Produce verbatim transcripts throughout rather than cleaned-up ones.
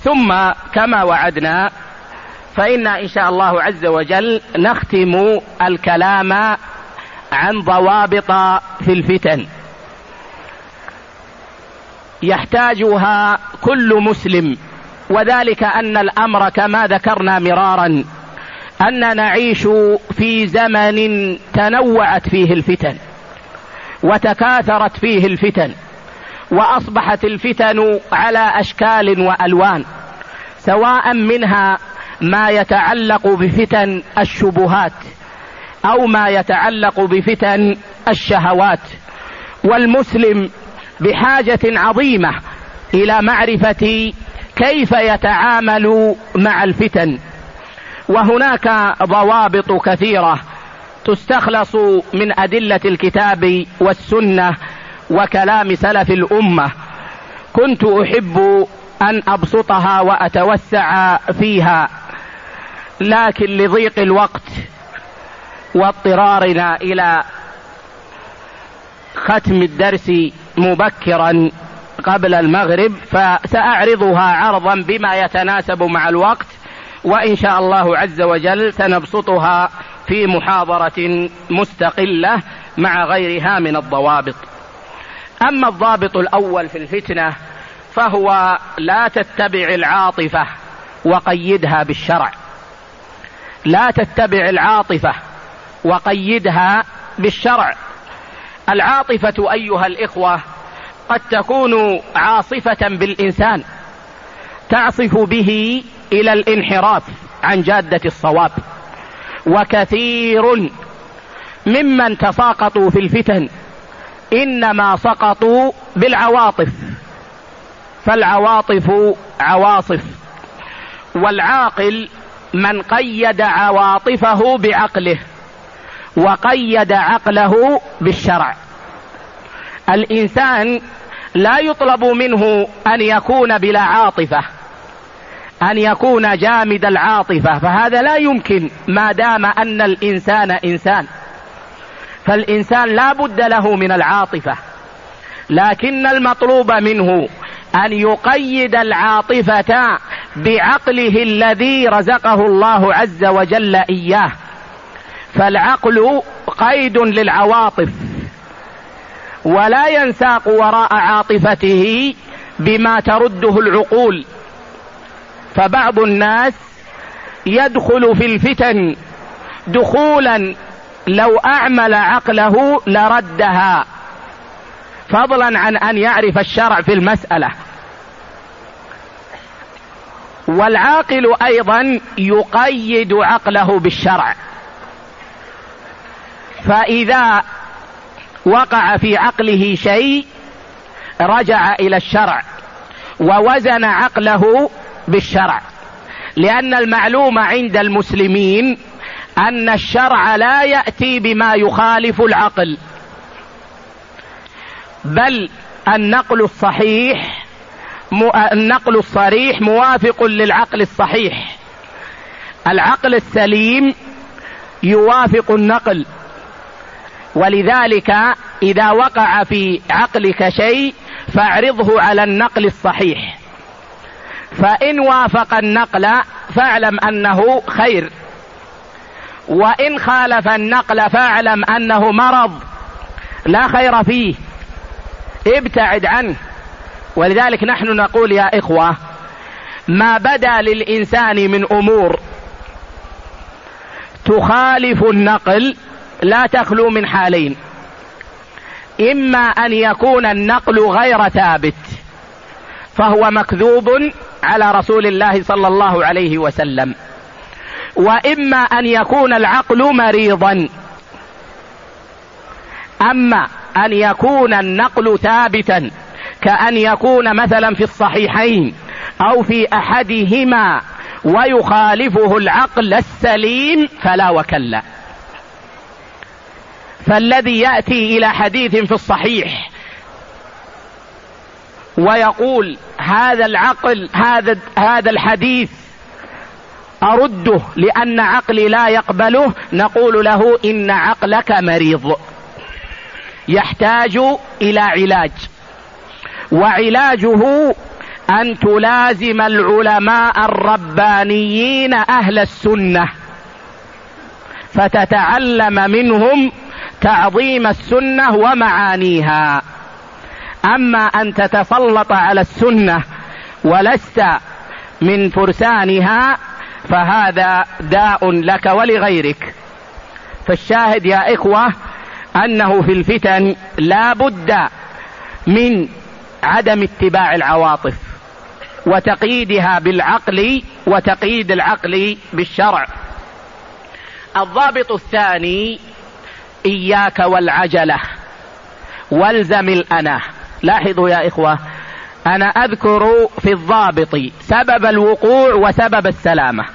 ثم كما وعدنا فإن إن شاء الله عز وجل نختم الكلام عن ضوابط في الفتن يحتاجها كل مسلم، وذلك أن الأمر كما ذكرنا مرارا أن نعيش في زمن تنوعت فيه الفتن وتكاثرت فيه الفتن، وأصبحت الفتن على أشكال وألوان، سواء منها ما يتعلق بفتن الشبهات أو ما يتعلق بفتن الشهوات. والمسلم بحاجة عظيمة إلى معرفة كيف يتعامل مع الفتن، وهناك ضوابط كثيرة تستخلص من أدلة الكتاب والسنة وكلام سلف الأمة، كنت أحب أن أبسطها وأتوسع فيها، لكن لضيق الوقت واضطرارنا إلى ختم الدرس مبكرا قبل المغرب فسأعرضها عرضا بما يتناسب مع الوقت، وإن شاء الله عز وجل سنبسطها في محاضرة مستقلة مع غيرها من الضوابط. أما الضابط الأول في الفتنة فهو لا تتبع العاطفة وقيدها بالشرع. لا تتبع العاطفة وقيدها بالشرع. العاطفة أيها الإخوة قد تكون عاصفة بالإنسان تعصف به إلى الانحراف عن جادة الصواب، وكثير ممن تساقطوا في الفتن إنما سقطوا بالعواطف، فالعواطف عواصف، والعاقل من قيد عواطفه بعقله وقيد عقله بالشرع. الإنسان لا يطلب منه أن يكون بلا عاطفة، أن يكون جامد العاطفة، فهذا لا يمكن ما دام أن الإنسان إنسان، فالإنسان لا بد له من العاطفة، لكن المطلوب منه أن يقيد العاطفة بعقله الذي رزقه الله عز وجل إياه، فالعقل قيد للعواطف ولا ينساق وراء عاطفته بما ترده العقول. فبعض الناس يدخل في الفتن دخولا لو أعمل عقله لردها، فضلا عن أن يعرف الشرع في المسألة. والعاقل أيضا يقيد عقله بالشرع، فإذا وقع في عقله شيء رجع إلى الشرع ووزن عقله بالشرع، لأن المعلوم عند المسلمين أن الشرع لا يأتي بما يخالف العقل، بل النقل الصحيح النقل الصريح موافق للعقل الصحيح. العقل السليم يوافق النقل، ولذلك إذا وقع في عقلك شيء فاعرضه على النقل الصحيح، فإن وافق النقل فاعلم أنه خير، وإن خالف النقل فاعلم أنه مرض لا خير فيه، ابتعد عنه. ولذلك نحن نقول يا إخوة ما بدا للإنسان من أمور تخالف النقل لا تخلو من حالين: إما أن يكون النقل غير ثابت فهو مكذوب على رسول الله صلى الله عليه وسلم، وإما أن يكون العقل مريضا. أما أن يكون النقل ثابتا كأن يكون مثلا في الصحيحين أو في أحدهما ويخالفه العقل السليم فلا وكلا. فالذي يأتي إلى حديث في الصحيح ويقول هذا العقل هذا هذا الحديث أرده لأن عقلي لا يقبله، نقول له إن عقلك مريض يحتاج إلى علاج، وعلاجه أن تلازم العلماء الربانيين أهل السنة فتتعلم منهم تعظيم السنة ومعانيها. أما أن تتسلط على السنة ولست من فرسانها فهذا داء لك ولغيرك. فالشاهد يا إخوة أنه في الفتن لا بد من عدم اتباع العواطف وتقييدها بالعقل وتقييد العقل بالشرع. الضابط الثاني: إياك والعجلة والزم الأناه. لاحظوا يا إخوة، أنا أذكر في الضابط سبب الوقوع وسبب السلامة،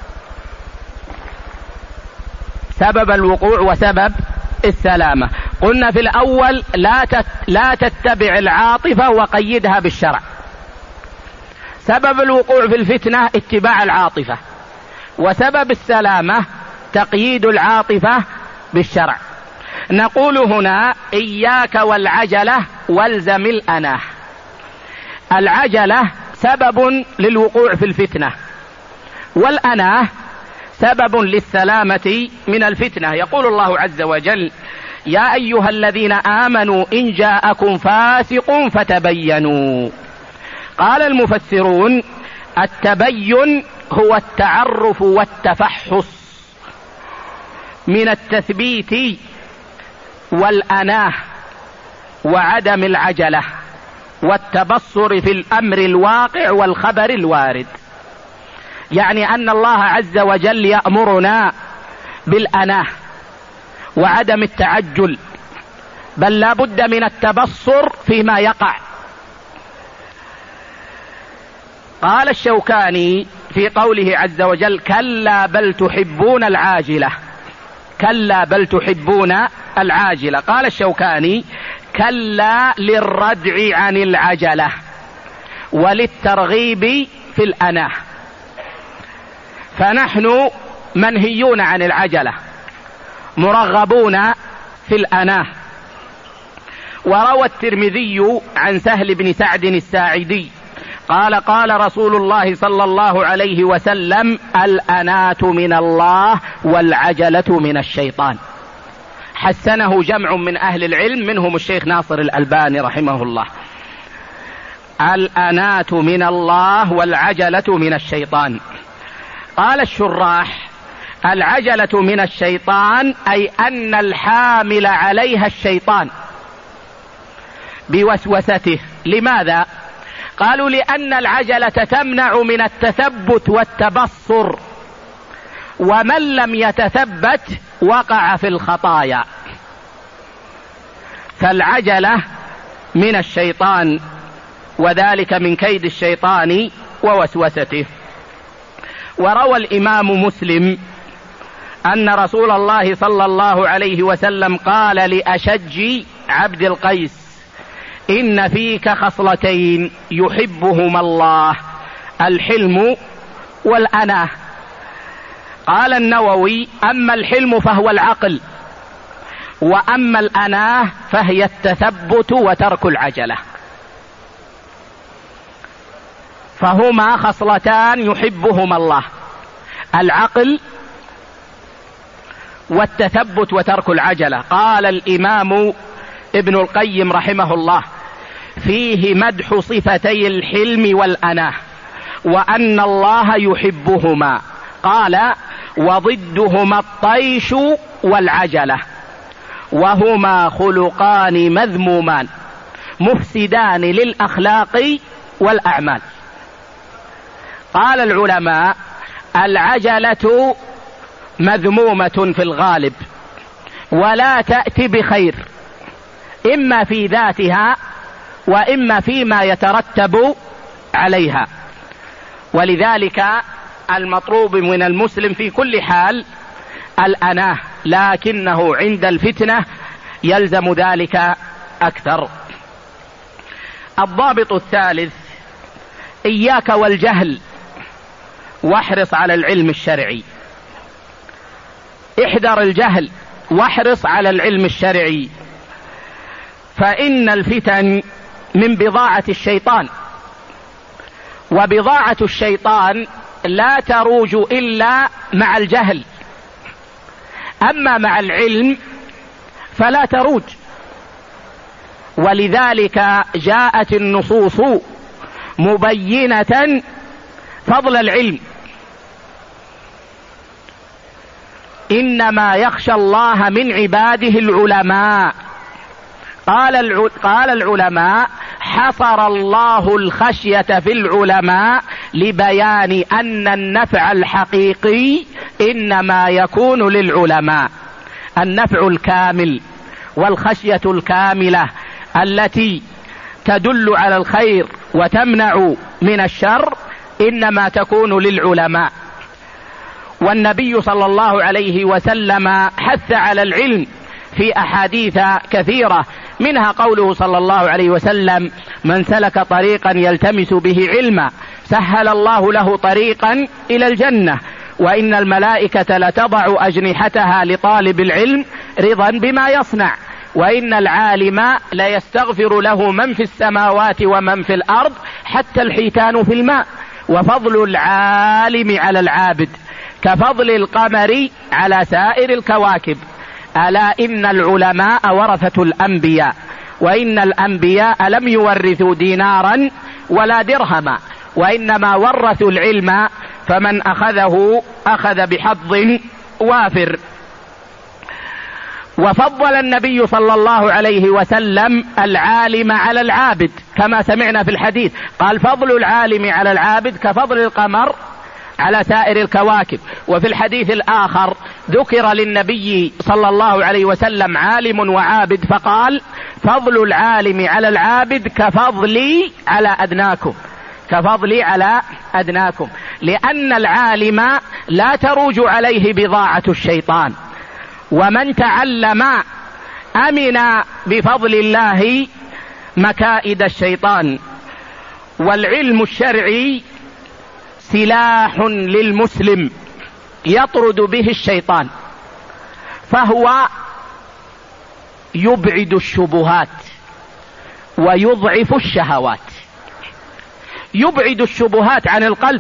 سبب الوقوع وسبب السلامة. قلنا في الأول لا لا تتبع العاطفة وقيدها بالشرع. سبب الوقوع في الفتنة اتباع العاطفة، وسبب السلامة تقييد العاطفة بالشرع. نقول هنا: إياك والعجلة والزم الأناه. العجلة سبب للوقوع في الفتنة، والأناه سبب للسلامة من الفتنة. يقول الله عز وجل: يا أيها الذين آمنوا إن جاءكم فاسق فتبينوا. قال المفسرون: التبين هو التعرف والتفحص من التثبيت والأناه وعدم العجلة والتبصر في الأمر الواقع والخبر الوارد. يعني أن الله عز وجل يأمرنا بالأناه وعدم التعجل، بل لا بد من التبصر فيما يقع. قال الشوكاني في قوله عز وجل: كلا بل تحبون العاجلة، كلا بل تحبون العاجلة. قال الشوكاني: كلا للردع عن العجلة وللترغيب في الأناه. فنحن منهيون عن العجلة مرغبون في الأناه. وروى الترمذي عن سهل بن سعد الساعدي قال: قال رسول الله صلى الله عليه وسلم: الأناة من الله والعجلة من الشيطان. حسنه جمع من أهل العلم منهم الشيخ ناصر الألباني رحمه الله. الأناة من الله والعجلة من الشيطان. قال الشراح: العجلة من الشيطان أي أن الحامل عليها الشيطان بوسوسته. لماذا؟ قالوا: لأن العجلة تمنع من التثبت والتبصر، ومن لم يتثبت وقع في الخطايا. فالعجلة من الشيطان، وذلك من كيد الشيطان ووسوسته. وروى الإمام مسلم أن رسول الله صلى الله عليه وسلم قال لأشج عبد القيس: إن فيك خصلتين يحبهما الله، الحلم والأناه. قال النووي: أما الحلم فهو العقل، وأما الأناه فهي التثبت وترك العجلة. فهما خصلتان يحبهما الله: العقل والتثبت وترك العجلة. قال الإمام ابن القيم رحمه الله: فيه مدح صفتي الحلم والأناه وأن الله يحبهما. قال: وضدهما الطيش والعجلة، وهما خلقان مذمومان مفسدان للأخلاق والأعمال. قال العلماء: العجلة مذمومة في الغالب ولا تأتي بخير، إما في ذاتها وإما فيما يترتب عليها. ولذلك المطلوب من المسلم في كل حال الأناه، لكنه عند الفتنة يلزم ذلك أكثر. الضابط الثالث: إياك والجهل واحرص على العلم الشرعي. احذر الجهل واحرص على العلم الشرعي، فإن الفتن من بضاعة الشيطان وبضاعة الشيطان لا تروج إلا مع الجهل، أما مع العلم فلا تروج. ولذلك جاءت النصوص مبينة فضل العلم. إنما يخشى الله من عباده العلماء. قال قال العلماء حصر الله الخشية في العلماء لبيان أن النفع الحقيقي إنما يكون للعلماء. النفع الكامل والخشية الكاملة التي تدل على الخير وتمنع من الشر إنما تكون للعلماء. والنبي صلى الله عليه وسلم حث على العلم في أحاديث كثيرة، منها قوله صلى الله عليه وسلم: من سلك طريقا يلتمس به علما سهل الله له طريقا إلى الجنة، وإن الملائكة لتضع أجنحتها لطالب العلم رضا بما يصنع، وإن العالم ليستغفر له من في السماوات ومن في الأرض حتى الحيتان في الماء. وفضل العالم على العابد كفضل القمر على سائر الكواكب. ألا إن العلماء ورثة الأنبياء، وإن الأنبياء لم يورثوا دينارا ولا درهما، وإنما ورثوا العلم، فمن أخذه أخذ بحظ وافر. وفضل النبي صلى الله عليه وسلم العالم على العابد كما سمعنا في الحديث، قال: فضل العالم على العابد كفضل القمر على سائر الكواكب. وفي الحديث الآخر ذكر للنبي صلى الله عليه وسلم عالم وعابد فقال: فضل العالم على العابد كفضلي على أدناكم، كفضلي على أدناكم، لأن العالم لا تروج عليه بضاعة الشيطان، ومن تعلم أمن بفضل الله مكائد الشيطان. والعلم الشرعي سلاح للمسلم يطرد به الشيطان، فهو يبعد الشبهات ويضعف الشهوات. يبعد الشبهات عن القلب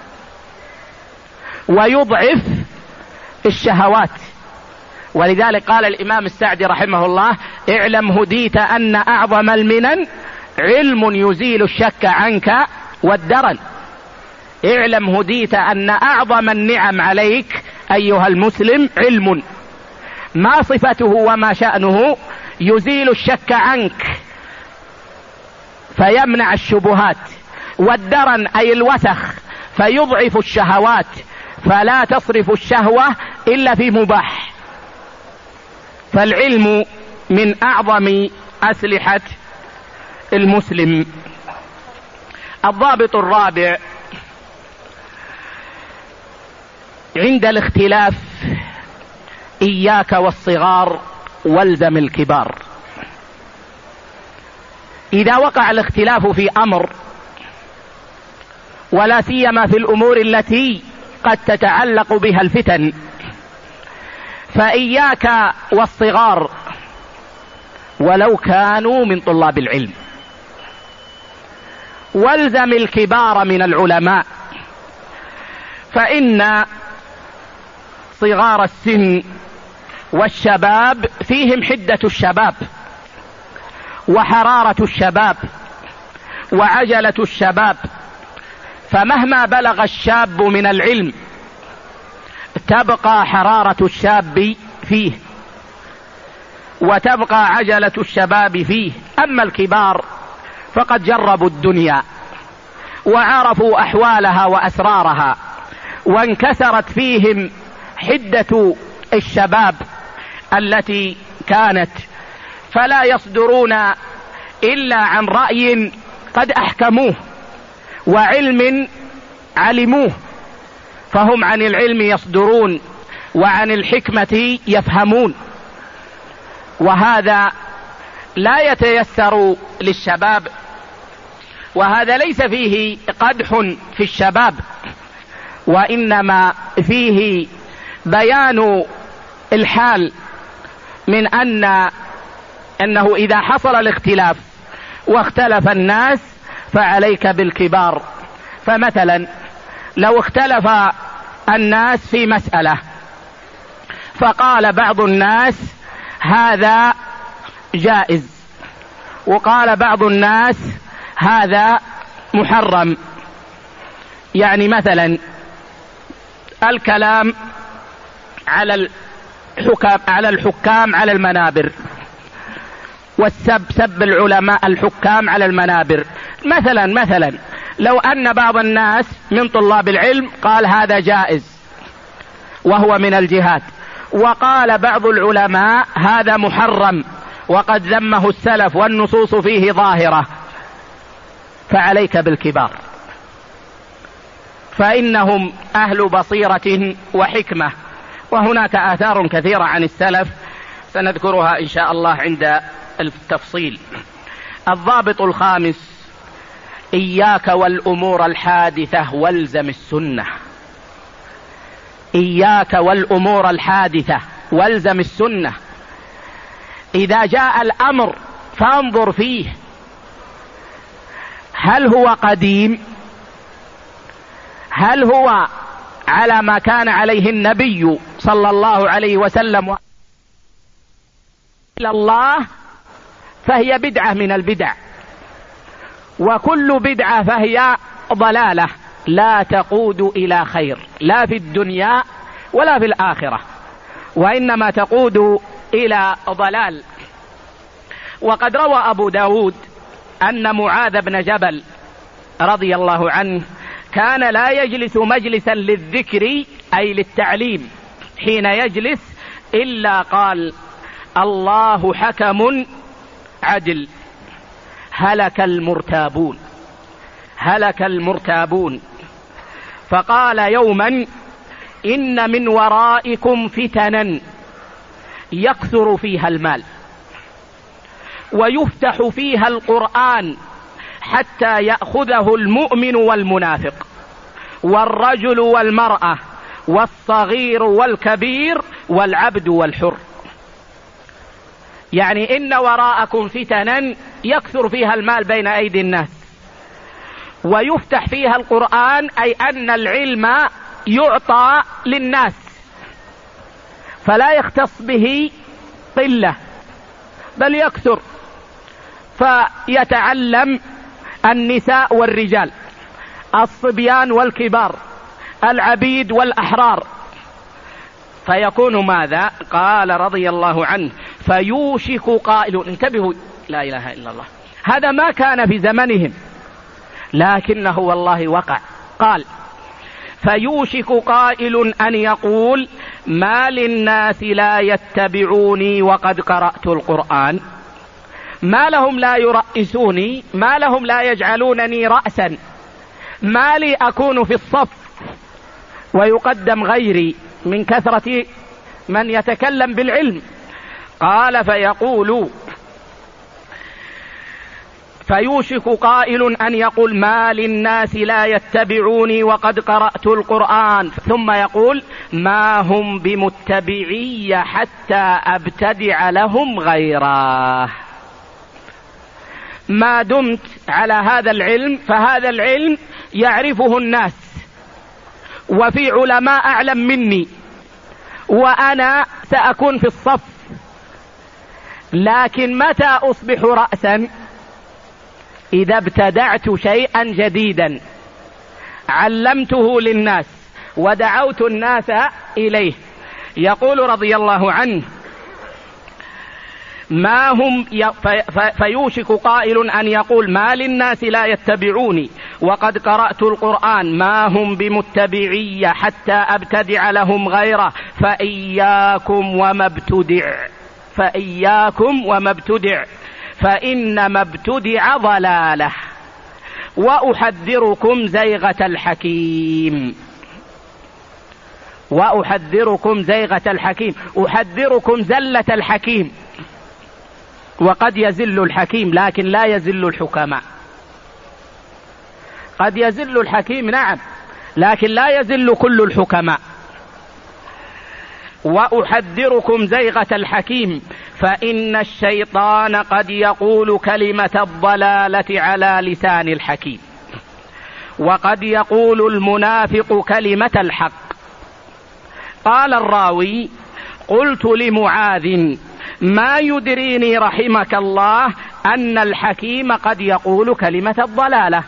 ويضعف الشهوات. ولذلك قال الإمام السعدي رحمه الله: اعلم هديت أن أعظم المنن علم يزيل الشك عنك والدرن. اعلم هديت أن أعظم النعم عليك أيها المسلم علم، ما صفته وما شأنه؟ يزيل الشك عنك فيمنع الشبهات، والدرن أي الوسخ فيضعف الشهوات، فلا تصرف الشهوة إلا في مباح. فالعلم من أعظم أسلحة المسلم. الضابط الرابع: عند الاختلاف إياك والصغار والزم الكبار. إذا وقع الاختلاف في أمر، ولا سيما في الأمور التي قد تتعلق بها الفتن، فإياك والصغار ولو كانوا من طلاب العلم، والزم الكبار من العلماء، فإن صغار السن والشباب فيهم حدة الشباب وحرارة الشباب وعجلة الشباب، فمهما بلغ الشاب من العلم تبقى حرارة الشاب فيه وتبقى عجلة الشباب فيه. أما الكبار فقد جربوا الدنيا وعرفوا أحوالها وأسرارها، وانكسرت فيهم حدة الشباب التي كانت، فلا يصدرون إلا عن رأي قد أحكموه وعلم علموه، فهم عن العلم يصدرون وعن الحكمة يفهمون، وهذا لا يتيسر للشباب، وهذا ليس فيه قدح في الشباب، وإنما فيه بيان الحال من أن أنه إذا حصل الاختلاف واختلف الناس فعليك بالكبار، فمثلا لو اختلف الناس في مسألة فقال بعض الناس هذا جائز وقال بعض الناس هذا محرم، يعني مثلا الكلام على الحكام على الحكام على المنابر، والسب سب العلماء الحكام على المنابر. مثلا مثلا لو أن بعض الناس من طلاب العلم قال هذا جائز وهو من الجهاد، وقال بعض العلماء هذا محرم وقد ذمه السلف والنصوص فيه ظاهرة، فعليك بالكبار، فإنهم أهل بصيرة وحكمة، وهناك آثار كثيرة عن السلف سنذكرها إن شاء الله عند التفصيل. الضابط الخامس: إياك والأمور الحادثة والزم السنة. إياك والأمور الحادثة والزم السنة. إذا جاء الأمر فانظر فيه، هل هو قديم؟ هل هو على ما كان عليه النبي صلى الله عليه وسلم إلى الله؟ فهي بدعة من البدع، وكل بدعة فهي ضلالة لا تقود إلى خير، لا في الدنيا ولا في الآخرة، وإنما تقود إلى ضلال. وقد روى أبو داود أن معاذ بن جبل رضي الله عنه كان لا يجلس مجلسا للذكر أي للتعليم، حين يجلس إلا قال: الله حكم عدل، هلك المرتابون، هلك المرتابون. فقال يوما: إن من ورائكم فتنا يكثر فيها المال، ويفتح فيها القرآن حتى يأخذه المؤمن والمنافق، والرجل والمرأة، والصغير والكبير، والعبد والحر. يعني إن وراءكم فتنا يكثر فيها المال بين أيدي الناس، ويفتح فيها القرآن، أي أن العلم يعطى للناس فلا يختص به قلة بل يكثر، فيتعلم النساء والرجال، الصبيان والكبار، العبيد والأحرار، فيكون ماذا؟ قال رضي الله عنه: فيوشك قائل، انتبهوا، لا إله إلا الله، هذا ما كان في زمنهم لكنه والله وقع. قال: فيوشك قائل أن يقول: ما للناس لا يتبعوني وقد قرأت القرآن؟ ما لهم لا يرئسوني؟ ما لهم لا يجعلونني رأسا؟ ما لي أكون في الصف ويقدم غيري من كثرة من يتكلم بالعلم؟ قال: فيقول فيوشك قائل أن يقول: ما للناس لا يتبعوني وقد قرأت القرآن، ثم يقول: ما هم بمتبعي حتى أبتدع لهم غيره. ما دمت على هذا العلم فهذا العلم يعرفه الناس، وفي علماء أعلم مني، وأنا سأكون في الصف، لكن متى أصبح رأسا؟ إذا ابتدعت شيئا جديدا علمته للناس ودعوت الناس إليه. يقول رضي الله عنه: ما هم ي... فيوشك قائل أن يقول: ما للناس لا يتبعوني وقد قرأت القرآن، ما هم بمتبعي حتى أبتدع لهم غيره، فإياكم وما ابتدع، فإياكم وما ابتدع، فإنما ابتدع ضلاله، وأحذركم زيغة الحكيم، وأحذركم زيغة الحكيم، أحذركم زلة الحكيم. وقد يزل الحكيم لكن لا يزل الحكماء. قد يزل الحكيم نعم، لكن لا يزل كل الحكماء. وأحذركم زيغة الحكيم، فإن الشيطان قد يقول كلمة الضلالة على لسان الحكيم، وقد يقول المنافق كلمة الحق. قال الراوي: قلت لمعاذ: ما يدريني رحمك الله أن الحكيم قد يقول كلمة الضلالة.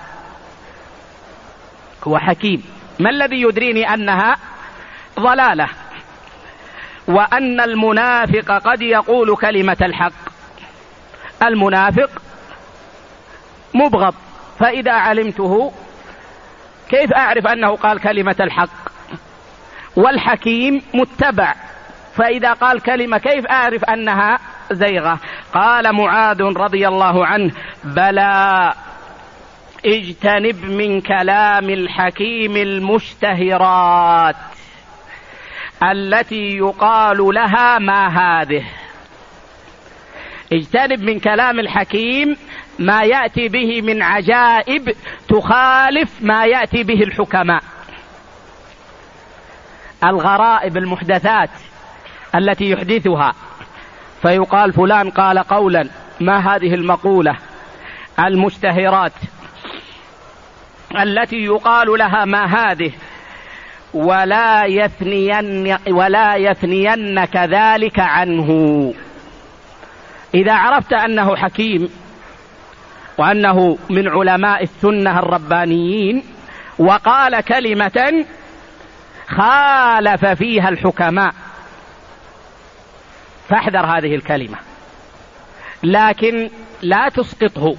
هو حكيم، ما الذي يدريني أنها ضلالة؟ وأن المنافق قد يقول كلمة الحق. المنافق مبغض، فإذا علمته كيف أعرف أنه قال كلمة الحق؟ والحكيم متبع، فإذا قال كلمة كيف أعرف أنها زيغة؟ قال معاذ رضي الله عنه: بلى، اجتنب من كلام الحكيم المشتهرات التي يقال لها ما هذه. اجتنب من كلام الحكيم ما يأتي به من عجائب تخالف ما يأتي به الحكماء، الغرائب المحدثات التي يحدثها، فيقال فلان قال قولا، ما هذه المقولة؟ المشتهرات التي يقال لها ما هذه، ولا يثنين ولا يثنينك ذلك عنه. إذا عرفت أنه حكيم وأنه من علماء السنة الربانيين وقال كلمة خالف فيها الحكماء، فاحذر هذه الكلمة، لكن لا تسقطه،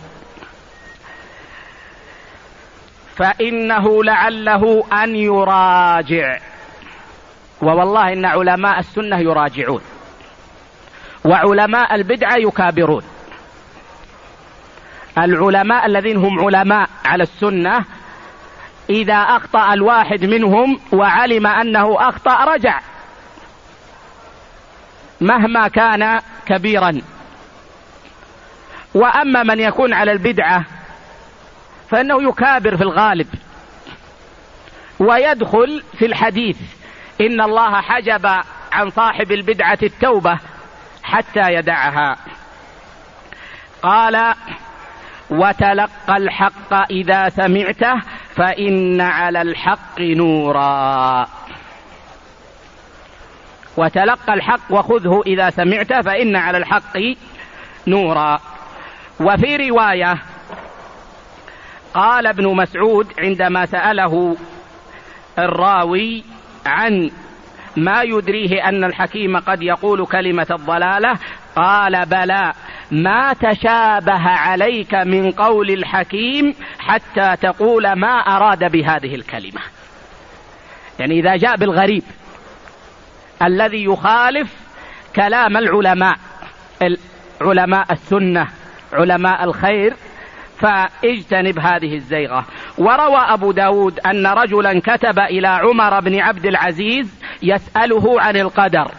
فإنه لعله أن يراجع. ووالله إن علماء السنة يراجعون، وعلماء البدعة يكابرون. العلماء الذين هم علماء على السنة إذا أخطأ الواحد منهم وعلم أنه أخطأ رجع مهما كان كبيرا. وأما من يكون على البدعة فإنه يكابر في الغالب ويدخل في الحديث: إن الله حجب عن صاحب البدعة التوبة حتى يدعها. قال: وتلقى الحق إذا سمعته فإن على الحق نورا. وتلقى الحق وخذه إذا سمعته فإن على الحق نورا. وفي رواية قال ابن مسعود عندما سأله الراوي عن ما يدريه أن الحكيم قد يقول كلمة الضلالة، قال: بلى، ما تشابه عليك من قول الحكيم حتى تقول ما أراد بهذه الكلمة. يعني إذا جاء بالغريب الذي يخالف كلام العلماء، علماء السنة، علماء الخير، فاجتنب هذه الزيغة. وروى أبو داود أن رجلا كتب إلى عمر بن عبد العزيز يسأله عن القدر،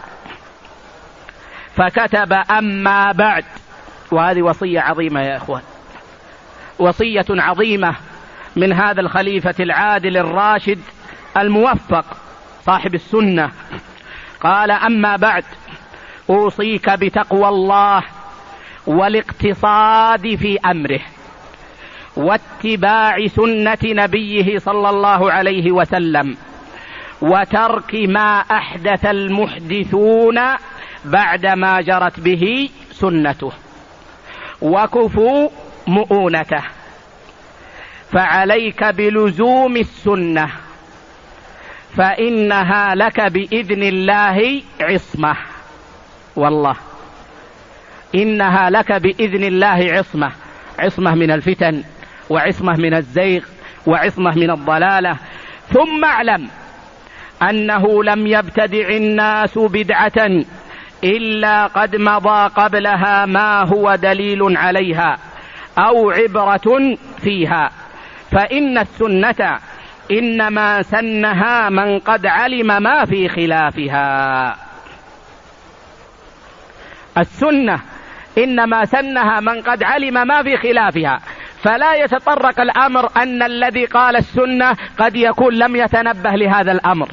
فكتب: أما بعد. وهذه وصية عظيمة يا إخوان، وصية عظيمة من هذا الخليفة العادل الراشد الموفق صاحب السنة. قال: أما بعد، أوصيك بتقوى الله والاقتصاد في أمره واتباع سنة نبيه صلى الله عليه وسلم وترك ما أحدث المحدثون بعدما جرت به سنته وكفوا مؤونته، فعليك بلزوم السنة فإنها لك بإذن الله عصمة. والله إنها لك بإذن الله عصمة، عصمة من الفتن، وعصمة من الزيغ، وعصمة من الضلالة. ثم اعلم أنه لم يبتدع الناس بدعة إلا قد مضى قبلها ما هو دليل عليها أو عبرة فيها، فإن السنة إنما سنها من قد علم ما في خلافها. السنة إنما سنها من قد علم ما في خلافها، فلا يتطرق الأمر أن الذي قال السنة قد يكون لم يتنبه لهذا الأمر،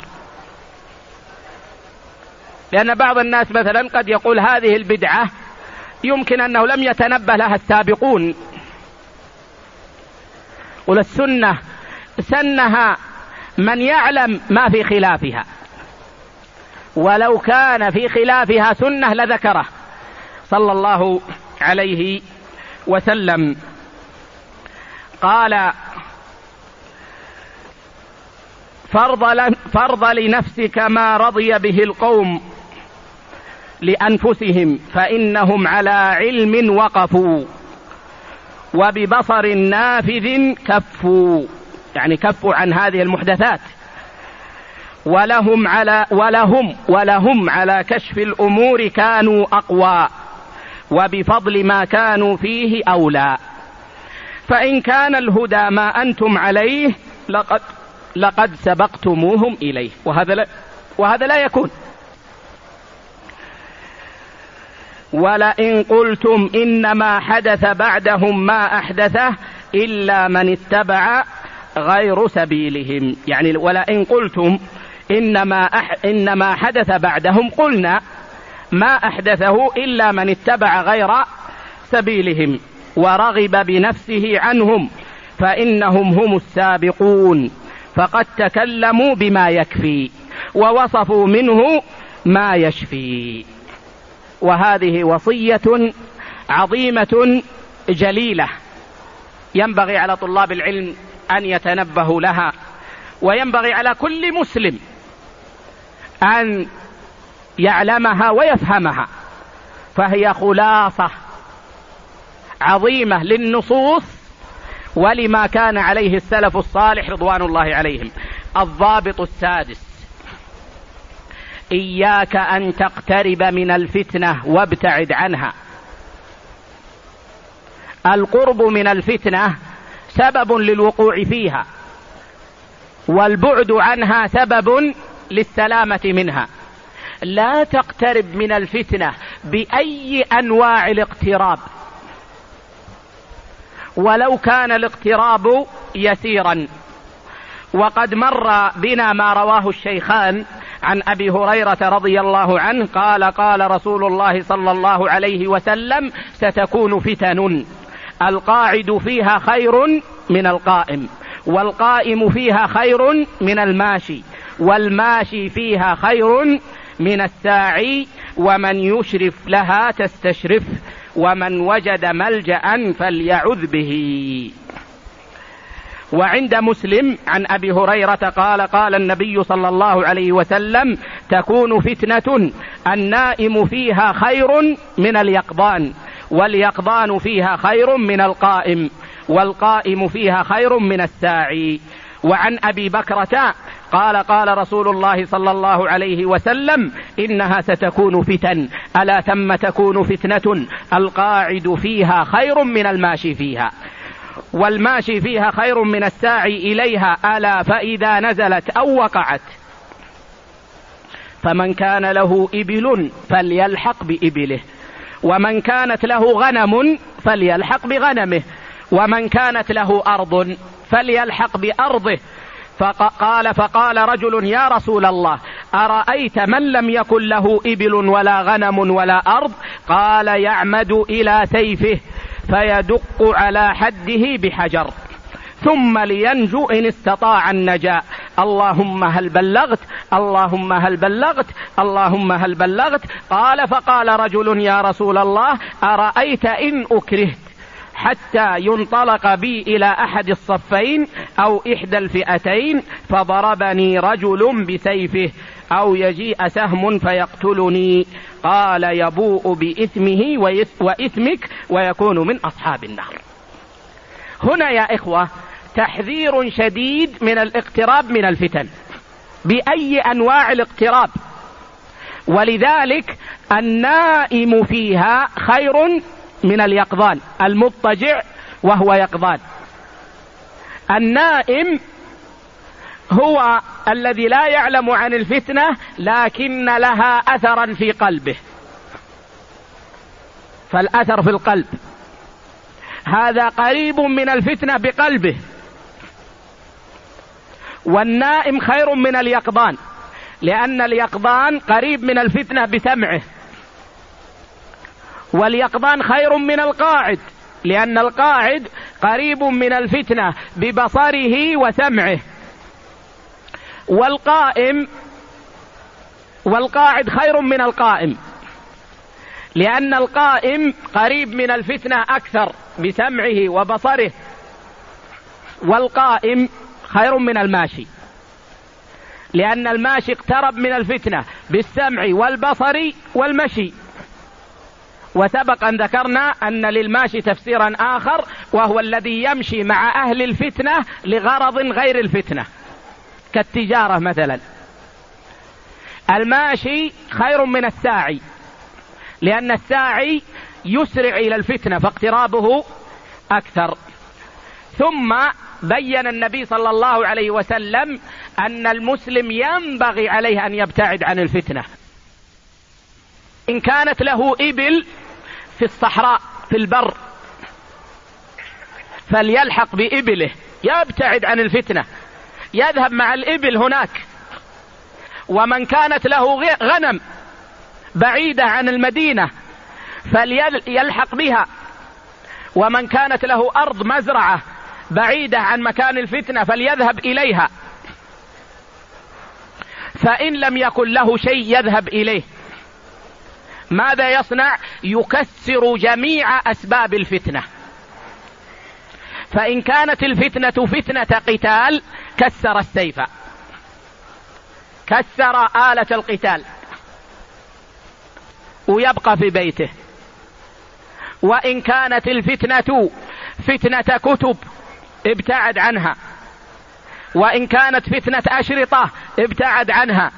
لأن بعض الناس مثلا قد يقول هذه البدعة يمكن أنه لم يتنبه لها السابقون. قل السنة سنها من يعلم ما في خلافها، ولو كان في خلافها سنة لذكره صلى الله عليه وسلم. قال: فرض, فرض لنفسك ما رضي به القوم لأنفسهم فإنهم على علم وقفوا وببصر نافذ كفوا، يعني كفوا عن هذه المحدثات، ولهم على ولهم ولهم على كشف الأمور كانوا أقوى وبفضل ما كانوا فيه أولى. فإن كان الهدى ما أنتم عليه لقد لقد سبقتموهم إليه. وهذا لا, وهذا لا يكون. ولئن قلتم إنما حدث بعدهم ما أحدثه إلا من اتبع غير سبيلهم، يعني ولئن قلتم إنما, أح إنما حدث بعدهم، قلنا ما أحدثه إلا من اتبع غير سبيلهم ورغب بنفسه عنهم فإنهم هم السابقون، فقد تكلموا بما يكفي ووصفوا منه ما يشفي. وهذه وصية عظيمة جليلة ينبغي على طلاب العلم أن يتنبهوا لها، وينبغي على كل مسلم أن يعلمها ويفهمها، فهي خلاصة عظيمة للنصوص ولما كان عليه السلف الصالح رضوان الله عليهم. الضابط السادس: إياك أن تقترب من الفتنة وابتعد عنها. القرب من الفتنة سبب للوقوع فيها، والبعد عنها سبب للسلامة منها. لا تقترب من الفتنة بأي أنواع الاقتراب، ولو كان الاقتراب يسيرا. وقد مر بنا ما رواه الشيخان عن أبي هريرة رضي الله عنه قال: قال رسول الله صلى الله عليه وسلم: ستكون فتن القاعد فيها خير من القائم، والقائم فيها خير من الماشي، والماشي فيها خير من الساعي، ومن يشرف لها تستشرف، ومن وجد ملجأ فليعذ به. وعند مسلم عن أبي هريرة قال: قال النبي صلى الله عليه وسلم: تكون فتنة النائم فيها خير من اليقظان، واليقظان فيها خير من القائم، والقائم فيها خير من الساعي. وعن أبي بكرة قال: قال رسول الله صلى الله عليه وسلم: إنها ستكون فتن، ألا ثم تكون فتنة القاعد فيها خير من الماشي فيها، والماشي فيها خير من الساعي إليها، ألا فإذا نزلت أو وقعت فمن كان له إبل فليلحق بإبله، ومن كانت له غنم فليلحق بغنمه، ومن كانت له أرض فليلحق بأرضه. فقال فقال رجل: يا رسول الله، أرأيت من لم يكن له إبل ولا غنم ولا أرض؟ قال: يعمد إلى سيفه فيدق على حده بحجر ثم لينجو إن استطاع النجاة. اللهم هل بلغت؟ اللهم هل بلغت؟ اللهم هل بلغت؟ قال فقال رجل: يا رسول الله، أرأيت إن أكرهت حتى ينطلق بي إلى أحد الصفين أو إحدى الفئتين فضربني رجل بسيفه، أو يجيء سهم فيقتلني؟ قال: يبوء بإثمه وإثمك ويكون من أصحاب النار. هنا يا إخوة تحذير شديد من الاقتراب من الفتن بأي أنواع الاقتراب، ولذلك النائم فيها خير من اليقظان، المضطجع وهو يقظان. النائم هو الذي لا يعلم عن الفتنة لكن لها أثرا في قلبه، فالأثر في القلب هذا قريب من الفتنة بقلبه. والنائم خير من اليقظان، لأن اليقظان قريب من الفتنة بسمعه، واليقظان خير من القاعد لأن القاعد قريب من الفتنة ببصره وسمعه، والقائم والقاعد خير من القائم، لأن القائم قريب من الفتنة أكثر بسمعه وبصره، والقائم خير من الماشي، لأن الماشي اقترب من الفتنة بالسمع والبصر والمشي. وسبق أن ذكرنا أن للماشي تفسيرا آخر، وهو الذي يمشي مع أهل الفتنة لغرض غير الفتنة كالتجارة مثلا. الماشي خير من الساعي، لأن الساعي يسرع إلى الفتنة فاقترابه أكثر. ثم بين النبي صلى الله عليه وسلم أن المسلم ينبغي عليه أن يبتعد عن الفتنة. إن كانت له إبل في الصحراء في البر فليلحق بإبله، يبتعد عن الفتنة، يذهب مع الإبل هناك. ومن كانت له غنم بعيدة عن المدينة فليلحق بها. ومن كانت له أرض مزرعة بعيدة عن مكان الفتنة فليذهب إليها. فإن لم يكن له شيء يذهب إليه، ماذا يصنع؟ يكسر جميع أسباب الفتنة. فإن كانت الفتنة فتنة قتال كسر السيف، كسر آلة القتال ويبقى في بيته. وإن كانت الفتنة فتنة كتب ابتعد عنها، وإن كانت فتنة أشرطة ابتعد عنها.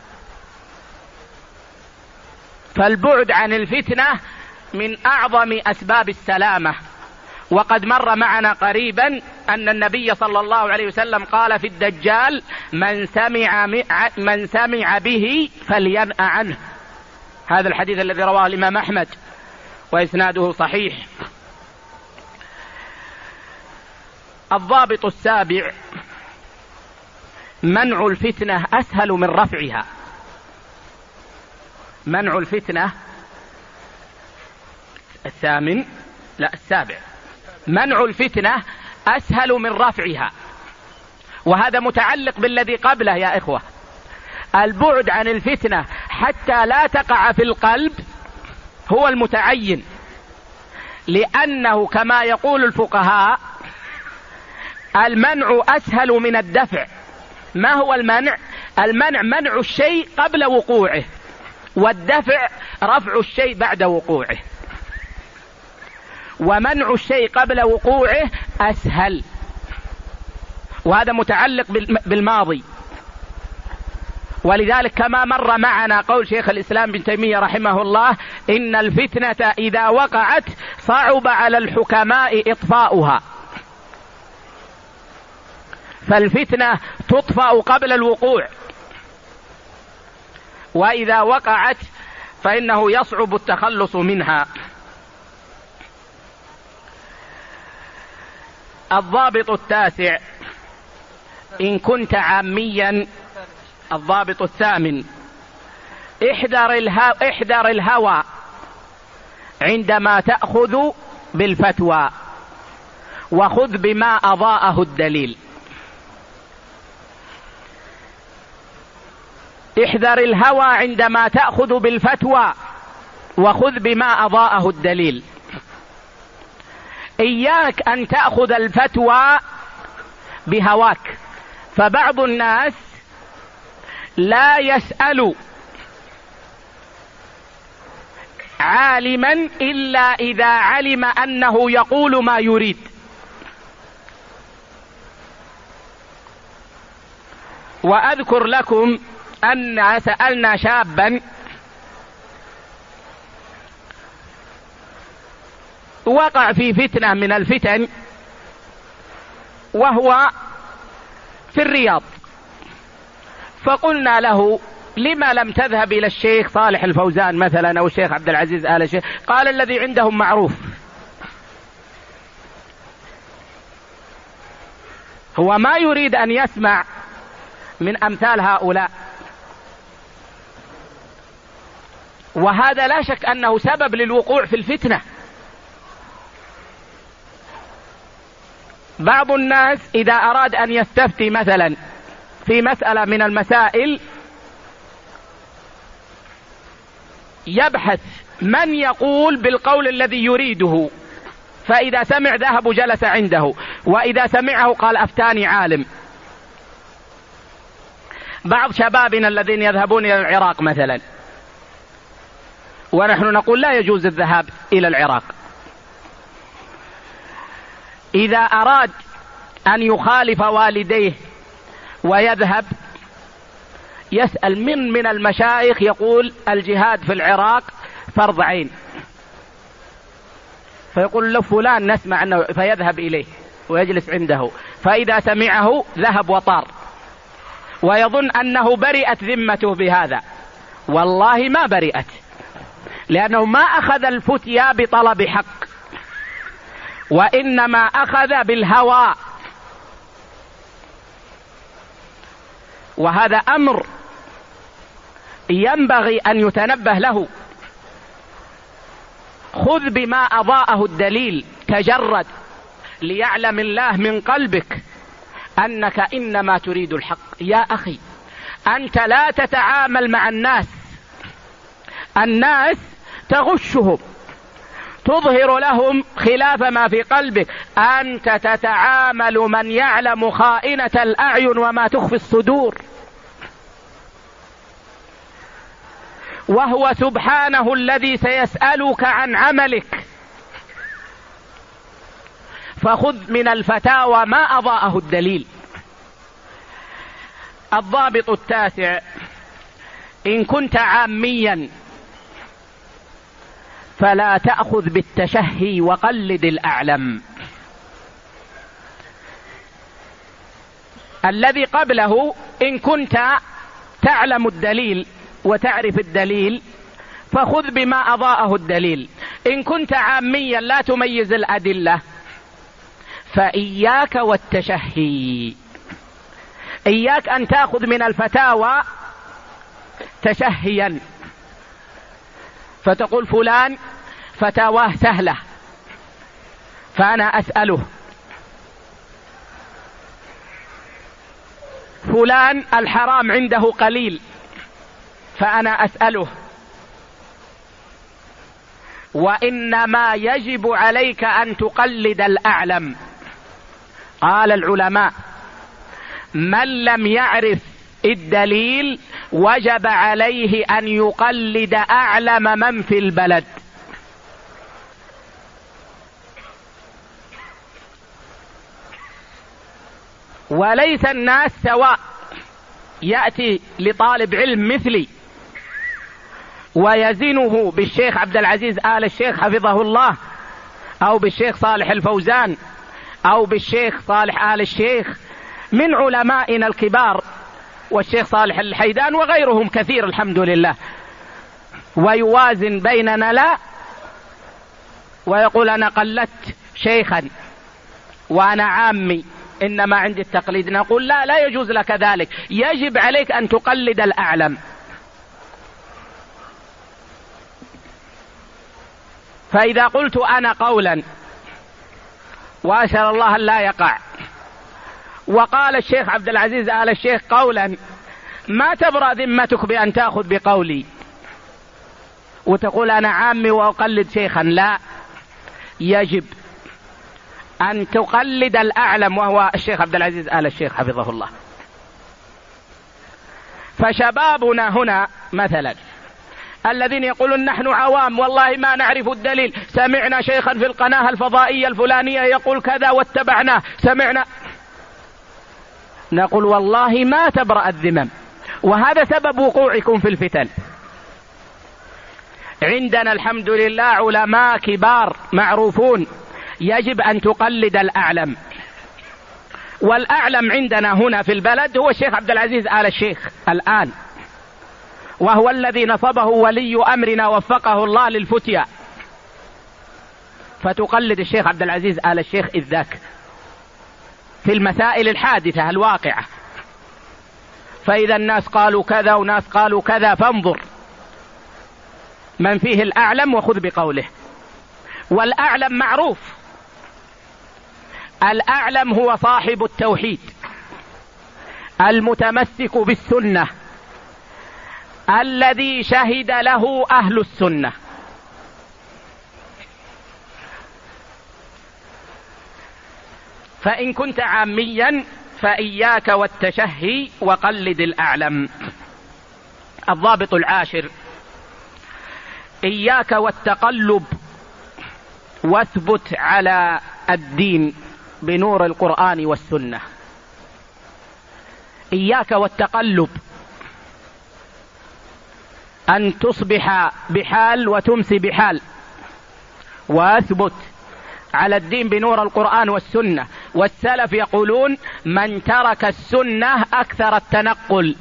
فالبعد عن الفتنة من أعظم أسباب السلامة. وقد مر معنا قريبا أن النبي صلى الله عليه وسلم قال في الدجال: من سمع, من سمع به فلينأ عنه. هذا الحديث الذي رواه الإمام أحمد وإسناده صحيح. الضابط السابع: منع الفتنة أسهل من رفعها. منع الفتنة الثامن لا السابع منع الفتنة أسهل من رفعها. وهذا متعلق بالذي قبله يا إخوة. البعد عن الفتنة حتى لا تقع في القلب هو المتعين، لأنه كما يقول الفقهاء المنع أسهل من الدفع. ما هو المنع؟ المنع منع الشيء قبل وقوعه، والدفع رفع الشيء بعد وقوعه. ومنع الشيء قبل وقوعه أسهل، وهذا متعلق بالماضي. ولذلك كما مر معنا قول شيخ الإسلام بن تيمية رحمه الله: إن الفتنة إذا وقعت صعب على الحكماء إطفاؤها. فالفتنة تطفأ قبل الوقوع، وإذا وقعت فإنه يصعب التخلص منها. الضابط التاسع: إن كنت عاميا. الضابط الثامن: احذر الهوى, احذر الهوى عندما تأخذ بالفتوى، وخذ بما أضاءه الدليل. احذر الهوى عندما تأخذ بالفتوى، وخذ بما أضاءه الدليل. إياك أن تأخذ الفتوى بهواك، فبعض الناس لا يسأل عالما إلا إذا علم أنه يقول ما يريد. وأذكر لكم أن سألنا شابا وقع في فتنة من الفتن، وهو في الرياض، فقلنا له: لما لم تذهب إلى الشيخ صالح الفوزان مثلا أو الشيخ عبد العزيز آل الشيخ؟ قال: الذي عندهم معروف. هو ما يريد أن يسمع من أمثال هؤلاء، وهذا لا شك أنه سبب للوقوع في الفتنة. بعض الناس إذا أراد أن يستفتي مثلا في مسألة من المسائل يبحث من يقول بالقول الذي يريده، فإذا سمع ذهب وجلس عنده، وإذا سمعه قال أفتاني عالم. بعض شبابنا الذين يذهبون إلى العراق مثلا، ونحن نقول لا يجوز الذهاب إلى العراق، إذا أراد أن يخالف والديه ويذهب يسأل من من المشايخ يقول الجهاد في العراق فرض عين، فيقول له فلان نسمع أنه، فيذهب إليه ويجلس عنده، فإذا سمعه ذهب وطار ويظن أنه برئت ذمته بهذا. والله ما برئت، لأنه ما أخذ الفتيا بطلب حق، وإنما أخذ بالهوى، وهذا أمر ينبغي أن يتنبه له. خذ بما أضاءه الدليل، تجرد ليعلم الله من قلبك أنك إنما تريد الحق. يا أخي أنت لا تتعامل مع الناس، الناس تغشهم، تظهر لهم خلاف ما في قلبك، أنت تتعامل من يعلم خائنة الأعين وما تخفي الصدور، وهو سبحانه الذي سيسألك عن عملك. فخذ من الفتاوى ما أضاءه الدليل. الضابط التاسع: إن كنت عاميا فلا تأخذ بالتشهي وقلد الأعلم. الذي قبله إن كنت تعلم الدليل وتعرف الدليل فخذ بما أضاءه الدليل. إن كنت عاميا لا تميز الأدلة فإياك والتشهي، إياك أن تأخذ من الفتاوى تشهيا، فتقول فلان فتاواه سهلة فأنا أسأله، فلان الحرام عنده قليل فأنا أسأله. وإنما يجب عليك أن تقلد الأعلم. قال العلماء: من لم يعرف الدليل وجب عليه أن يقلد أعلم من في البلد. وليس الناس سواء، يأتي لطالب علم مثلي ويزنه بالشيخ عبد العزيز آل الشيخ حفظه الله، أو بالشيخ صالح الفوزان، أو بالشيخ صالح آل الشيخ من علمائنا الكبار، والشيخ صالح الحيدان وغيرهم كثير الحمد لله، ويوازن بيننا لا، ويقول أنا قلدت شيخا وأنا عامي إنما عندي التقليد. نقول لا، لا يجوز لك ذلك، يجب عليك أن تقلد الأعلم. فإذا قلت أنا قولا وأسأل الله أن لا يقع، وقال الشيخ عبد العزيز آل الشيخ قولا، ما تبرأ ذمتك بأن تأخذ بقولي وتقول أنا عامي وأقلد شيخا. لا، يجب أن تقلد الأعلم وهو الشيخ عبد العزيز آل الشيخ حفظه الله. فشبابنا هنا مثلا الذين يقولون نحن عوام والله ما نعرف الدليل، سمعنا شيخا في القناة الفضائية الفلانية يقول كذا واتبعناه، سمعنا، نقول والله ما تبرأ الذمم، وهذا سبب وقوعكم في الفتن. عندنا الحمد لله علماء كبار معروفون، يجب أن تقلد الأعلم. والأعلم عندنا هنا في البلد هو الشيخ عبد العزيز آل الشيخ الآن، وهو الذي نصبه ولي أمرنا وفقه الله للفتيا، فتقلد الشيخ عبد العزيز آل الشيخ إذ ذاك في المسائل الحادثة الواقعة. فإذا الناس قالوا كذا وناس قالوا كذا فانظر من فيه الأعلم وخذ بقوله. والأعلم معروف، الأعلم هو صاحب التوحيد المتمسك بالسنة الذي شهد له أهل السنة. فإن كنت عاميا فإياك والتشهي وقلد الأعلم. الضابط العاشر: إياك والتقلب واثبت على الدين بنور القرآن والسنة. إياك والتقلب، أن تصبح بحال وتمسي بحال، واثبت على الدين بنور القرآن والسنة. والسلف يقولون: من ترك السنة أكثر التنقل.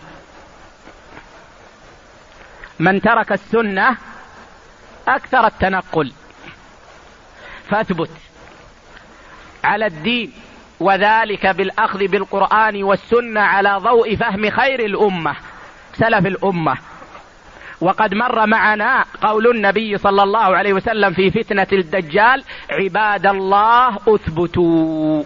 من ترك السنة أكثر التنقل. فاثبت على الدين، وذلك بالأخذ بالقرآن والسنة على ضوء فهم خير الأمة سلف الأمة. وقد مر معنا قول النبي صلى الله عليه وسلم في فتنة الدجال: عباد الله اثبتوا.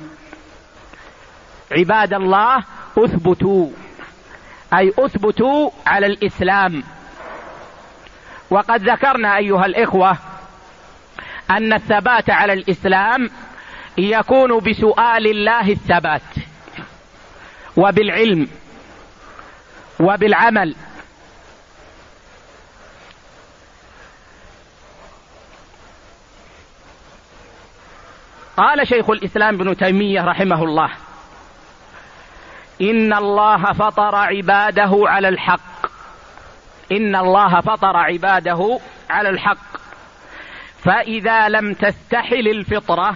عباد الله اثبتوا، أي اثبتوا على الإسلام. وقد ذكرنا أيها الإخوة أن الثبات على الإسلام يكون بسؤال الله الثبات، وبالعلم، وبالعمل. قال شيخ الإسلام ابن تيمية رحمه الله: إن الله فطر عباده على الحق. إن الله فطر عباده على الحق، فإذا لم تستحل الفطرة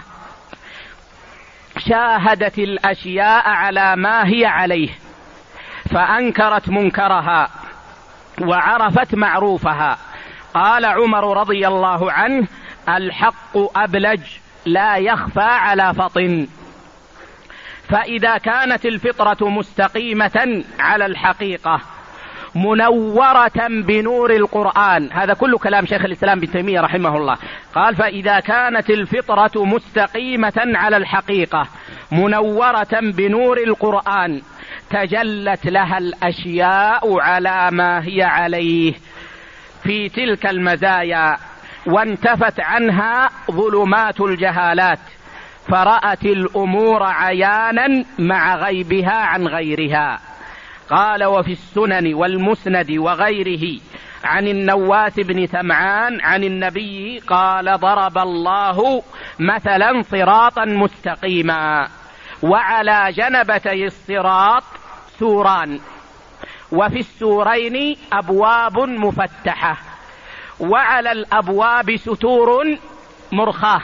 شاهدت الأشياء على ما هي عليه، فأنكرت منكرها وعرفت معروفها. قال عمر رضي الله عنه: الحق أبلج لا يخفى على فطن. فإذا كانت الفطرة مستقيمة على الحقيقة منورة بنور القرآن، هذا كل كلام شيخ الإسلام ابن تيمية رحمه الله. قال: فإذا كانت الفطرة مستقيمة على الحقيقة منورة بنور القرآن تجلت لها الأشياء على ما هي عليه في تلك المزايا، وانتفت عنها ظلمات الجهالات، فرأت الأمور عيانا مع غيبها عن غيرها. قال: وفي السنن والمسند وغيره عن النواس بن سمعان عن النبي قال: ضرب الله مثلا صراطا مستقيما، وعلى جنبتي الصراط سوران، وفي السورين أبواب مفتحة، وعلى الأبواب ستور مرخاة،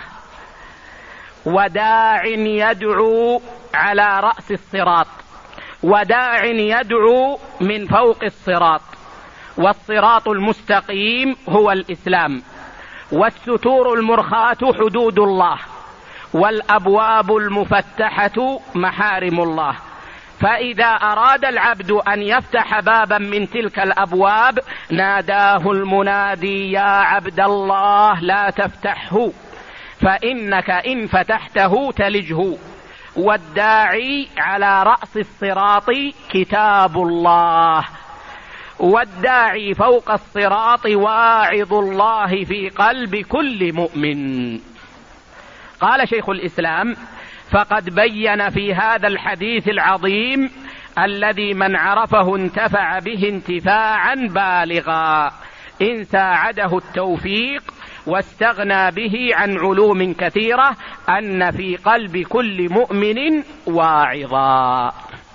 وداع يدعو على رأس الصراط، وداع يدعو من فوق الصراط. والصراط المستقيم هو الإسلام، والستور المرخاة حدود الله، والأبواب المفتحة محارم الله. فإذا أراد العبد أن يفتح بابا من تلك الأبواب ناداه المنادي: يا عبد الله لا تفتحه، فإنك إن فتحته تلجه. والداعي على رأس الصراط كتاب الله، والداعي فوق الصراط واعظ الله في قلب كل مؤمن. قال شيخ الإسلام: فقد بين في هذا الحديث العظيم الذي من عرفه انتفع به انتفاعا بالغا، إن ساعده التوفيق واستغنى به عن علوم كثيرة، أن في قلب كل مؤمن واعظا.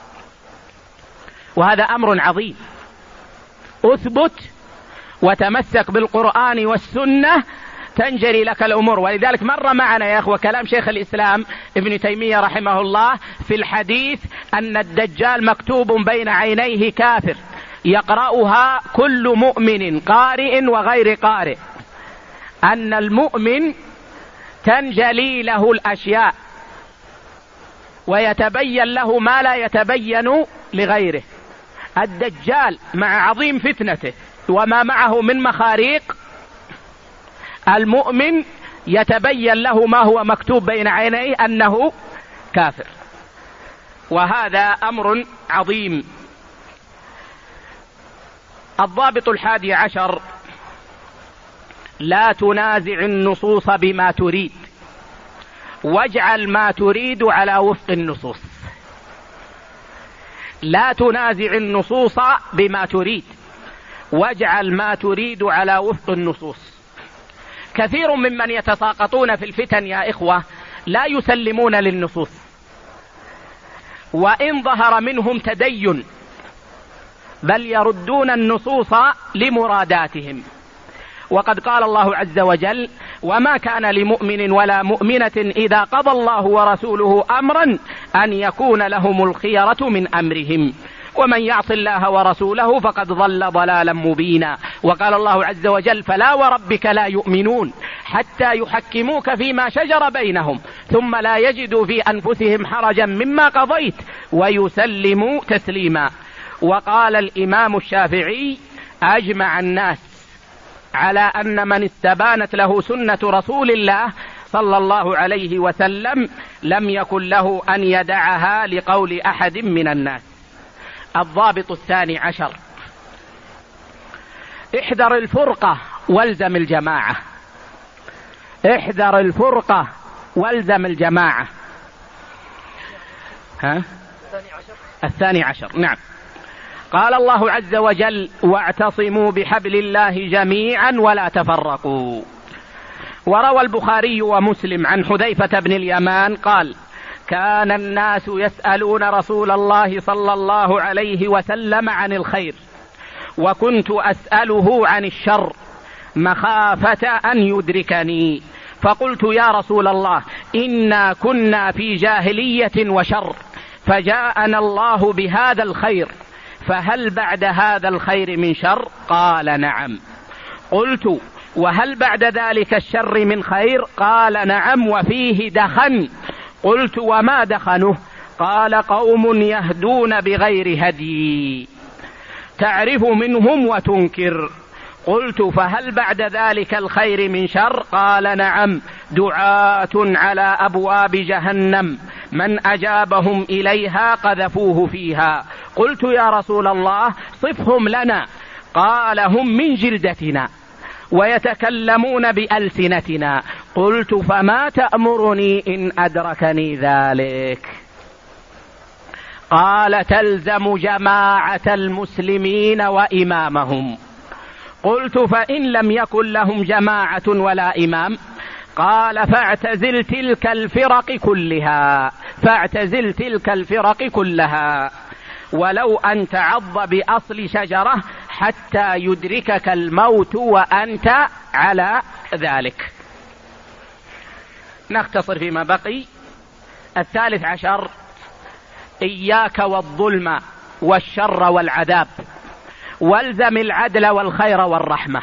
وهذا أمر عظيم. أثبت وتمسك بالقرآن والسنة تنجلي لك الأمور. ولذلك مر معنا يا أخوة كلام شيخ الإسلام ابن تيمية رحمه الله في الحديث أن الدجال مكتوب بين عينيه كافر يقرأها كل مؤمن قارئ وغير قارئ، أن المؤمن تنجلي له الأشياء ويتبين له ما لا يتبين لغيره. الدجال مع عظيم فتنته وما معه من مخاريق، المؤمن يتبين له ما هو مكتوب بين عينيه أنه كافر، وهذا أمر عظيم. الضابط الحادي عشر: لا تنازع النصوص بما تريد، واجعل ما تريد على وفق النصوص. لا تنازع النصوص بما تريد، واجعل ما تريد على وفق النصوص. كثير ممن يتساقطون في الفتن يا إخوة لا يسلمون للنصوص، وإن ظهر منهم تدين بل يردون النصوص لمراداتهم. وقد قال الله عز وجل: وما كان لمؤمن ولا مؤمنة إذا قضى الله ورسوله أمرا أن يكون لهم الخيرة من أمرهم ومن يعص الله ورسوله فقد ضل ضلالا مبينا. وقال الله عز وجل: فلا وربك لا يؤمنون حتى يحكموك فيما شجر بينهم ثم لا يجدوا في أنفسهم حرجا مما قضيت ويسلموا تسليما. وقال الإمام الشافعي: أجمع الناس على أن من استبانت له سنة رسول الله صلى الله عليه وسلم لم يكن له أن يدعها لقول أحد من الناس. الضابط الثاني عشر: احذر الفرقة والزم الجماعة. احذر الفرقة والزم الجماعة. ها؟ الثاني عشر. نعم. قال الله عز وجل: واعتصموا بحبل الله جميعا ولا تفرقوا. وروى البخاري ومسلم عن حذيفة بن اليمان قال: كان الناس يسألون رسول الله صلى الله عليه وسلم عن الخير وكنت أسأله عن الشر مخافة أن يدركني، فقلت: يا رسول الله إنا كنا في جاهلية وشر فجاءنا الله بهذا الخير فهل بعد هذا الخير من شر؟ قال: نعم. قلت: وهل بعد ذلك الشر من خير؟ قال: نعم وفيه دخن. قلت: وما دخنه؟ قال: قوم يهدون بغير هدي تعرف منهم وتنكر. قلت: فهل بعد ذلك الخير من شر؟ قال: نعم، دعاة على أبواب جهنم من أجابهم إليها قذفوه فيها. قلت: يا رسول الله صفهم لنا. قال: هم من جلدتنا ويتكلمون بألسنتنا. قلت: فما تأمرني إن أدركني ذلك؟ قال: تلزم جماعة المسلمين وإمامهم. قلت: فإن لم يكن لهم جماعة ولا إمام؟ قال: فاعتزل تلك الفرق كلها فاعتزل تلك الفرق كلها ولو أن تعض بأصل شجرة حتى يدركك الموت وأنت على ذلك. نختصر فيما بقي. الثالث عشر: إياك والظلم والشر والعذاب والزم العدل والخير والرحمة.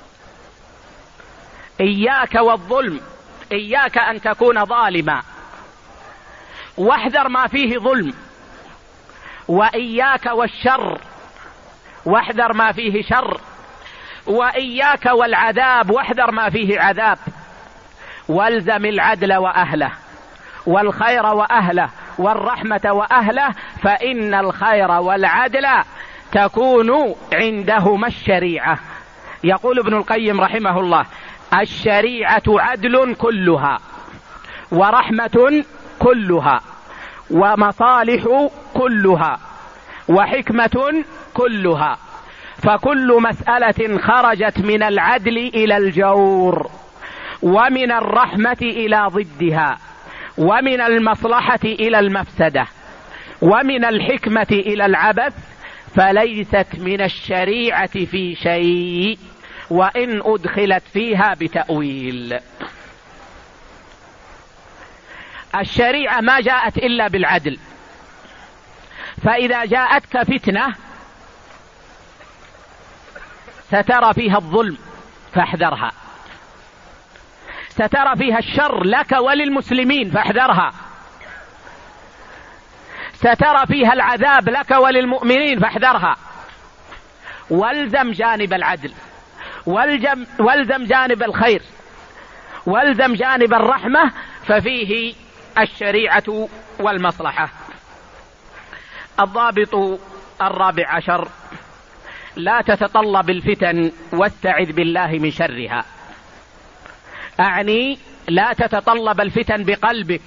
إياك والظلم، إياك أن تكون ظالما واحذر ما فيه ظلم، وإياك والشر واحذر ما فيه شر، وإياك والعذاب واحذر ما فيه عذاب، والزم العدل وأهله والخير وأهله والرحمة وأهله، فإن الخير والعدل تكون عندهما الشريعة. يقول ابن القيم رحمه الله: الشريعة عدل كلها ورحمة كلها ومصالح كلها وحكمة كلها، فكل مسألة خرجت من العدل إلى الجور ومن الرحمة إلى ضدها ومن المصلحة إلى المفسدة ومن الحكمة إلى العبث فليست من الشريعة في شيء وإن أدخلت فيها بتأويل. الشريعة ما جاءت إلا بالعدل، فإذا جاءتك فتنة سترى فيها الظلم فاحذرها، سترى فيها الشر لك وللمسلمين فاحذرها، سترى فيها العذاب لك وللمؤمنين فاحذرها. والزم جانب العدل، والزم جانب الخير، والزم جانب الرحمة، ففيه الشريعة والمصلحة. الضابط الرابع عشر: لا تتطلب الفتن واستعذ بالله من شرها. أعني لا تتطلب الفتن بقلبك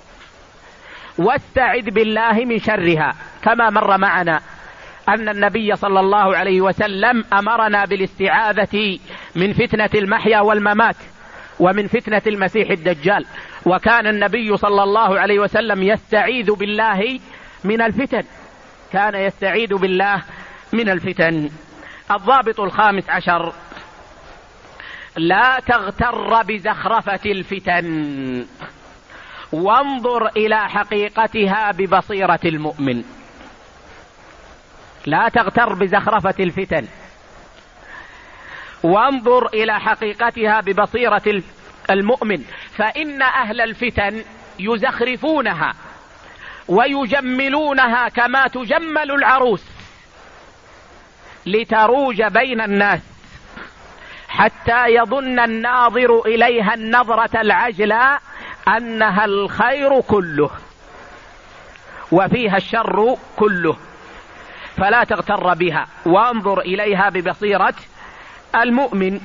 واستعذ بالله من شرها، كما مر معنا أن النبي صلى الله عليه وسلم أمرنا بالاستعاذة من فتنة المحيا والممات ومن فتنة المسيح الدجال، وكان النبي صلى الله عليه وسلم يستعيذ بالله من الفتن، كان يستعيذ بالله من الفتن. الضابط الخامس عشر: لا تغتر بزخرفة الفتن وانظر إلى حقيقتها ببصيرة المؤمن. لا تغتر بزخرفة الفتن وانظر إلى حقيقتها ببصيرة المؤمن، فإن أهل الفتن يزخرفونها ويجملونها كما تجمل العروس لتروج بين الناس، حتى يظن الناظر إليها النظرة العجلة أنها الخير كله وفيها الشر كله، فلا تغتر بها وانظر إليها ببصيرة المؤمن.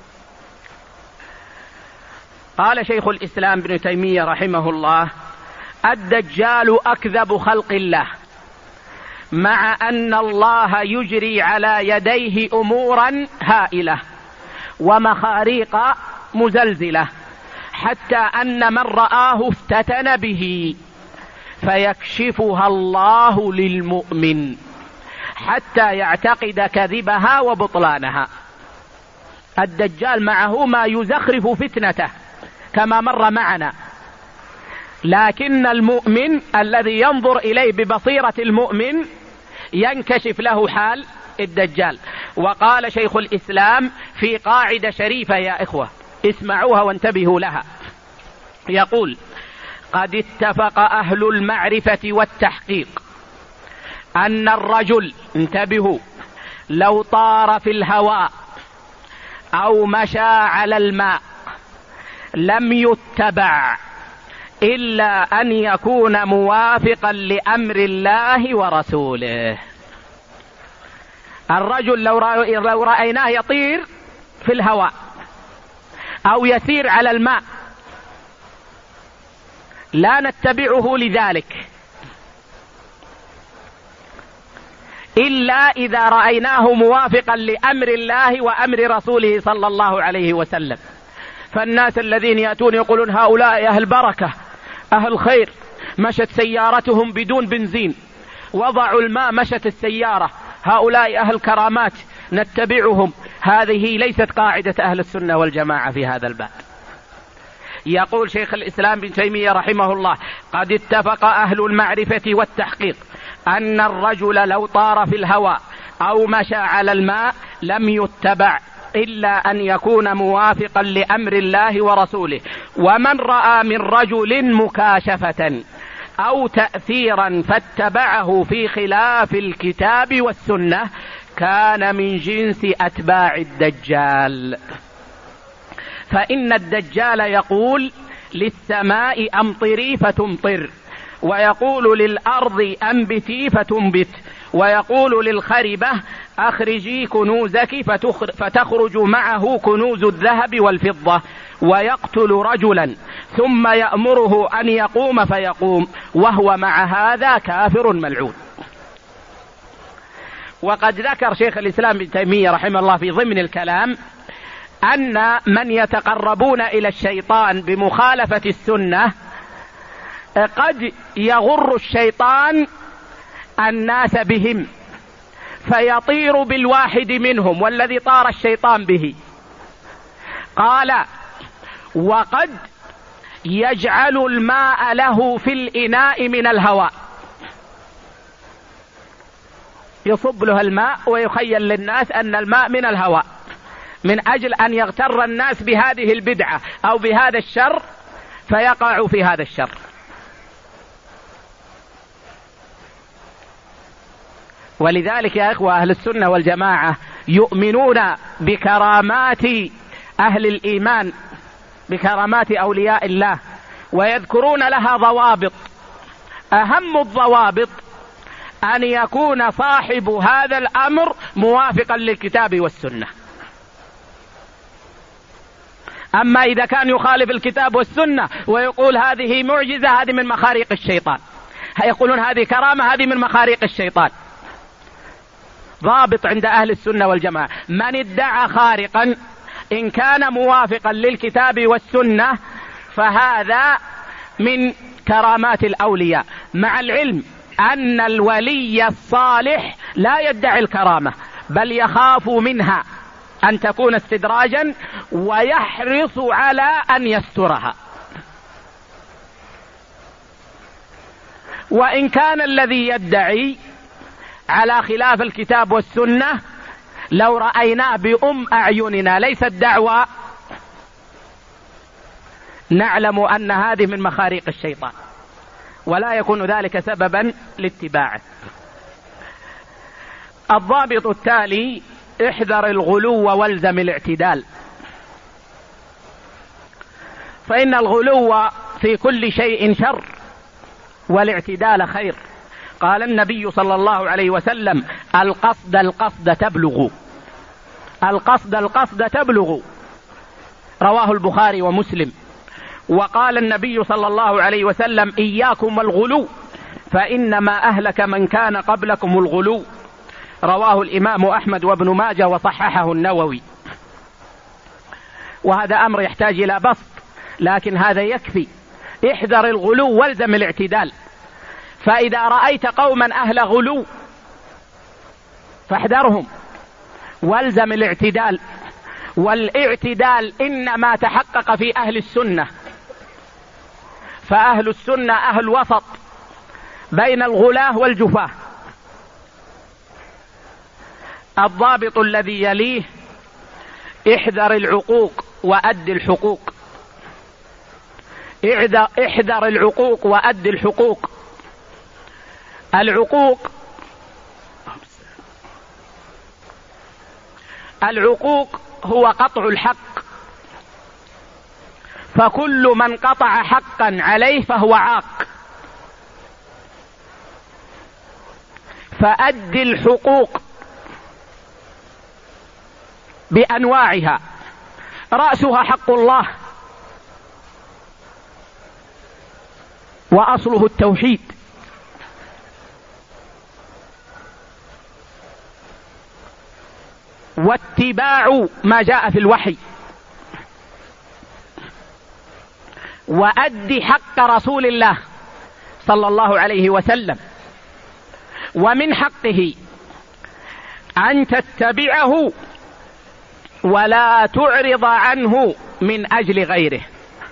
قال شيخ الإسلام ابن تيمية رحمه الله: الدجال أكذب خلق الله، مع أن الله يجري على يديه أمورا هائلة ومخاريق مزلزلة، حتى أن من رآه افتتن به، فيكشفها الله للمؤمن حتى يعتقد كذبها وبطلانها. الدجال معه ما يزخرف فتنته كما مر معنا، لكن المؤمن الذي ينظر إليه ببصيرة المؤمن ينكشف له حال الدجال. وقال شيخ الإسلام في قاعدة شريفة يا إخوة اسمعوها وانتبهوا لها، يقول: قد اتفق أهل المعرفة والتحقيق أن الرجل، انتبهوا، لو طار في الهواء أو مشى على الماء لم يتبع إلا أن يكون موافقا لأمر الله ورسوله. الرجل لو رأيناه يطير في الهواء أو يسير على الماء لا نتبعه لذلك إلا إذا رأيناه موافقا لأمر الله وأمر رسوله صلى الله عليه وسلم. فالناس الذين يأتون يقولون هؤلاء أهل بركة أهل خير، مشت سيارتهم بدون بنزين، وضعوا الماء مشت السيارة، هؤلاء أهل كرامات نتبعهم، هذه ليست قاعدة أهل السنة والجماعة في هذا الباب. يقول شيخ الإسلام ابن تيمية رحمه الله: قد اتفق أهل المعرفة والتحقيق أن الرجل لو طار في الهواء أو مشى على الماء لم يتبع إلا أن يكون موافقا لأمر الله ورسوله. ومن رأى من رجل مكاشفة أو تأثيرا فاتبعه في خلاف الكتاب والسنة كان من جنس أتباع الدجال. فإن الدجال يقول للسماء أمطري فتمطر، ويقول للأرض أنبتي فتنبت، ويقول للخربة أخرجي كنوزك فتخرج معه كنوز الذهب والفضة، ويقتل رجلا ثم يأمره أن يقوم فيقوم وهو مع هذا كافر ملعون. وقد ذكر شيخ الإسلام ابن تيمية رحمه الله في ضمن الكلام أن من يتقربون إلى الشيطان بمخالفة السنة قد يغر الشيطان الناس بهم فيطير بالواحد منهم والذي طار الشيطان به. قال: وقد يجعل الماء له في الإناء من الهواء، يصب له الماء ويخيل للناس أن الماء من الهواء، من أجل أن يغتر الناس بهذه البدعة أو بهذا الشر فيقع في هذا الشر. ولذلك يا إخوة أهل السنة والجماعة يؤمنون بكرامات أهل الإيمان، بكرامات أولياء الله، ويذكرون لها ضوابط. أهم الضوابط أن يكون صاحب هذا الأمر موافقا للكتاب والسنة. أما إذا كان يخالف الكتاب والسنة ويقول هذه معجزة، هذه من مخاريق الشيطان، يقولون هذه كرامة، هذه من مخاريق الشيطان. ضابط عند أهل السنة والجماعة: من ادعى خارقا إن كان موافقا للكتاب والسنة فهذا من كرامات الأولياء، مع العلم أن الولي الصالح لا يدعي الكرامة، بل يخاف منها أن تكون استدراجا ويحرص على أن يسترها. وإن كان الذي يدعي على خلاف الكتاب والسنة لو رأيناه بأم أعيننا ليس الدعوة، نعلم أن هذه من مخاريق الشيطان، ولا يكون ذلك سببا لاتباعه. الضابط التالي: احذر الغلو والزم الاعتدال. فإن الغلو في كل شيء شر والاعتدال خير. قال النبي صلى الله عليه وسلم: القصد القصد تبلغ، القصد القصد تبلغ، رواه البخاري ومسلم. وقال النبي صلى الله عليه وسلم: إياكم والغلو فإنما أهلك من كان قبلكم الغلو، رواه الإمام أحمد وابن ماجه وصححه النووي. وهذا أمر يحتاج إلى بسط، لكن هذا يكفي. احذر الغلو والزم الاعتدال. فإذا رأيت قوما أهل غلو فاحذرهم والزم الاعتدال. والاعتدال إنما تحقق في أهل السنة، فأهل السنة أهل وسط بين الغلاة والجفاة. الضابط الذي يليه: احذر العقوق وأد الحقوق. احذر العقوق وأد الحقوق. العقوق العقوق هو قطع الحق، فكل من قطع حقا عليه فهو عاق. فأد الحقوق بأنواعها، رأسها حق الله وأصله التوحيد، واتباع ما جاء في الوحي، وأد حق رسول الله صلى الله عليه وسلم. ومن حقه أن تتبعه ولا تعرض عنه من أجل غيره.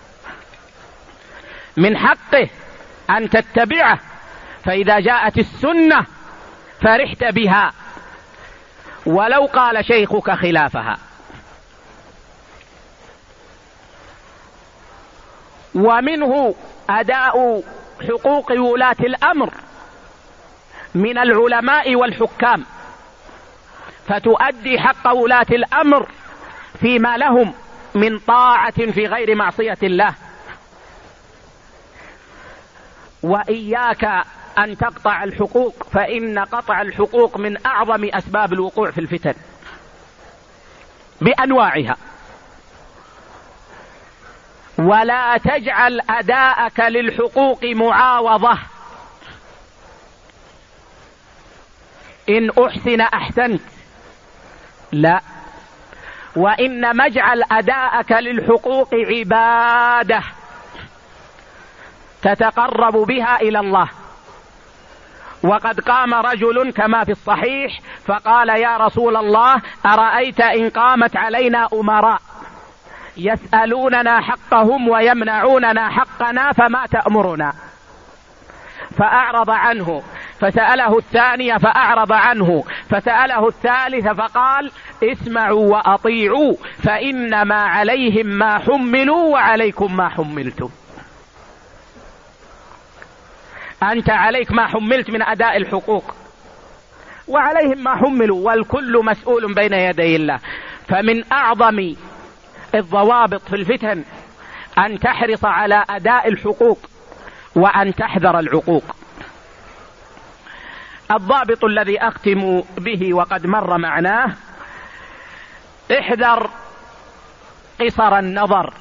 من حقه أن تتبعه، فإذا جاءت السنة فرحت بها ولو قال شيخك خلافها. ومنه أداء حقوق ولاة الأمر من العلماء والحكام، فتؤدي حق ولاة الأمر فيما لهم من طاعة في غير معصية الله. وإياك أن تقطع الحقوق، فإن قطع الحقوق من أعظم أسباب الوقوع في الفتن بأنواعها. ولا تجعل أداءك للحقوق معاوضة. إن أحسن أحسنت، لا، وإنما اجعل أداءك للحقوق عبادة تتقرب بها إلى الله. وقد قام رجل كما في الصحيح فقال: يا رسول الله، أرأيت إن قامت علينا أمراء يسألوننا حقهم ويمنعوننا حقنا فما تأمرنا؟ فأعرض عنه، فسأله الثانية فأعرض عنه، فسأله الثالث فقال: اسمعوا وأطيعوا فإنما عليهم ما حملوا وعليكم ما حملتم. أنت عليك ما حملت من أداء الحقوق، وعليهم ما حملوا، والكل مسؤول بين يدي الله. فمن أعظم الضوابط في الفتن أن تحرص على أداء الحقوق وأن تحذر العقوق. الضابط الذي أختم به وقد مر معناه: احذر قصر النظر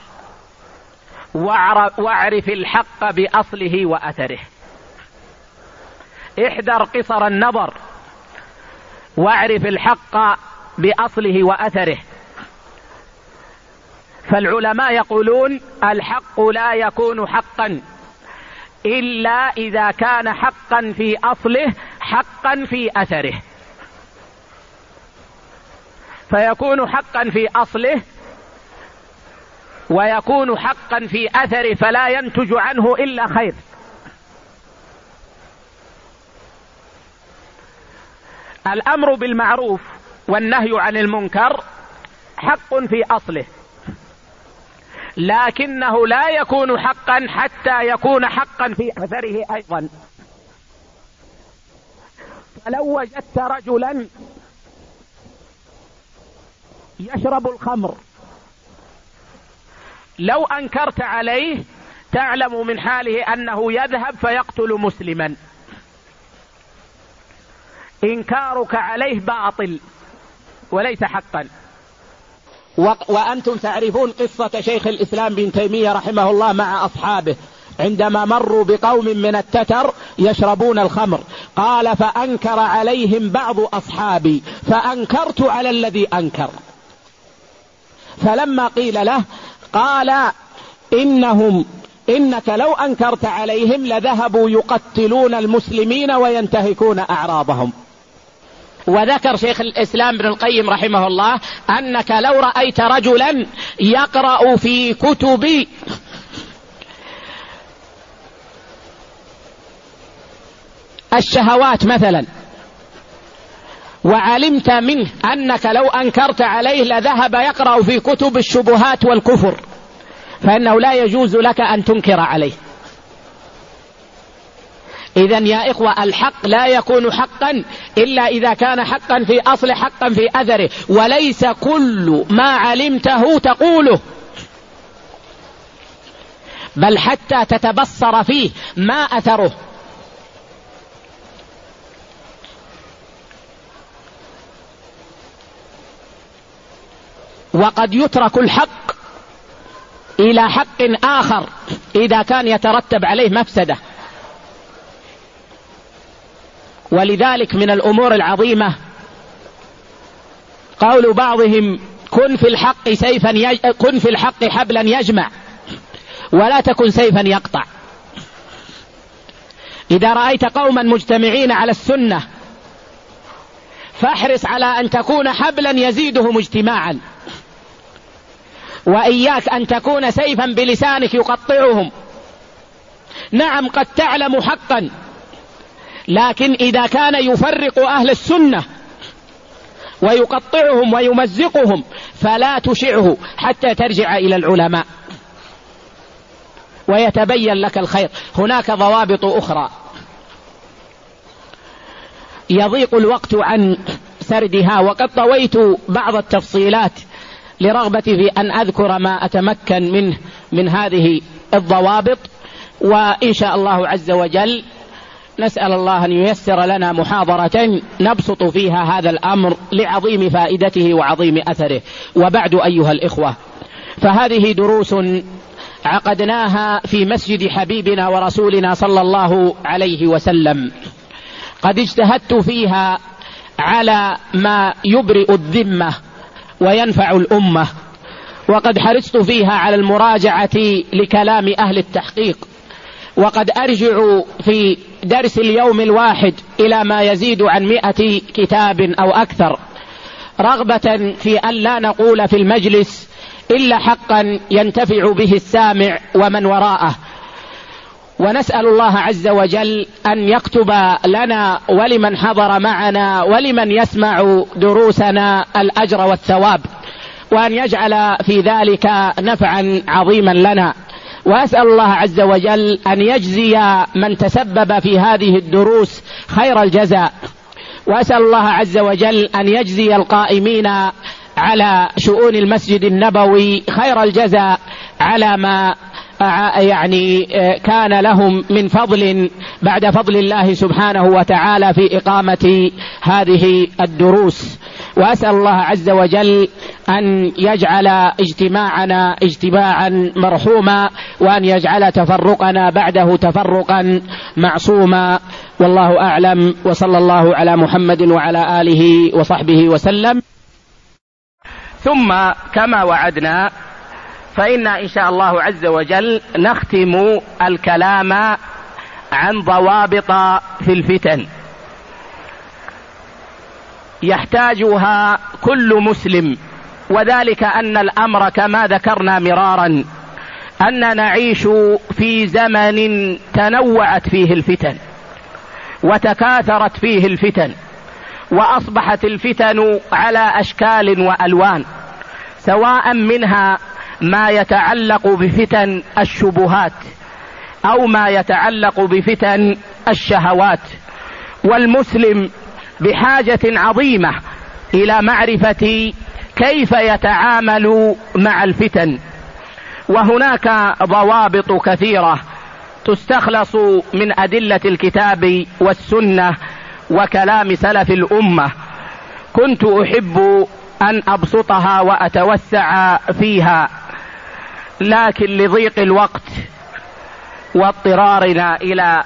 واعرف الحق بأصله وأثره. احذر قصر النظر واعرف الحق بأصله وأثره. فالعلماء يقولون: الحق لا يكون حقا إلا إذا كان حقا في أصله حقا في أثره، فيكون حقا في أصله ويكون حقا في أثره، فلا ينتج عنه إلا خير. الأمر بالمعروف والنهي عن المنكر حق في أصله، لكنه لا يكون حقا حتى يكون حقا في أثره أيضا. فلو وجدت رجلا يشرب الخمر، لو أنكرت عليه تعلم من حاله أنه يذهب فيقتل مسلما، إنكارك عليه باطل وليس حقا. وأنتم تعرفون قصة شيخ الإسلام بن تيمية رحمه الله مع أصحابه عندما مروا بقوم من التتر يشربون الخمر، قال: فأنكر عليهم بعض أصحابي فأنكرت على الذي أنكر. فلما قيل له قال: إنهم إنك لو أنكرت عليهم لذهبوا يقتلون المسلمين وينتهكون أعراضهم. وذكر شيخ الإسلام بن القيم رحمه الله أنك لو رأيت رجلا يقرأ في كتب الشهوات مثلا، وعلمت منه أنك لو أنكرت عليه لذهب يقرأ في كتب الشبهات والكفر، فإنه لا يجوز لك أن تنكر عليه. إذن يا إخوة، الحق لا يكون حقا إلا إذا كان حقا في أصل حقا في أثره، وليس كل ما علمته تقوله، بل حتى تتبصر فيه ما أثره. وقد يترك الحق إلى حق آخر إذا كان يترتب عليه مفسدة. ولذلك من الأمور العظيمة قول بعضهم: كن في الحق سيفا يج... كن في الحق حبلا يجمع ولا تكن سيفا يقطع. إذا رأيت قوما مجتمعين على السنة فاحرص على أن تكون حبلا يزيدهم اجتماعا، وإياك أن تكون سيفا بلسانك يقطعهم. نعم قد تعلم حقا، لكن إذا كان يفرق أهل السنة ويقطعهم ويمزقهم فلا تشعه حتى ترجع إلى العلماء ويتبين لك الخير. هناك ضوابط أخرى يضيق الوقت عن سردها، وقد طويت بعض التفصيلات لرغبتي في أن أذكر ما أتمكن منه من هذه الضوابط. وإن شاء الله عز وجل نسأل الله أن ييسر لنا محاضرة نبسط فيها هذا الأمر لعظيم فائدته وعظيم أثره. وبعد أيها الإخوة، فهذه دروس عقدناها في مسجد حبيبنا ورسولنا صلى الله عليه وسلم، قد اجتهدت فيها على ما يبرئ الذمة وينفع الأمة، وقد حرصت فيها على المراجعة لكلام أهل التحقيق، وقد أرجع في درس اليوم الواحد إلى ما يزيد عن مئة كتاب أو أكثر، رغبة في أن لا نقول في المجلس إلا حقا ينتفع به السامع ومن وراءه. ونسأل الله عز وجل أن يكتب لنا ولمن حضر معنا ولمن يسمع دروسنا الأجر والثواب، وأن يجعل في ذلك نفعا عظيما لنا. وأسأل الله عز وجل أن يجزي من تسبب في هذه الدروس خير الجزاء، وأسأل الله عز وجل أن يجزي القائمين على شؤون المسجد النبوي خير الجزاء على ما يعني كان لهم من فضل بعد فضل الله سبحانه وتعالى في إقامة هذه الدروس. وأسأل الله عز وجل أن يجعل اجتماعنا اجتماعا مرحوما، وأن يجعل تفرقنا بعده تفرقا معصوما. والله أعلم، وصلى الله على محمد وعلى آله وصحبه وسلم. ثم كما وعدنا فإن إن شاء الله عز وجل نختم الكلام عن ضوابط في الفتن يحتاجها كل مسلم، وذلك أن الأمر كما ذكرنا مرارا أن نعيش في زمن تنوعت فيه الفتن وتكاثرت فيه الفتن، وأصبحت الفتن على أشكال وألوان، سواء منها ما يتعلق بفتن الشبهات أو ما يتعلق بفتن الشهوات. والمسلم بحاجة عظيمة إلى معرفة كيف يتعامل مع الفتن، وهناك ضوابط كثيرة تستخلص من أدلة الكتاب والسنة وكلام سلف الأمة، كنت أحب أن أبسطها وأتوسع فيها، لكن لضيق الوقت واضطرارنا إلى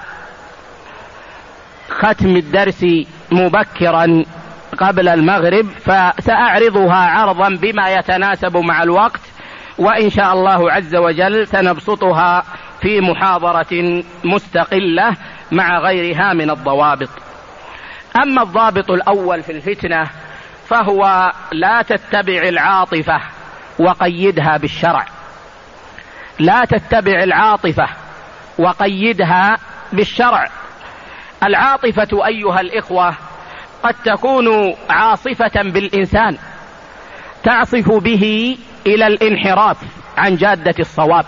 ختم الدرس مبكرا قبل المغرب فسأعرضها عرضا بما يتناسب مع الوقت، وإن شاء الله عز وجل سنبسطها في محاضرة مستقلة مع غيرها من الضوابط. أما الضابط الأول في الفتنة فهو لا تتبع العاطفة وقيدها بالشرع. لا تتبع العاطفة وقيدها بالشرع. العاطفة أيها الإخوة قد تكون عاصفة بالإنسان، تعصف به إلى الانحراف عن جادة الصواب،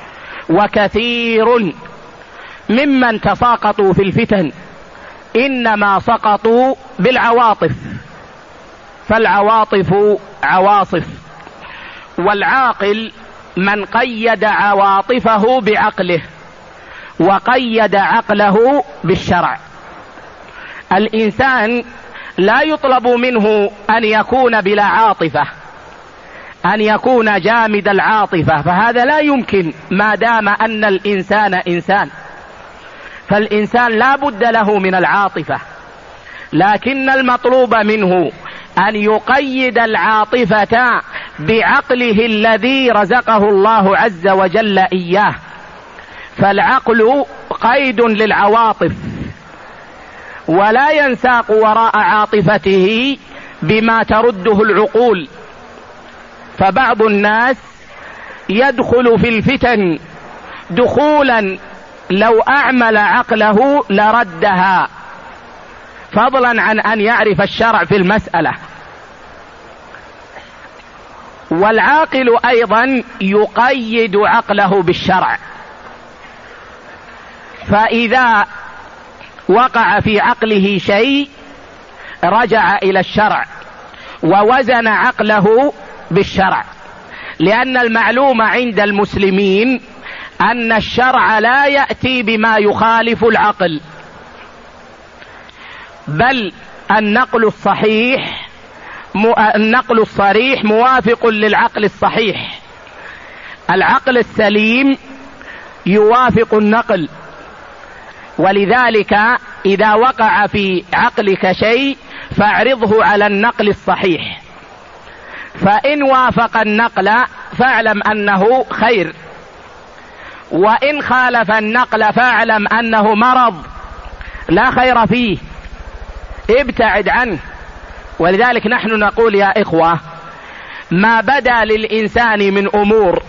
وكثير ممن تساقطوا في الفتن إنما سقطوا بالعواطف، فالعواطف عواصف. والعاقل من قيد عواطفه بعقله وقيد عقله بالشرع. الإنسان لا يطلب منه أن يكون بلا عاطفة، أن يكون جامد العاطفة، فهذا لا يمكن ما دام أن الإنسان إنسان، فالإنسان لا بد له من العاطفة، لكن المطلوب منه أن يقيد العاطفة بعقله الذي رزقه الله عز وجل إياه. فالعقل قيد للعواطف، ولا ينساق وراء عاطفته بما ترده العقول. فبعض الناس يدخل في الفتن دخولا لو أعمل عقله لردها، فضلا عن أن يعرف الشرع في المسألة. والعاقل أيضا يقيد عقله بالشرع، فإذا وقع في عقله شيء رجع إلى الشرع ووزن عقله بالشرع، لأن المعلوم عند المسلمين أن الشرع لا يأتي بما يخالف العقل، بل النقل الصحيح النقل الصريح موافق للعقل الصحيح. العقل السليم يوافق النقل، ولذلك إذا وقع في عقلك شيء فاعرضه على النقل الصحيح، فإن وافق النقل فاعلم أنه خير، وإن خالف النقل فاعلم أنه مرض لا خير فيه، ابتعد عنه. ولذلك نحن نقول يا إخوة، ما بدا للإنسان من أمور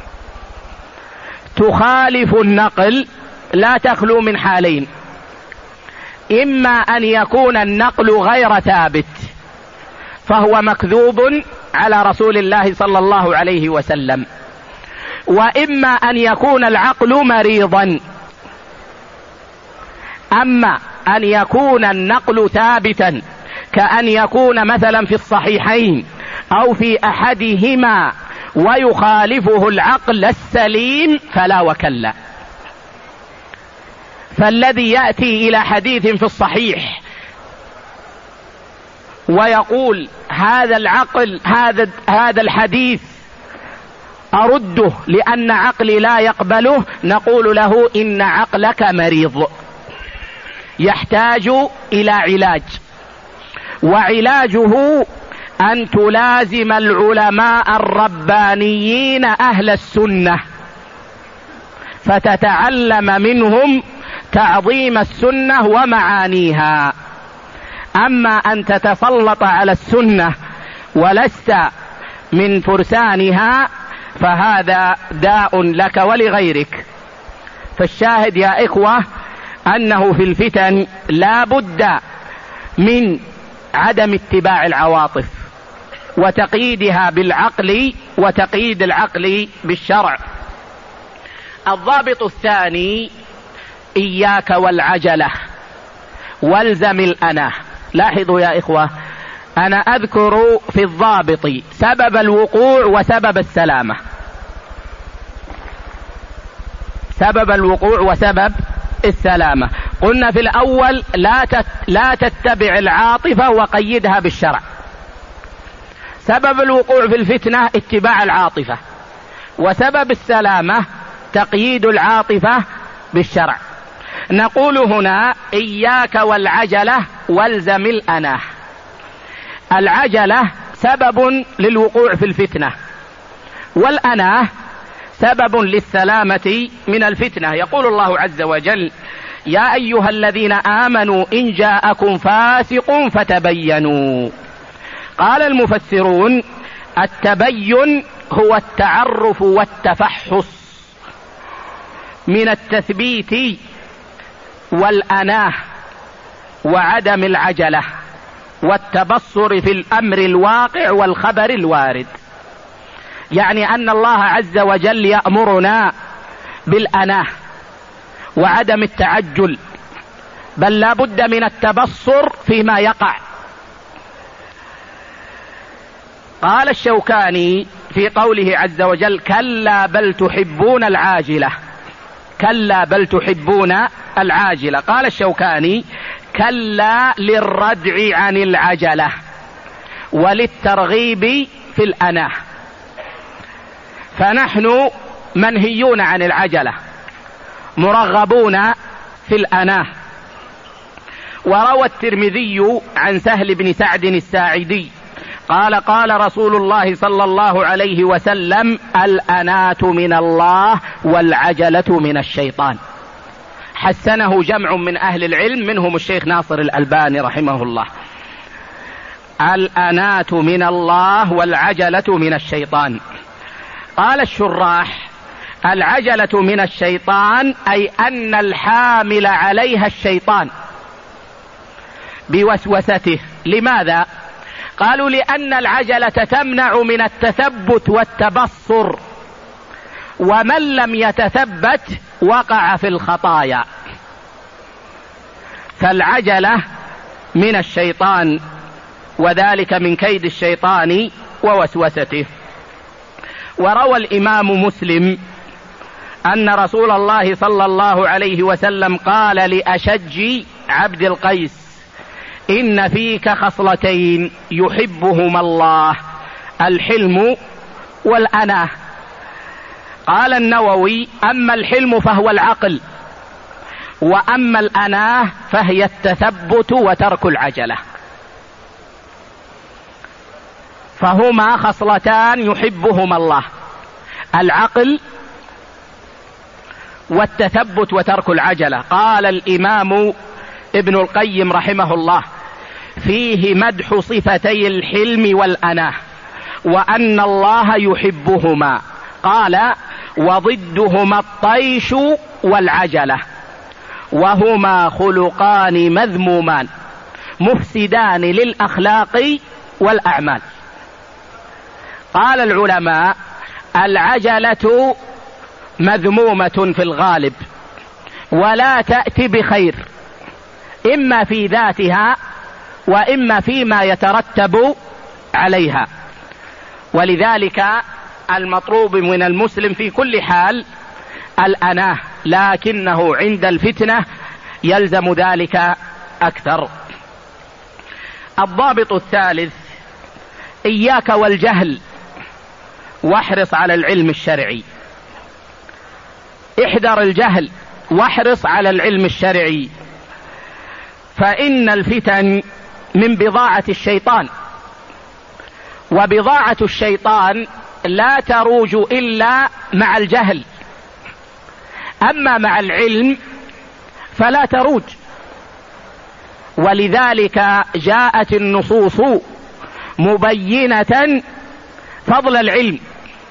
تخالف النقل لا تخلو من حالين: إما أن يكون النقل غير ثابت فهو مكذوب على رسول الله صلى الله عليه وسلم، وإما أن يكون العقل مريضا. أما أن يكون النقل ثابتا كأن يكون مثلا في الصحيحين أو في أحدهما ويخالفه العقل السليم فلا وكلا. فالذي يأتي إلى حديث في الصحيح ويقول هذا العقل هذا هذا الحديث أرده لأن عقلي لا يقبله، نقول له إن عقلك مريض يحتاج إلى علاج، وعلاجه أن تلازم العلماء الربانيين أهل السنة فتتعلم منهم تعظيم السنة ومعانيها. أما أن تتسلط على السنة ولست من فرسانها فهذا داء لك ولغيرك. فالشاهد يا إخوة أنه في الفتن لا بد من عدم اتباع العواطف وتقييدها بالعقل وتقييد العقل بالشرع. الضابط الثاني إياك والعجلة والزم الأناه. لاحظوا يا إخوة أنا أذكر في الضابط سبب الوقوع وسبب السلامة، سبب الوقوع وسبب السلامة. قلنا في الأول لا لا تتبع العاطفة وقيدها بالشرع. سبب الوقوع في الفتنة اتباع العاطفة، وسبب السلامة تقييد العاطفة بالشرع. نقول هنا إياك والعجلة والزم الأناه. العجلة سبب للوقوع في الفتنة، والأناه سبب للسلامة من الفتنة. يقول الله عز وجل يا أيها الذين آمنوا إن جاءكم فاسق فتبينوا. قال المفسرون التبين هو التعرف والتفحص من التثبيت والأناه وعدم العجلة والتبصر في الأمر الواقع والخبر الوارد. يعني أن الله عز وجل يأمرنا بالأناه وعدم التعجل، بل لا بد من التبصر فيما يقع. قال الشوكاني في قوله عز وجل كلا بل تحبون العاجلة، كلا بل تحبون العاجلة. قال الشوكاني كلا للردع عن العجلة وللترغيب في الأناه. فنحن منهيون عن العجلة مرغبون في الأناه. وروى الترمذي عن سهل بن سعد الساعدي قال قال رسول الله صلى الله عليه وسلم الأناة من الله والعجلة من الشيطان. حسنه جمع من أهل العلم منهم الشيخ ناصر الألباني رحمه الله. الأناة من الله والعجلة من الشيطان. قال الشراح العجلة من الشيطان أي أن الحامل عليها الشيطان بوسوسته. لماذا؟ قالوا لأن العجلة تمنع من التثبت والتبصر، ومن لم يتثبت وقع في الخطايا. فالعجلة من الشيطان، وذلك من كيد الشيطان ووسوسته. وروى الإمام مسلم أن رسول الله صلى الله عليه وسلم قال لأشج عبد القيس إن فيك خصلتين يحبهما الله الحلم والأناه. قال النووي أما الحلم فهو العقل، وأما الأناه فهي التثبت وترك العجلة. فهما خصلتان يحبهما الله، العقل والتثبت وترك العجلة. قال الإمام ابن القيم رحمه الله فيه مدح صفتي الحلم والأناه وأن الله يحبهما. قال وضدهما الطيش والعجلة، وهما خلقان مذمومان مفسدان للأخلاق والأعمال. قال العلماء العجلة مذمومة في الغالب ولا تأتي بخير، إما في ذاتها وإما فيما يترتب عليها. ولذلك المطلوب من المسلم في كل حال الأناة، لكنه عند الفتنة يلزم ذلك أكثر. الضابط الثالث: إياك والجهل واحرص على العلم الشرعي. احذر الجهل واحرص على العلم الشرعي، فإن الفتن من بضاعة الشيطان، وبضاعة الشيطان لا تروج إلا مع الجهل، أما مع العلم فلا تروج. ولذلك جاءت النصوص مبينة فضل العلم.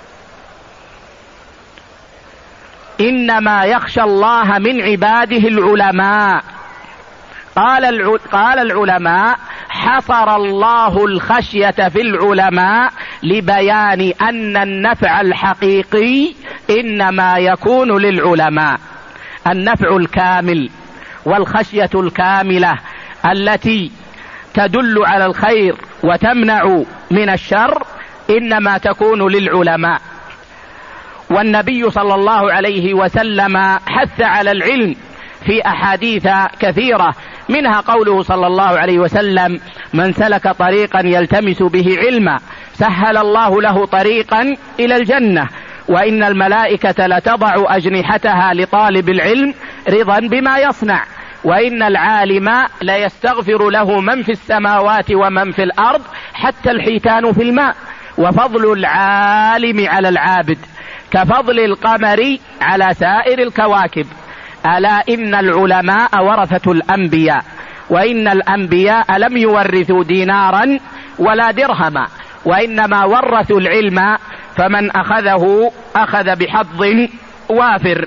إنما يخشى الله من عباده العلماء. قال قال العلماء: حصر الله الخشية في العلماء لبيان أن النفع الحقيقي إنما يكون للعلماء. النفع الكامل والخشية الكاملة التي تدل على الخير وتمنع من الشر إنما تكون للعلماء. والنبي صلى الله عليه وسلم حث على العلم في أحاديث كثيرة، منها قوله صلى الله عليه وسلم: من سلك طريقا يلتمس به علما سهل الله له طريقا إلى الجنة، وإن الملائكة لتضع أجنحتها لطالب العلم رضا بما يصنع، وإن العالم ليستغفر له من في السماوات ومن في الأرض حتى الحيتان في الماء. وفضل العالم على العابد كفضل القمر على سائر الكواكب. ألا إن العلماء ورثة الأنبياء، وإن الأنبياء لم يورثوا دينارا ولا درهما، وإنما ورثوا العلم، فمن أخذه أخذ بحظ وافر.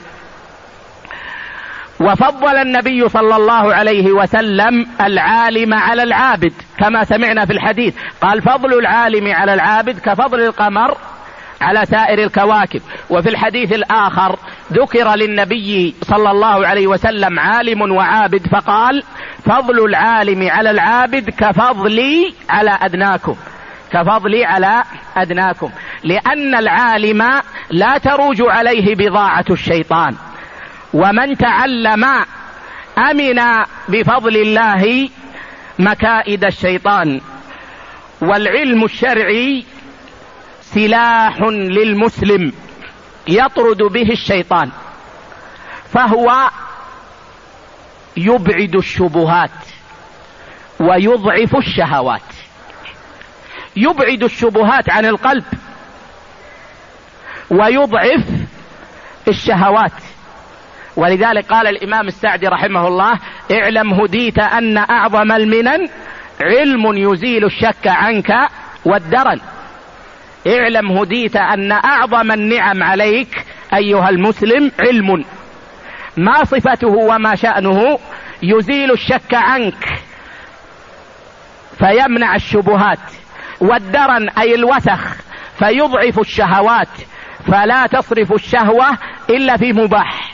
وفضل النبي صلى الله عليه وسلم العالم على العابد كما سمعنا في الحديث، قال: فضل العالم على العابد كفضل القمر على سائر الكواكب. وفي الحديث الآخر ذكر للنبي صلى الله عليه وسلم عالم وعابد، فقال: فضل العالم على العابد كفضلي على أدناكم، كفضلي على أدناكم، لأن العالم لا تروج عليه بضاعة الشيطان، ومن تعلم أمن بفضل الله مكائد الشيطان. والعلم الشرعي سلاح للمسلم يطرد به الشيطان، فهو يبعد الشبهات ويضعف الشهوات. يبعد الشبهات عن القلب ويضعف الشهوات. ولذلك قال الإمام السعدي رحمه الله: اعلم هديت أن أعظم المنن علم يزيل الشك عنك والدرن. اعلم هديت أن أعظم النعم عليك أيها المسلم علم، ما صفته وما شأنه؟ يزيل الشك عنك فيمنع الشبهات، والدرن أي الوسخ فيضعف الشهوات، فلا تصرف الشهوة إلا في مباح.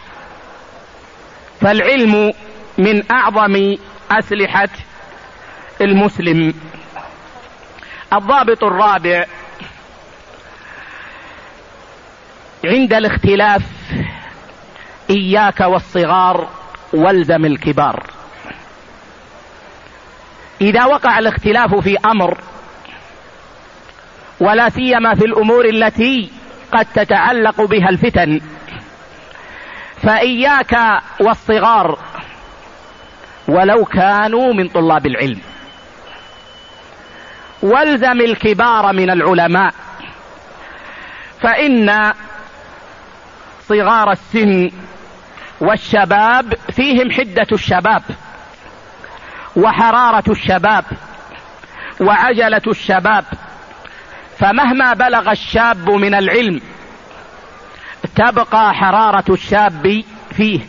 فالعلم من أعظم أسلحة المسلم. الضابط الرابع: عند الاختلاف إياك والصغار والزم الكبار. إذا وقع الاختلاف في أمر، ولا سيما في الأمور التي قد تتعلق بها الفتن، فإياك والصغار ولو كانوا من طلاب العلم، والزم الكبار من العلماء، فإن صغار السن والشباب فيهم حدة الشباب وحرارة الشباب وعجلة الشباب، فمهما بلغ الشاب من العلم تبقى حرارة الشاب فيه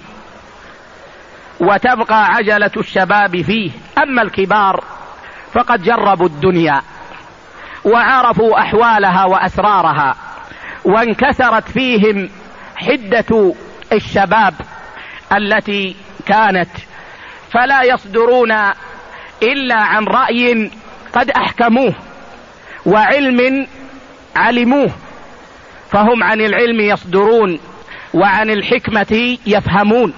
وتبقى عجلة الشباب فيه. أما الكبار فقد جربوا الدنيا وعرفوا أحوالها وأسرارها، وانكسرت فيهم حدة الشباب التي كانت، فلا يصدرون إلا عن رأي قد أحكموه وعلم علموه، فهم عن العلم يصدرون وعن الحكمة يفهمون،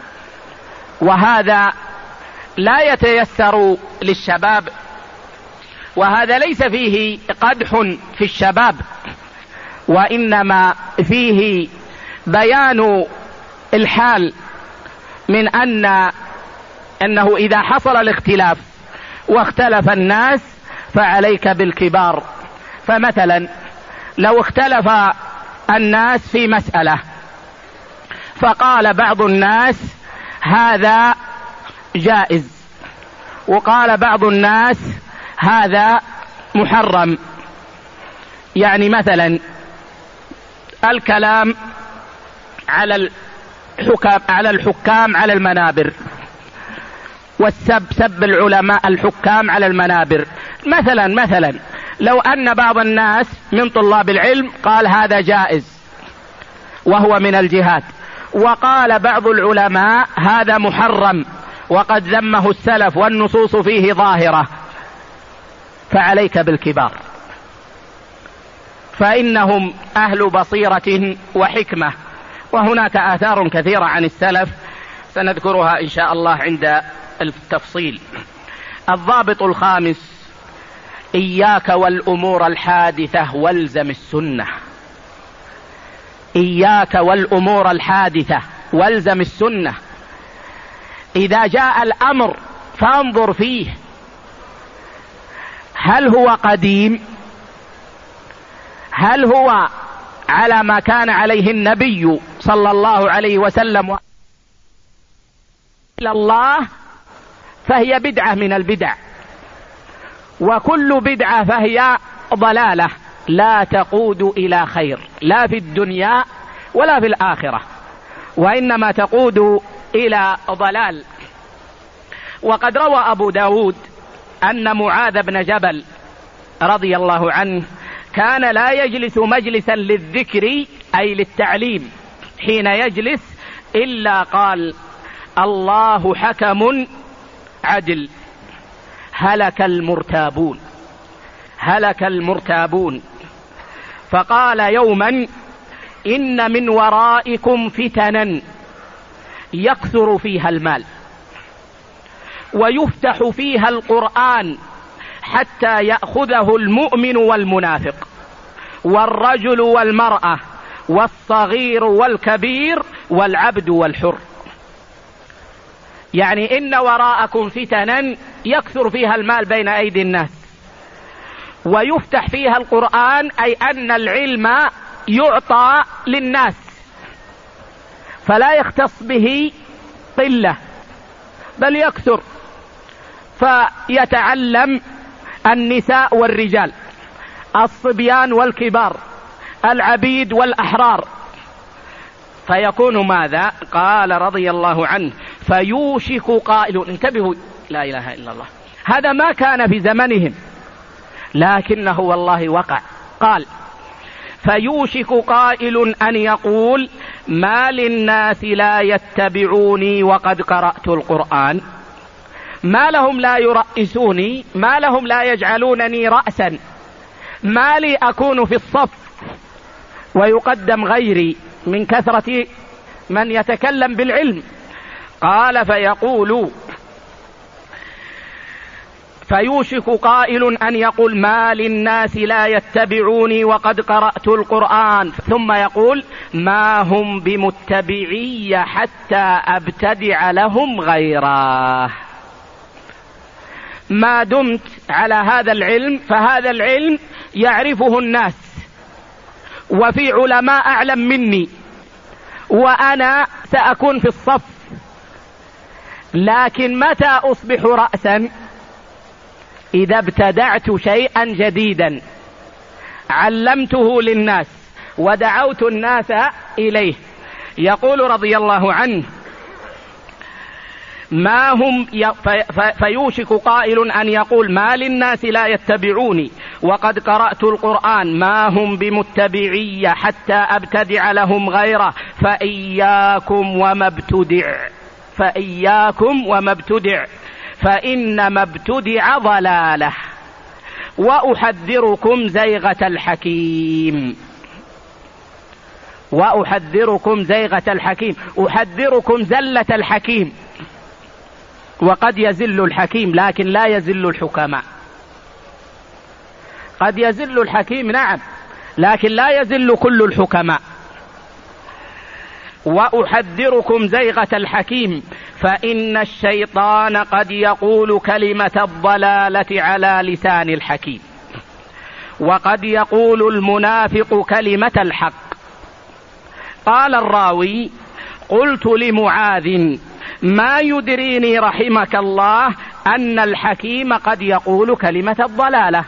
وهذا لا يتيسر للشباب، وهذا ليس فيه قدح في الشباب، وإنما فيه بيان الحال من أن أنه إذا حصل الاختلاف واختلف الناس فعليك بالكبار. فمثلا لو اختلف الناس في مسألة فقال بعض الناس هذا جائز، وقال بعض الناس هذا محرم، يعني مثلا الكلام على الحكام على الحكام على المنابر، والسب سب العلماء الحكام على المنابر. مثلا مثلا لو أن بعض الناس من طلاب العلم قال هذا جائز وهو من الجهاد، وقال بعض العلماء هذا محرم وقد ذمه السلف والنصوص فيه ظاهرة، فعليك بالكبار، فإنهم أهل بصيرة وحكمة. وهناك آثار كثيرة عن السلف سنذكرها إن شاء الله عند التفصيل. الضابط الخامس: إياك والأمور الحادثة والزم السنة. إياك والأمور الحادثة والزم السنة. إذا جاء الأمر فانظر فيه، هل هو قديم؟ هل هو على ما كان عليه النبي صلى الله عليه وسلم إلى الله؟ فهي بدعة من البدع، وكل بدعة فهي ضلالة لا تقود إلى خير، لا في الدنيا ولا في الآخرة، وإنما تقود إلى ضلال. وقد روى أبو داود أن معاذ بن جبل رضي الله عنه كان لا يجلس مجلسا للذكر أي للتعليم، حين يجلس إلا قال: الله حكم عدل، هلك المرتابون، هلك المرتابون. فقال يوما: إن من ورائكم فتنا يكثر فيها المال، ويفتح فيها القرآن حتى يأخذه المؤمن والمنافق، والرجل والمرأة، والصغير والكبير، والعبد والحر. يعني إن وراءكم فتنا يكثر فيها المال بين أيدي الناس، ويفتح فيها القرآن، أي أن العلم يعطى للناس فلا يختص به قلة بل يكثر، فيتعلم النساء والرجال، الصبيان والكبار، العبيد والأحرار. فيكون ماذا؟ قال رضي الله عنه: فيوشك قائل، انتبهوا، لا إله إلا الله، هذا ما كان في زمنهم لكنه والله وقع. قال: فيوشك قائل أن يقول: ما للناس لا يتبعوني وقد قرأت القرآن؟ ما لهم لا يرئسوني؟ ما لهم لا يجعلونني رأسا؟ ما لي أكون في الصف ويقدم غيري من كثرة من يتكلم بالعلم؟ قال: فيقول فيوشك قائل أن يقول: ما للناس لا يتبعوني وقد قرأت القرآن، ثم يقول: ما هم بمتبعي حتى أبتدع لهم غيره. ما دمت على هذا العلم فهذا العلم يعرفه الناس، وفي علماء أعلم مني، وأنا سأكون في الصف، لكن متى أصبح رأسا؟ إذا ابتدعت شيئا جديدا علمته للناس ودعوت الناس إليه. يقول رضي الله عنه: ما هم فيوشك قائل أن يقول: ما للناس لا يتبعوني وقد قرأت القرآن، ما هم بمتبعي حتى أبتدع لهم غيره، فإياكم وما ابتدع، فإياكم وما ابتدع، فإنما ابتدع ضلاله، وأحذركم زيغة الحكيم. وأحذركم زيغة الحكيم، أحذركم زلة الحكيم. وقد يزل الحكيم لكن لا يزل الحكماء. قد يزل الحكيم نعم، لكن لا يزل كل الحكماء. وأحذركم زيغة الحكيم فإن الشيطان قد يقول كلمة الضلالة على لسان الحكيم، وقد يقول المنافق كلمة الحق. قال الراوي: قلت لمعاذ: ما يدريني رحمك الله أن الحكيم قد يقول كلمة الضلالة.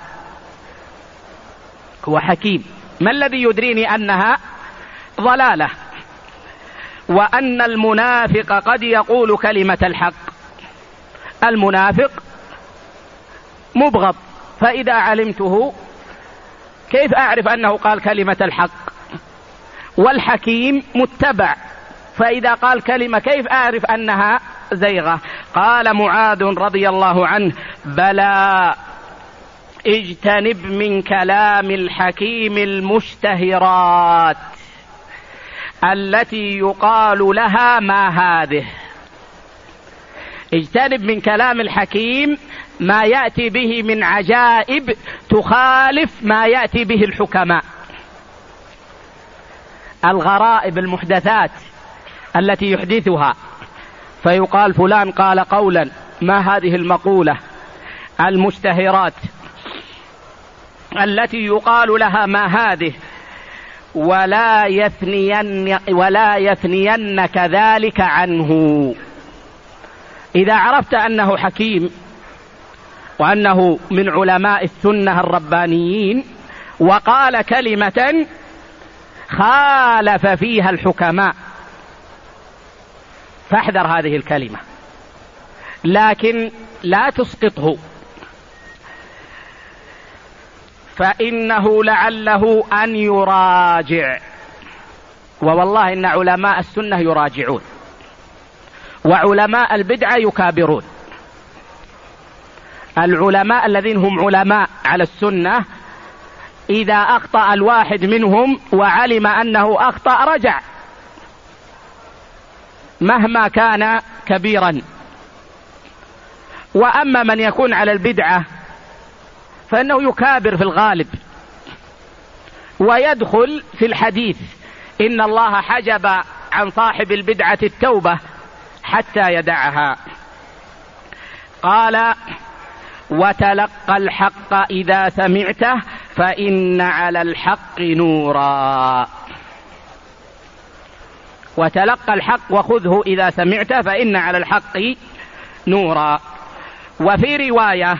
هو حكيم، ما الذي يدريني أنها ضلالة؟ وأن المنافق قد يقول كلمة الحق. المنافق مبغض، فإذا علمته كيف أعرف أنه قال كلمة الحق؟ والحكيم متبع، فإذا قال كلمة كيف أعرف أنها زيغة؟ قال معاذ رضي الله عنه: بلى، اجتنب من كلام الحكيم المشتهرات التي يقال لها ما هذه. اجتنب من كلام الحكيم ما يأتي به من عجائب تخالف ما يأتي به الحكماء، الغرائب المحدثات التي يحدثها، فيقال فلان قال قولا، ما هذه المقولة؟ المشتهرات التي يقال لها ما هذه. ولا يثنين ولا يثنينك ذلك عنه. إذا عرفت أنه حكيم وأنه من علماء السنة الربانيين وقال كلمة خالف فيها الحكماء، فاحذر هذه الكلمة، لكن لا تسقطه، فإنه لعله أن يراجع. ووالله إن علماء السنة يراجعون، وعلماء البدعة يكابرون. العلماء الذين هم علماء على السنة إذا أخطأ الواحد منهم وعلم أنه أخطأ رجع مهما كان كبيرا. وأما من يكون على البدعة فإنه يكابر في الغالب ويدخل في الحديث: إن الله حجب عن صاحب البدعة التوبة حتى يدعها. قال: وتلقى الحق إذا سمعته فإن على الحق نورا. وتلقى الحق وخذه إذا سمعته فإن على الحق نورا. وفي رواية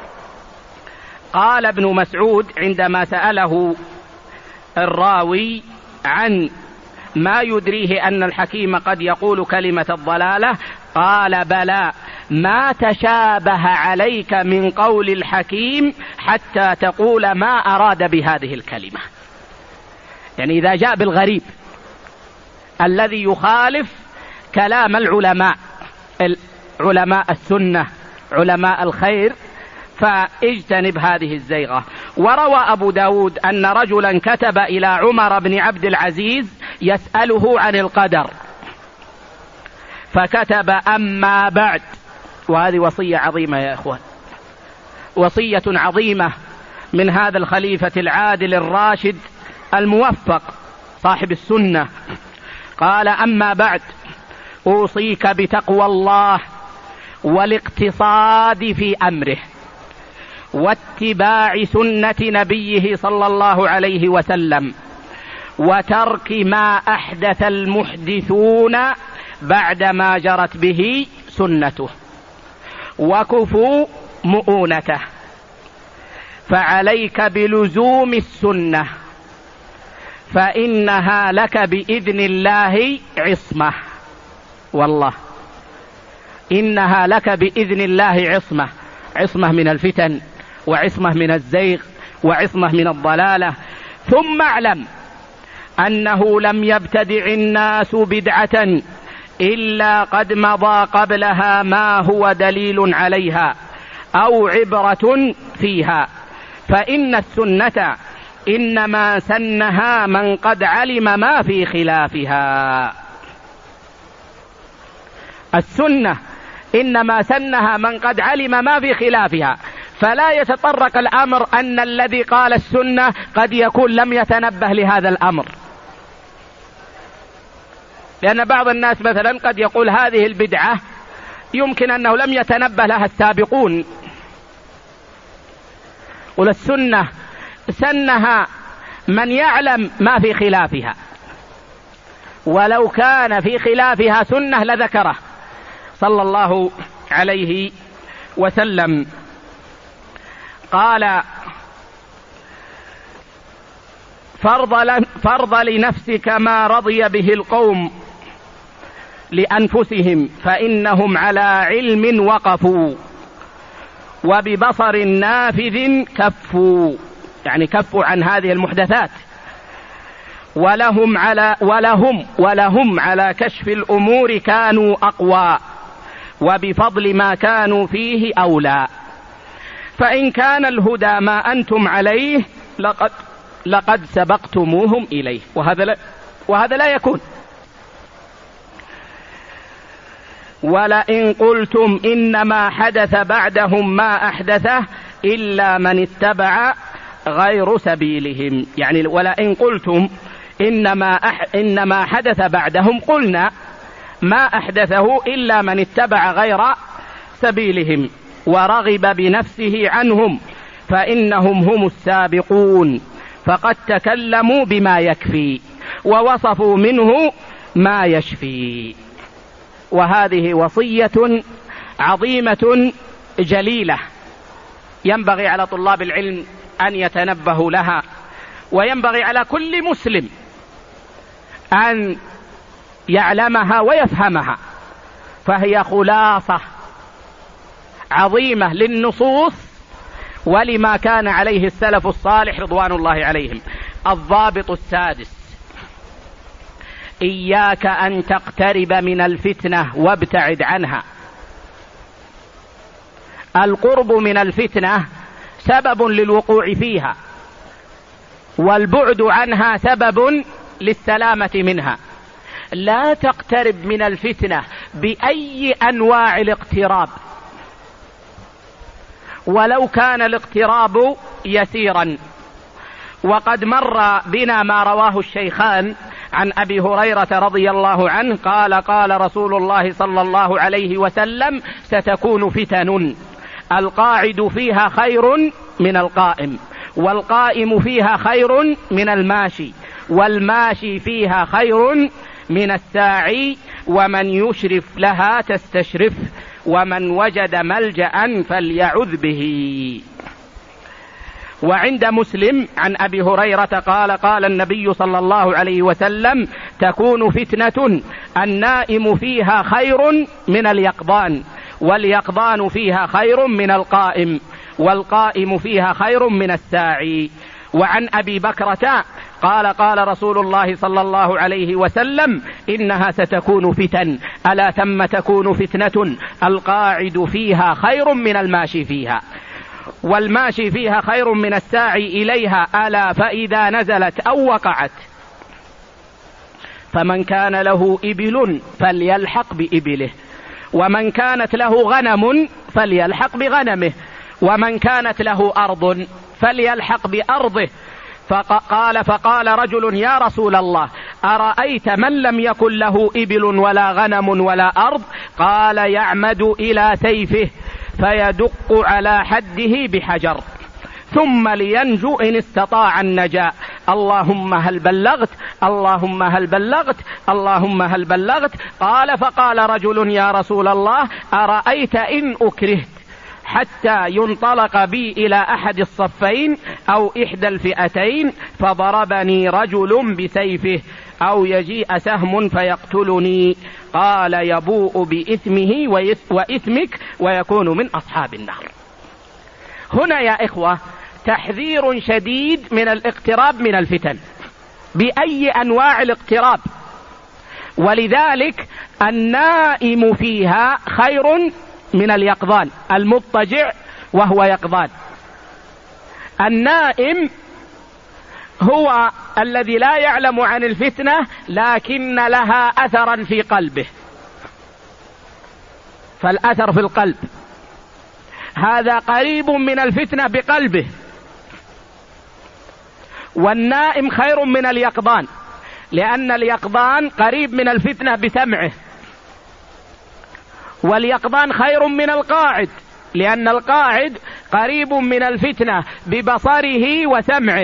قال ابن مسعود عندما سأله الراوي عن ما يدريه أن الحكيم قد يقول كلمة الضلالة، قال: بلى، ما تشابه عليك من قول الحكيم حتى تقول ما أراد بهذه الكلمة. يعني إذا جاء بالغريب الذي يخالف كلام العلماء، علماء السنة، علماء الخير، فاجتنب هذه الزيغة. وروى أبو داود أن رجلا كتب إلى عمر بن عبد العزيز يسأله عن القدر، فكتب: أما بعد. وهذه وصية عظيمة يا إخوان، وصية عظيمة من هذا الخليفة العادل الراشد الموفق صاحب السنة. قال: أما بعد، أوصيك بتقوى الله والاقتصاد في أمره واتباع سنة نبيه صلى الله عليه وسلم وترك ما أحدث المحدثون بعدما جرت به سنته وكفوا مؤونته، فعليك بلزوم السنة فإنها لك بإذن الله عصمة. والله إنها لك بإذن الله عصمة، عصمة من الفتن، وعصمة من الزيغ، وعصمة من الضلالة. ثم اعلم أنه لم يبتدع الناس بدعة إلا قد مضى قبلها ما هو دليل عليها أو عبرة فيها، فإن السنة إنما سنها من قد علم ما في خلافها. السنة إنما سنها من قد علم ما في خلافها، فلا يتطرق الأمر أن الذي قال السنة قد يكون لم يتنبه لهذا الأمر، لأن بعض الناس مثلا قد يقول هذه البدعة يمكن أنه لم يتنبه لها السابقون. والسنة سنها من يعلم ما في خلافها، ولو كان في خلافها سنة لذكره صلى الله عليه وسلم. قال فرض, فرض لنفسك ما رضي به القوم لأنفسهم فإنهم على علم وقفوا وببصر نافذ كفوا، يعني كفوا عن هذه المحدثات، ولهم على ولهم ولهم على كشف الأمور كانوا أقوى وبفضل ما كانوا فيه أولى. فإن كان الهدى ما أنتم عليه لقد لقد سبقتموهم إليه، وهذا لا, وهذا لا يكون. ولئن قلتم إنما حدث بعدهم ما أحدثه إلا من اتبع غير سبيلهم، يعني ولئن قلتم إنما, أح إنما حدث بعدهم، قلنا ما أحدثه إلا من اتبع غير سبيلهم ورغب بنفسه عنهم فإنهم هم السابقون، فقد تكلموا بما يكفي ووصفوا منه ما يشفي. وهذه وصية عظيمة جليلة ينبغي على طلاب العلم أن يتنبهوا لها، وينبغي على كل مسلم أن يعلمها ويفهمها، فهي خلاصة عظيمة للنصوص ولما كان عليه السلف الصالح رضوان الله عليهم. الضابط السادس: إياك أن تقترب من الفتنة وابتعد عنها. القرب من الفتنة سبب للوقوع فيها، والبعد عنها سبب للسلامة منها. لا تقترب من الفتنة بأي أنواع الاقتراب، ولو كان الاقتراب يسيرا. وقد مر بنا ما رواه الشيخان عن أبي هريرة رضي الله عنه قال: قال رسول الله صلى الله عليه وسلم: ستكون فتن القاعد فيها خير من القائم، والقائم فيها خير من الماشي، والماشي فيها خير من الساعي، ومن يشرف لها تستشرف، ومن وجد ملجأ فليعذ به. وعند مسلم عن أبي هريرة قال: قال النبي صلى الله عليه وسلم: تكون فتنة النائم فيها خير من اليقظان، واليقظان فيها خير من القائم، والقائم فيها خير من الساعي. وعن أبي بكرة قال: قال رسول الله صلى الله عليه وسلم: إنها ستكون فتن، ألا ثم تكون فتنة القاعد فيها خير من الماشي فيها، والماشي فيها خير من الساعي إليها، ألا فإذا نزلت أو وقعت فمن كان له إبل فليلحق بإبله، ومن كانت له غنم فليلحق بغنمه، ومن كانت له أرض فليلحق بأرضه. فقال فقال رجل: يا رسول الله، أرأيت من لم يكن له إبل ولا غنم ولا أرض؟ قال: يعمد إلى سيفه فيدق على حده بحجر ثم لينجو إن استطاع النجاة. اللهم هل بلغت؟ اللهم هل بلغت؟ اللهم هل بلغت؟ قال فقال رجل: يا رسول الله، أرأيت إن أكرهت حتى ينطلق بي إلى أحد الصفين أو إحدى الفئتين فضربني رجل بسيفه، أو يجيء سهم فيقتلني؟ قال: يبوء بإثمه وإثمك ويكون من أصحاب النار. هنا يا إخوة تحذير شديد من الاقتراب من الفتن بأي أنواع الاقتراب، ولذلك النائم فيها خير من اليقظان، المضطجع وهو يقظان. النائم هو الذي لا يعلم عن الفتنة لكن لها أثرا في قلبه، فالأثر في القلب هذا قريب من الفتنة بقلبه. والنائم خير من اليقظان، لأن اليقظان قريب من الفتنة بسمعه، واليقظان خير من القاعد، لأن القاعد قريب من الفتنة ببصره وسمعه.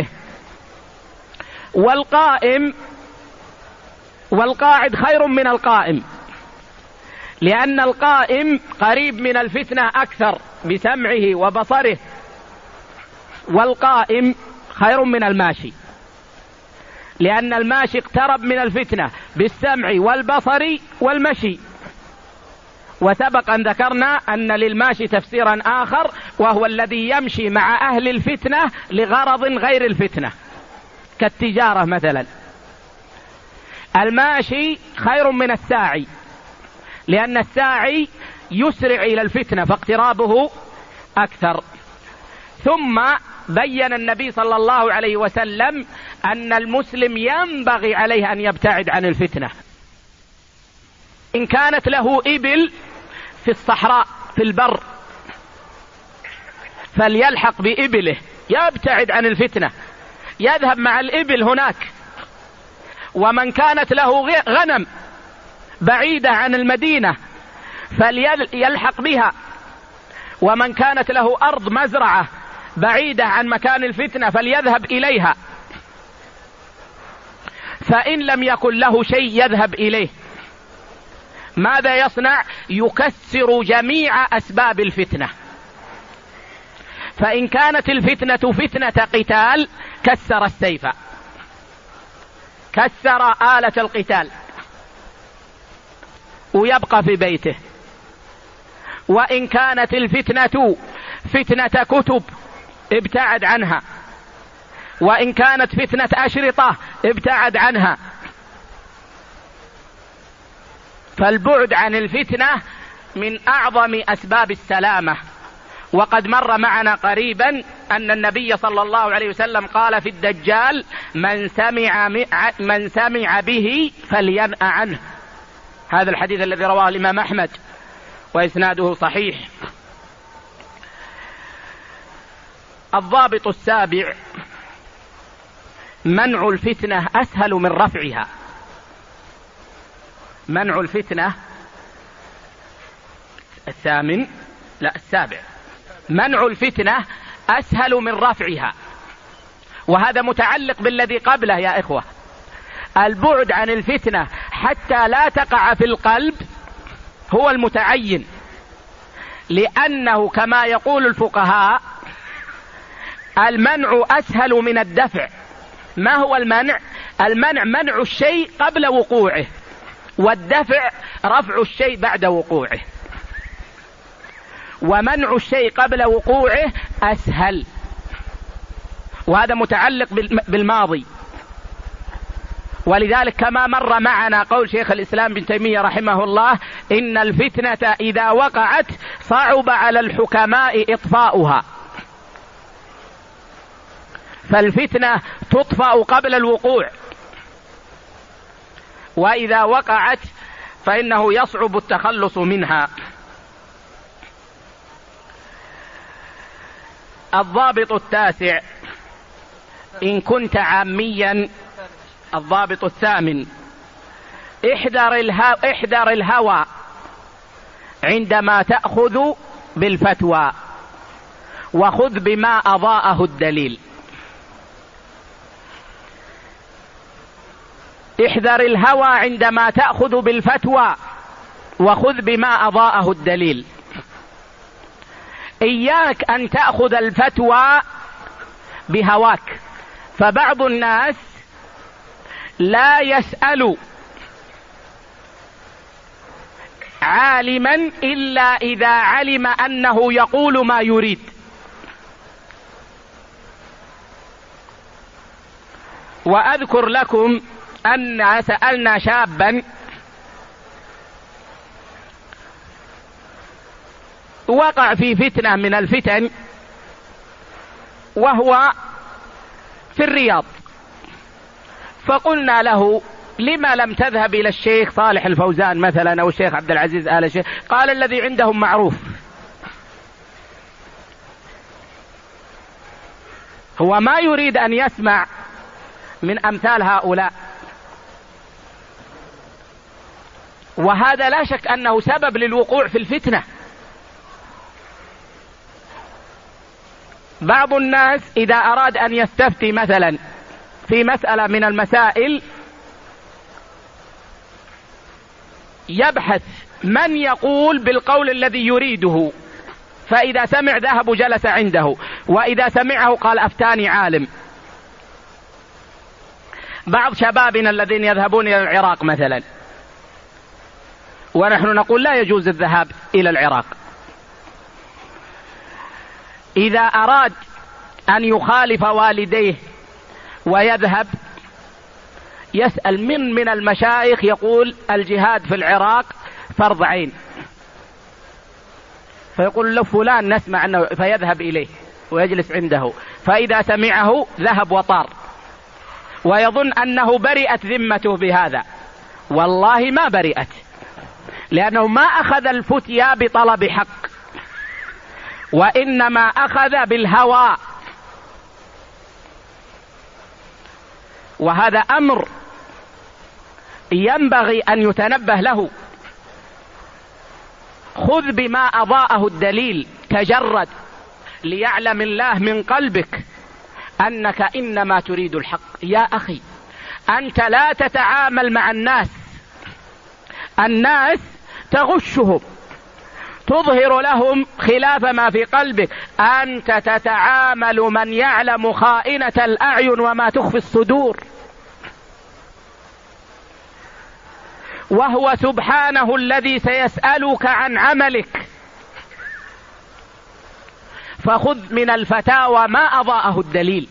والقائم والقاعد خير من القائم، لأن القائم قريب من الفتنة أكثر بسمعه وبصره، والقائم خير من الماشي، لأن الماشي اقترب من الفتنة بالسمع والبصر والمشي. وسبق أن ذكرنا أن للماشي تفسيرا آخر، وهو الذي يمشي مع أهل الفتنة لغرض غير الفتنة، كالتجارة مثلا. الماشي خير من الساعي، لأن الساعي يسرع إلى الفتنة فاقترابه أكثر. ثم بين النبي صلى الله عليه وسلم أن المسلم ينبغي عليه أن يبتعد عن الفتنة. إن كانت له إبل في الصحراء في البر فليلحق بإبله، يبتعد عن الفتنة، يذهب مع الإبل هناك. ومن كانت له غنم بعيدة عن المدينة فليلحق بها. ومن كانت له أرض مزرعة بعيدة عن مكان الفتنة فليذهب إليها. فإن لم يكن له شيء يذهب إليه، ماذا يصنع؟ يكسر جميع أسباب الفتنة. فإن كانت الفتنة فتنة قتال كسر السيف، كسر آلة القتال ويبقى في بيته. وإن كانت الفتنة فتنة كتب ابتعد عنها، وإن كانت فتنة أشرطة ابتعد عنها. فالبعد عن الفتنة من أعظم أسباب السلامة. وقد مر معنا قريبا أن النبي صلى الله عليه وسلم قال في الدجال: من سمع, من سمع به فلينأ عنه. هذا الحديث الذي رواه الإمام أحمد وإسناده صحيح. الضابط السابع: منع الفتنة أسهل من رفعها. منع الفتنة الثامن لا السابع منع الفتنة أسهل من رفعها، وهذا متعلق بالذي قبله يا إخوة. البعد عن الفتنة حتى لا تقع في القلب هو المتعين، لأنه كما يقول الفقهاء المنع أسهل من الدفع. ما هو المنع؟ المنع منع الشيء قبل وقوعه، والدفع رفع الشيء بعد وقوعه. ومنع الشيء قبل وقوعه أسهل، وهذا متعلق بالماضي. ولذلك كما مر معنا قول شيخ الإسلام بن تيمية رحمه الله: إن الفتنة إذا وقعت صعب على الحكماء إطفاؤها. فالفتنة تطفأ قبل الوقوع، وإذا وقعت فإنه يصعب التخلص منها. الضابط التاسع: إن كنت عاميا. الضابط الثامن: احذر الهوى, احذر الهوى عندما تأخذ بالفتوى، وخذ بما أضاءه الدليل. احذر الهوى عندما تأخذ بالفتوى، وخذ بما أضاءه الدليل. إياك أن تأخذ الفتوى بهواك، فبعض الناس لا يسأل عالما إلا إذا علم أنه يقول ما يريد. وأذكر لكم أن سألنا شابا وقع في فتنة من الفتن، وهو في الرياض فقلنا له لما لم تذهب إلى الشيخ صالح الفوزان مثلا أو الشيخ عبد العزيز آل الشيخ؟ قال الذي عندهم معروف. هو ما يريد أن يسمع من أمثال هؤلاء، وهذا لا شك أنه سبب للوقوع في الفتنة. بعض الناس إذا أراد أن يستفتي مثلا في مسألة من المسائل يبحث من يقول بالقول الذي يريده، فإذا سمع ذهب جلس عنده، وإذا سمعه قال أفتاني عالم. بعض شبابنا الذين يذهبون إلى العراق مثلا، ونحن نقول لا يجوز الذهاب إلى العراق، إذا أراد أن يخالف والديه ويذهب يسأل من من المشايخ يقول الجهاد في العراق فرض عين، فيقول له فلان نسمع أنه، فيذهب إليه ويجلس عنده، فإذا سمعه ذهب وطار ويظن أنه برئت ذمته بهذا. والله ما برئت، لأنه ما أخذ الفتيا بطلب حق، وإنما أخذ بالهوى. وهذا أمر ينبغي أن يتنبه له. خذ بما أضاءه الدليل، تجرد ليعلم الله من قلبك أنك إنما تريد الحق. يا أخي أنت لا تتعامل مع الناس، الناس تغشهم، تظهر لهم خلاف ما في قلبك. أنت تتعامل من يعلم خائنة الأعين وما تخفي الصدور، وهو سبحانه الذي سيسألك عن عملك. فخذ من الفتاوى ما أضاءه الدليل.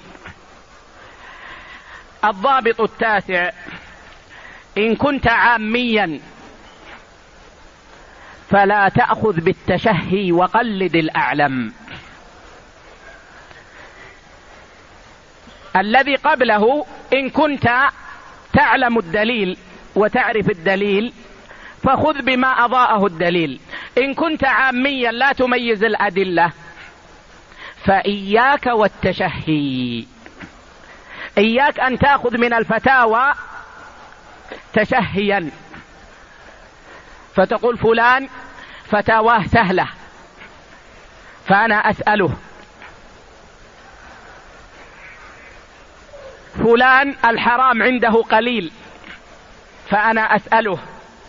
الضابط التاسع: إن كنت عاميا فلا تأخذ بالتشهي وقلد الأعلم. الذي قبله إن كنت تعلم الدليل وتعرف الدليل فخذ بما أضاءه الدليل. إن كنت عاميا لا تميز الأدلة فإياك والتشهي، إياك أن تأخذ من الفتاوى تشهيا، فتقول فلان فتاواه سهلة فأنا أسأله، فلان الحرام عنده قليل فأنا أسأله.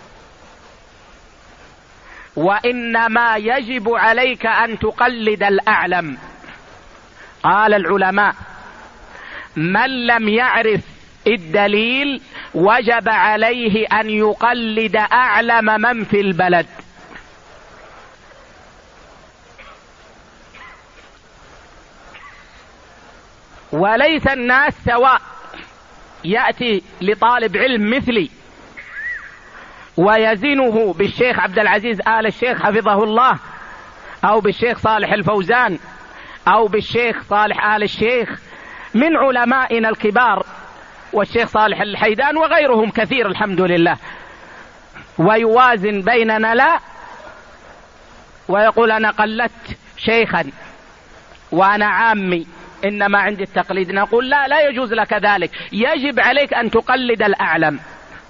وإنما يجب عليك أن تقلد الأعلم. قال العلماء: من لم يعرف الدليل وجب عليه أن يقلد أعلم من في البلد. وليس الناس سواء. يأتي لطالب علم مثلي ويزنه بالشيخ عبد العزيز آل الشيخ حفظه الله، أو بالشيخ صالح الفوزان، أو بالشيخ صالح آل الشيخ من علمائنا الكبار، والشيخ صالح الحيدان وغيرهم كثير الحمد لله، ويوازن بيننا لا، ويقول أنا قلدت شيخا وأنا عامي إنما عندي التقليد. نقول لا، لا يجوز لك ذلك، يجب عليك أن تقلد الأعلم.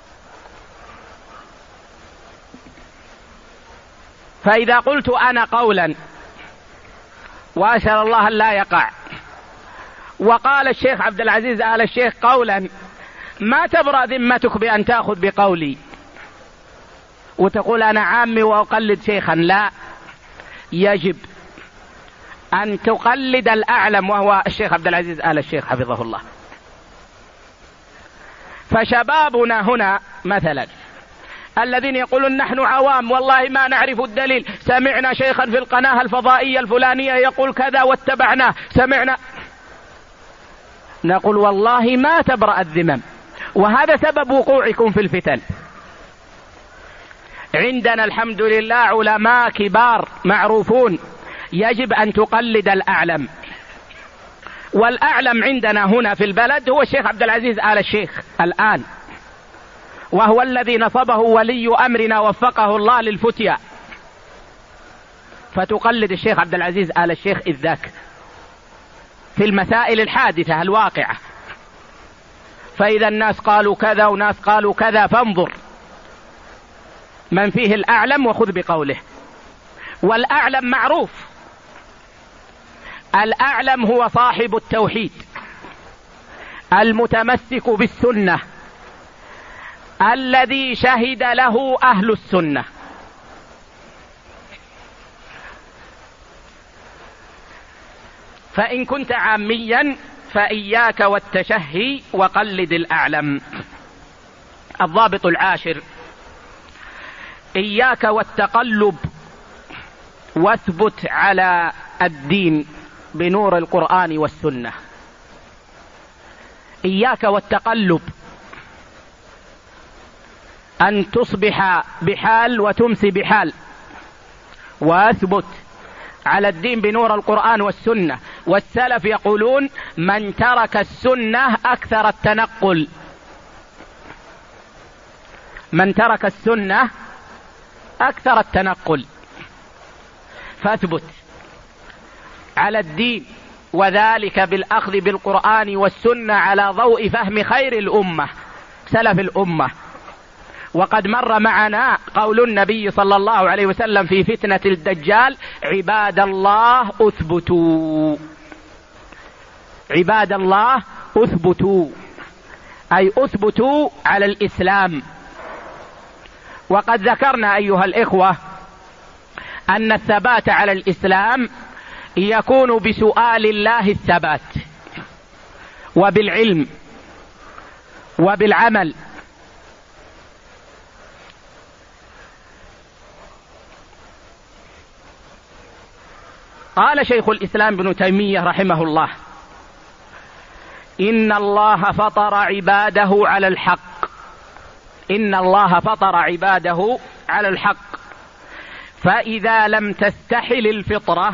فإذا قلت أنا قولا وأسأل الله أن لا يقع، وقال الشيخ عبد العزيز آل الشيخ قولا، ما تبرأ ذمتك بأن تأخذ بقولي وتقول أنا عامي وأقلد شيخا. لا، يجب أن تقلد الأعلم وهو الشيخ عبد العزيز آل الشيخ حفظه الله. فشبابنا هنا مثلا الذين يقولون نحن عوام والله ما نعرف الدليل، سمعنا شيخا في القناة الفضائية الفلانية يقول كذا واتبعناه، سمعنا، نقول والله ما تبرأ الذمم، وهذا سبب وقوعكم في الفتن. عندنا الحمد لله علماء كبار معروفون، يجب أن تقلد الأعلم. والأعلم عندنا هنا في البلد هو الشيخ عبد العزيز آل الشيخ الآن، وهو الذي نصبه ولي أمرنا وفقه الله للفتيا، فتقلد الشيخ عبد العزيز آل الشيخ إذ ذاك في المسائل الحادثة الواقعة. فإذا الناس قالوا كذا وناس قالوا كذا فانظر من فيه الأعلم وخذ بقوله. والأعلم معروف، الأعلم هو صاحب التوحيد المتمسك بالسنة الذي شهد له أهل السنة. فإن كنت عاميا فإياك والتشهي وقلد الأعلم. الضابط العاشر: إياك والتقلب واثبت على الدين بنور القرآن والسنة. إياك والتقلب، أن تصبح بحال وتمسي بحال، واثبت على الدين بنور القرآن والسنة. والسلف يقولون: من ترك السنة أكثر التنقل، من ترك السنة أكثر التنقل. فاثبت على الدين، وذلك بالأخذ بالقرآن والسنة على ضوء فهم خير الأمة سلف الأمة. وقد مر معنا قول النبي صلى الله عليه وسلم في فتنة الدجال: عباد الله اثبتوا، عباد الله اثبتوا، أي اثبتوا على الإسلام. وقد ذكرنا أيها الإخوة أن الثبات على الإسلام يكون بسؤال الله الثبات، وبالعلم، وبالعمل. قال شيخ الإسلام ابن تيمية رحمه الله: إن الله فطر عباده على الحق، إن الله فطر عباده على الحق، فإذا لم تستحل الفطرة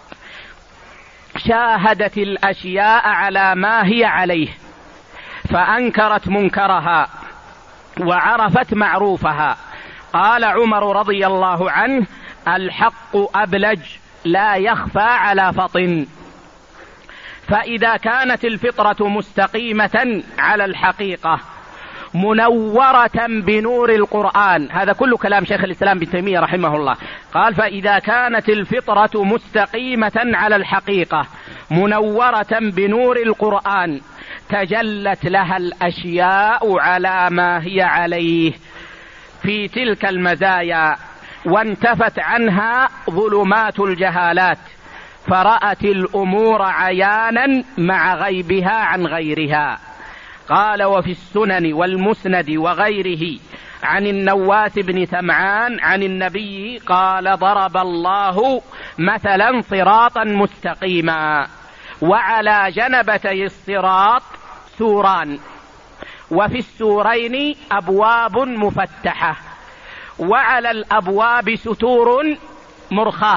شاهدت الأشياء على ما هي عليه، فأنكرت منكرها وعرفت معروفها. قال عمر رضي الله عنه: الحق أبلج لا يخفى على فطن. فإذا كانت الفطرة مستقيمة على الحقيقة منورة بنور القرآن، هذا كل كلام شيخ الإسلام ابن تيمية رحمه الله. قال: فإذا كانت الفطرة مستقيمة على الحقيقة منورة بنور القرآن تجلت لها الأشياء على ما هي عليه في تلك المزايا، وانتفت عنها ظلمات الجهالات، فرأت الأمور عيانا مع غيبها عن غيرها. قال: وفي السنن والمسند وغيره عن النواس بن سمعان عن النبي قال: ضرب الله مثلا صراطا مستقيما، وعلى جنبتي الصراط سوران، وفي السورين أبواب مفتحة، وعلى الأبواب ستور مرخاة،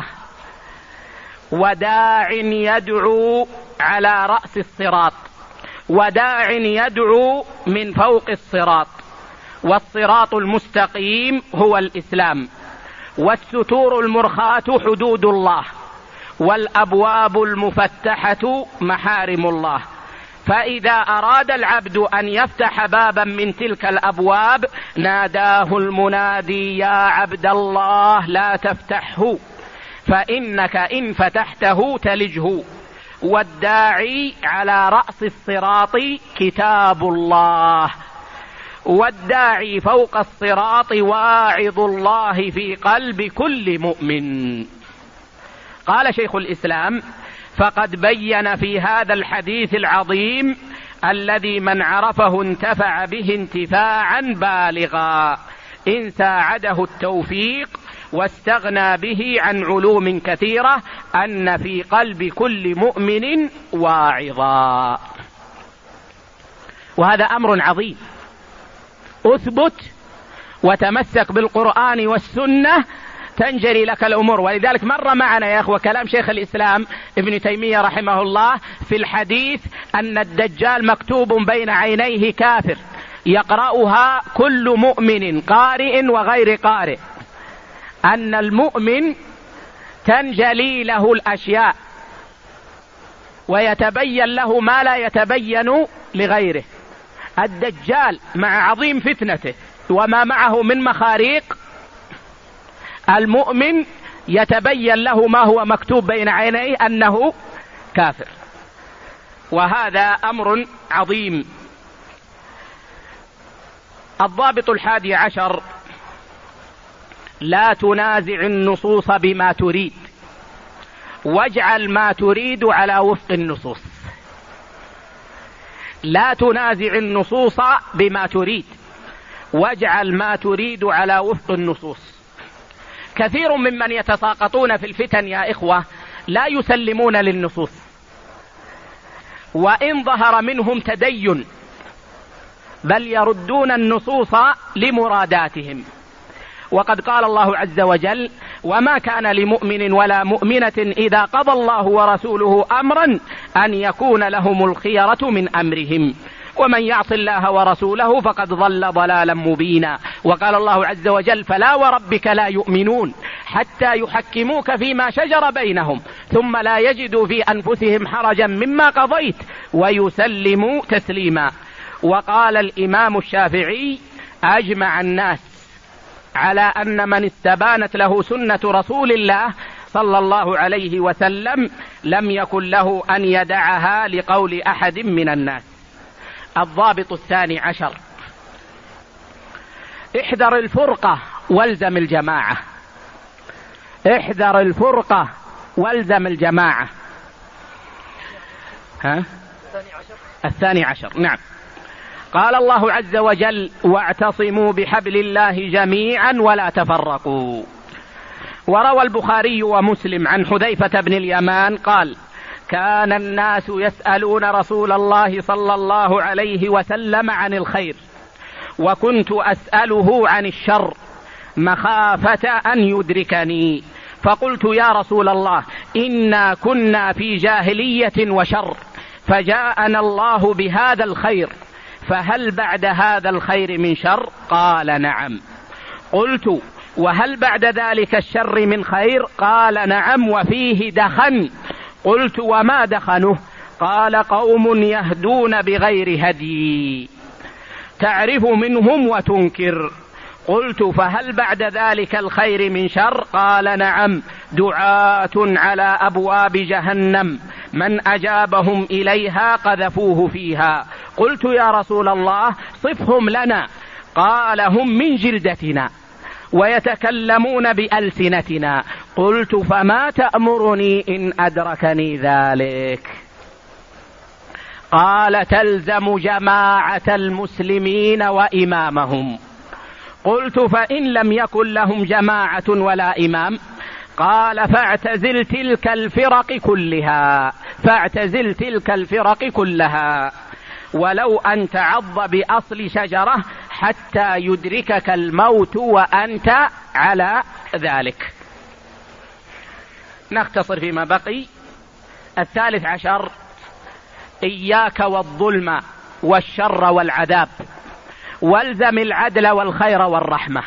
وداع يدعو على رأس الصراط، وداع يدعو من فوق الصراط. والصراط المستقيم هو الإسلام، والستور المرخاة حدود الله، والأبواب المفتحة محارم الله. فإذا أراد العبد أن يفتح بابا من تلك الأبواب ناداه المنادي: يا عبد الله لا تفتحه، فإنك إن فتحته تلجه. والداعي على رأس الصراط كتاب الله، والداعي فوق الصراط واعظ الله في قلب كل مؤمن. قال شيخ الإسلام: فقد بين في هذا الحديث العظيم الذي من عرفه انتفع به انتفاعا بالغا، إن ساعده التوفيق واستغنى به عن علوم كثيرة، أن في قلب كل مؤمن واعظا. وهذا أمر عظيم. أثبت وتمسك بالقرآن والسنة تنجري لك الأمور. ولذلك مر معنا يا أخوة كلام شيخ الإسلام ابن تيمية رحمه الله في الحديث أن الدجال مكتوب بين عينيه كافر يقرأها كل مؤمن قارئ وغير قارئ، أن المؤمن تنجلي له الأشياء ويتبين له ما لا يتبين لغيره. الدجال مع عظيم فتنته وما معه من مخاريق، المؤمن يتبين له ما هو مكتوب بين عينيه أنه كافر، وهذا أمر عظيم. الضابط الحادي عشر: لا تنازع النصوص بما تريد، واجعل ما تريد على وفق النصوص. لا تنازع النصوص بما تريد، واجعل ما تريد على وفق النصوص. كثير ممن يتساقطون في الفتن يا إخوة لا يسلمون للنصوص، وإن ظهر منهم تدين بل يردون النصوص لمراداتهم. وقد قال الله عز وجل: وما كان لمؤمن ولا مؤمنة إذا قضى الله ورسوله أمرا أن يكون لهم الخيرة من أمرهم ومن يعص الله ورسوله فقد ضل ضلالا مبينا. وقال الله عز وجل: فلا وربك لا يؤمنون حتى يحكموك فيما شجر بينهم ثم لا يجدوا في أنفسهم حرجا مما قضيت ويسلموا تسليما. وقال الإمام الشافعي: أجمع الناس على أن من استبانت له سنة رسول الله صلى الله عليه وسلم لم يكن له أن يدعها لقول أحد من الناس. الضابط الثاني عشر: احذر الفرقة والزم الجماعة. احذر الفرقة والزم الجماعة. ها؟ الثاني عشر. نعم. قال الله عز وجل: واعتصموا بحبل الله جميعا ولا تفرقوا. وروى البخاري ومسلم عن حذيفة بن اليمان قال: كان الناس يسألون رسول الله صلى الله عليه وسلم عن الخير وكنت أسأله عن الشر مخافة أن يدركني، فقلت: يا رسول الله إنا كنا في جاهلية وشر فجاءنا الله بهذا الخير فهل بعد هذا الخير من شر؟ قال: نعم. قلت: وهل بعد ذلك الشر من خير؟ قال: نعم وفيه دخن. قلت: وما دخنه؟ قال: قوم يهدون بغير هدي تعرف منهم وتنكر. قلت: فهل بعد ذلك الخير من شر؟ قال: نعم، دعاة على أبواب جهنم من أجابهم إليها قذفوه فيها. قلت: يا رسول الله صفهم لنا. قال: هم من جلدتنا ويتكلمون بألسنتنا. قلت: فما تأمرني إن أدركني ذلك؟ قال: تلزم جماعة المسلمين وإمامهم. قلت: فإن لم يكن لهم جماعة ولا إمام؟ قال: فاعتزل تلك الفرق كلها فاعتزل تلك الفرق كلها ولو أن تعض بأصل شجرة حتى يدركك الموت وأنت على ذلك. نختصر فيما بقي. الثالث عشر: إياك والظلم والشر والعذاب والزم العدل والخير والرحمة.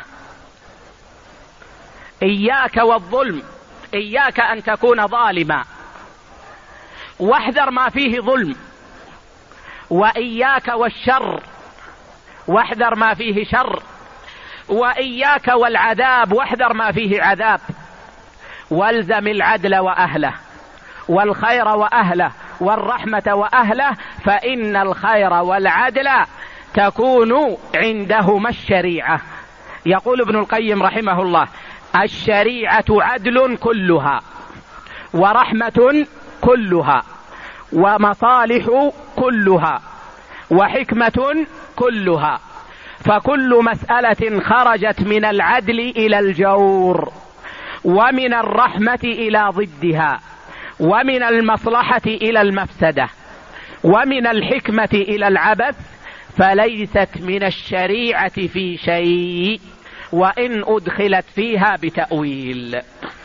إياك والظلم، إياك أن تكون ظالما واحذر ما فيه ظلم، وإياك والشر واحذر ما فيه شر، وإياك والعذاب واحذر ما فيه عذاب، والزم العدل وأهله والخير وأهله والرحمة وأهله، فإن الخير والعدل تكون عندهما الشريعة. يقول ابن القيم رحمه الله: الشريعة عدل كلها ورحمة كلها ومصالح كلها وحكمة كلها، فكل مسألة خرجت من العدل إلى الجور ومن الرحمة إلى ضدها ومن المصلحة إلى المفسدة ومن الحكمة إلى العبث فليست من الشريعة في شيء. وإن أدخلت فيها بتأويل.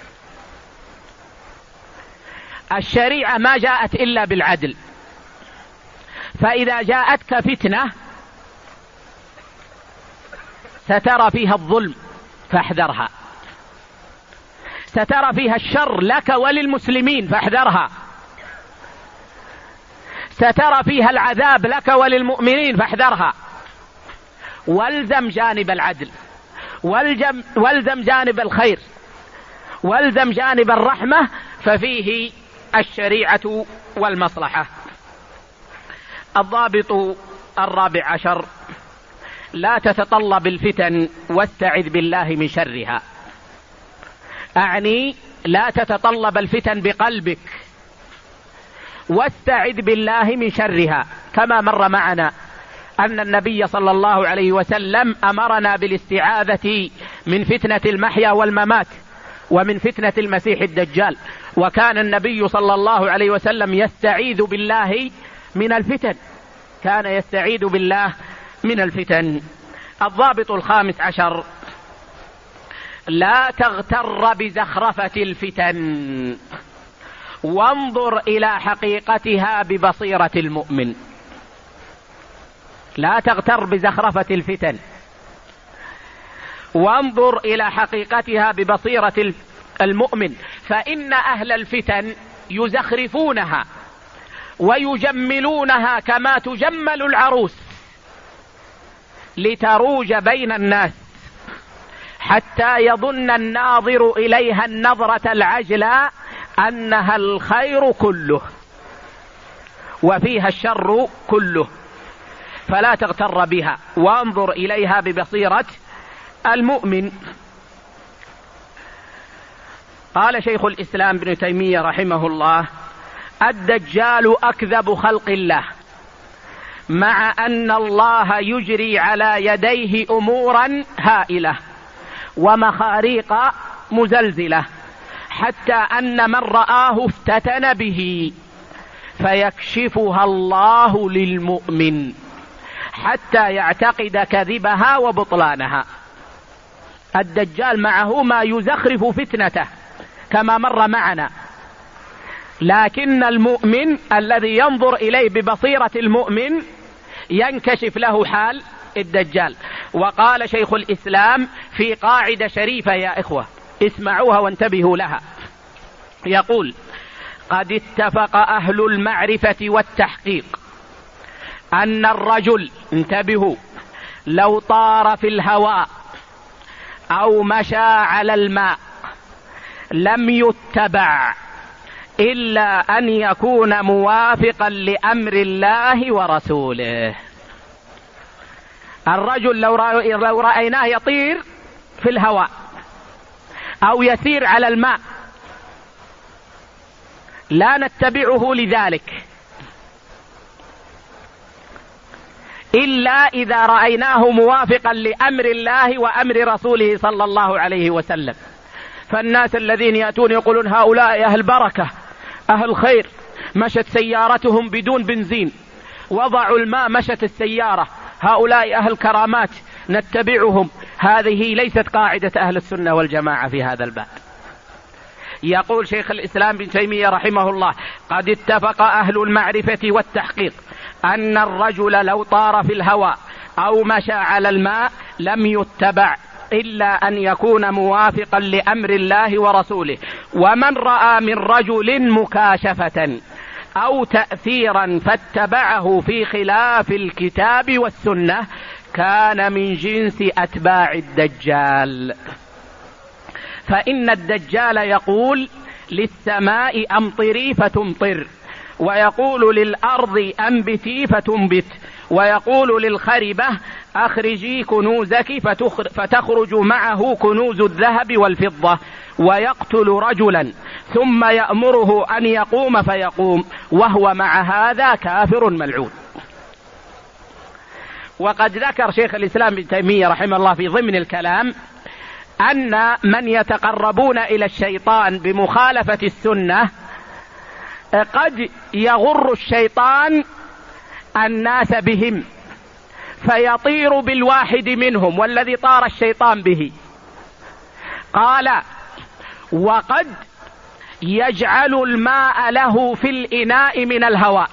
الشريعة ما جاءت إلا بالعدل، فإذا جاءتك فتنة سترى فيها الظلم فاحذرها، سترى فيها الشر لك وللمسلمين فاحذرها، سترى فيها العذاب لك وللمؤمنين فاحذرها. والزم جانب العدل، والزم, والزم جانب الخير، والزم جانب الرحمة، ففيه الشريعة والمصلحة. الضابط الرابع عشر: لا تتطلب الفتن واستعذ بالله من شرها. أعني لا تتطلب الفتن بقلبك، واستعذ بالله من شرها، كما مر معنا أن النبي صلى الله عليه وسلم أمرنا بالاستعاذة من فتنة المحيا والممات ومن فتنة المسيح الدجال، وكان النبي صلى الله عليه وسلم يستعيذ بالله من الفتن، كان يستعيذ بالله من الفتن. الضابط الخامس عشر: لا تغتر بزخرفة الفتن، وانظر إلى حقيقتها ببصيرة المؤمن. لا تغتر بزخرفة الفتن، وانظر إلى حقيقتها ببصيرة المؤمن، فإن أهل الفتن يزخرفونها ويجملونها كما تجمل العروس لتروج بين الناس، حتى يظن الناظر إليها النظرة العجلة أنها الخير كله وفيها الشر كله، فلا تغتر بها، وانظر إليها ببصيرة المؤمن. قال شيخ الإسلام ابن تيمية رحمه الله: الدجال أكذب خلق الله، مع أن الله يجري على يديه أمورا هائلة ومخاريق مزلزلة، حتى أن من رآه افتتن به، فيكشفها الله للمؤمن حتى يعتقد كذبها وبطلانها. الدجال معه ما يزخرف فتنته كما مر معنا، لكن المؤمن الذي ينظر إليه ببصيرة المؤمن ينكشف له حال الدجال. وقال شيخ الإسلام في قاعدة شريفة يا إخوة اسمعوها وانتبهوا لها، يقول: قد اتفق أهل المعرفة والتحقيق أن الرجل، انتبهوا، لو طار في الهواء أو مشى على الماء لم يتبع إلا أن يكون موافقا لأمر الله ورسوله. الرجل لو رأيناه يطير في الهواء أو يسير على الماء لا نتبعه لذلك إلا إذا رأيناه موافقا لأمر الله وأمر رسوله صلى الله عليه وسلم. فالناس الذين يأتون يقولون هؤلاء أهل بركة أهل خير، مشت سيارتهم بدون بنزين، وضعوا الماء مشت السيارة، هؤلاء أهل كرامات نتبعهم، هذه ليست قاعدة أهل السنة والجماعة في هذا الباب. يقول شيخ الإسلام بن تيمية رحمه الله: قد اتفق أهل المعرفة والتحقيق أن الرجل لو طار في الهواء أو مشى على الماء لم يتبع إلا أن يكون موافقا لأمر الله ورسوله. ومن رأى من رجل مكاشفة أو تأثيرا فاتبعه في خلاف الكتاب والسنة كان من جنس أتباع الدجال. فإن الدجال يقول للسماء أمطري فتمطر، ويقول للأرض أنبتي فتنبت، ويقول للخربة أخرجي كنوزك فتخرج معه كنوز الذهب والفضة، ويقتل رجلا ثم يأمره أن يقوم فيقوم، وهو مع هذا كافر ملعون. وقد ذكر شيخ الإسلام ابن تيمية رحمه الله في ضمن الكلام أن من يتقربون إلى الشيطان بمخالفة السنة قد يغر الشيطان الناس بهم فيطير بالواحد منهم والذي طار الشيطان به. قال: وقد يجعل الماء له في الإناء من الهواء،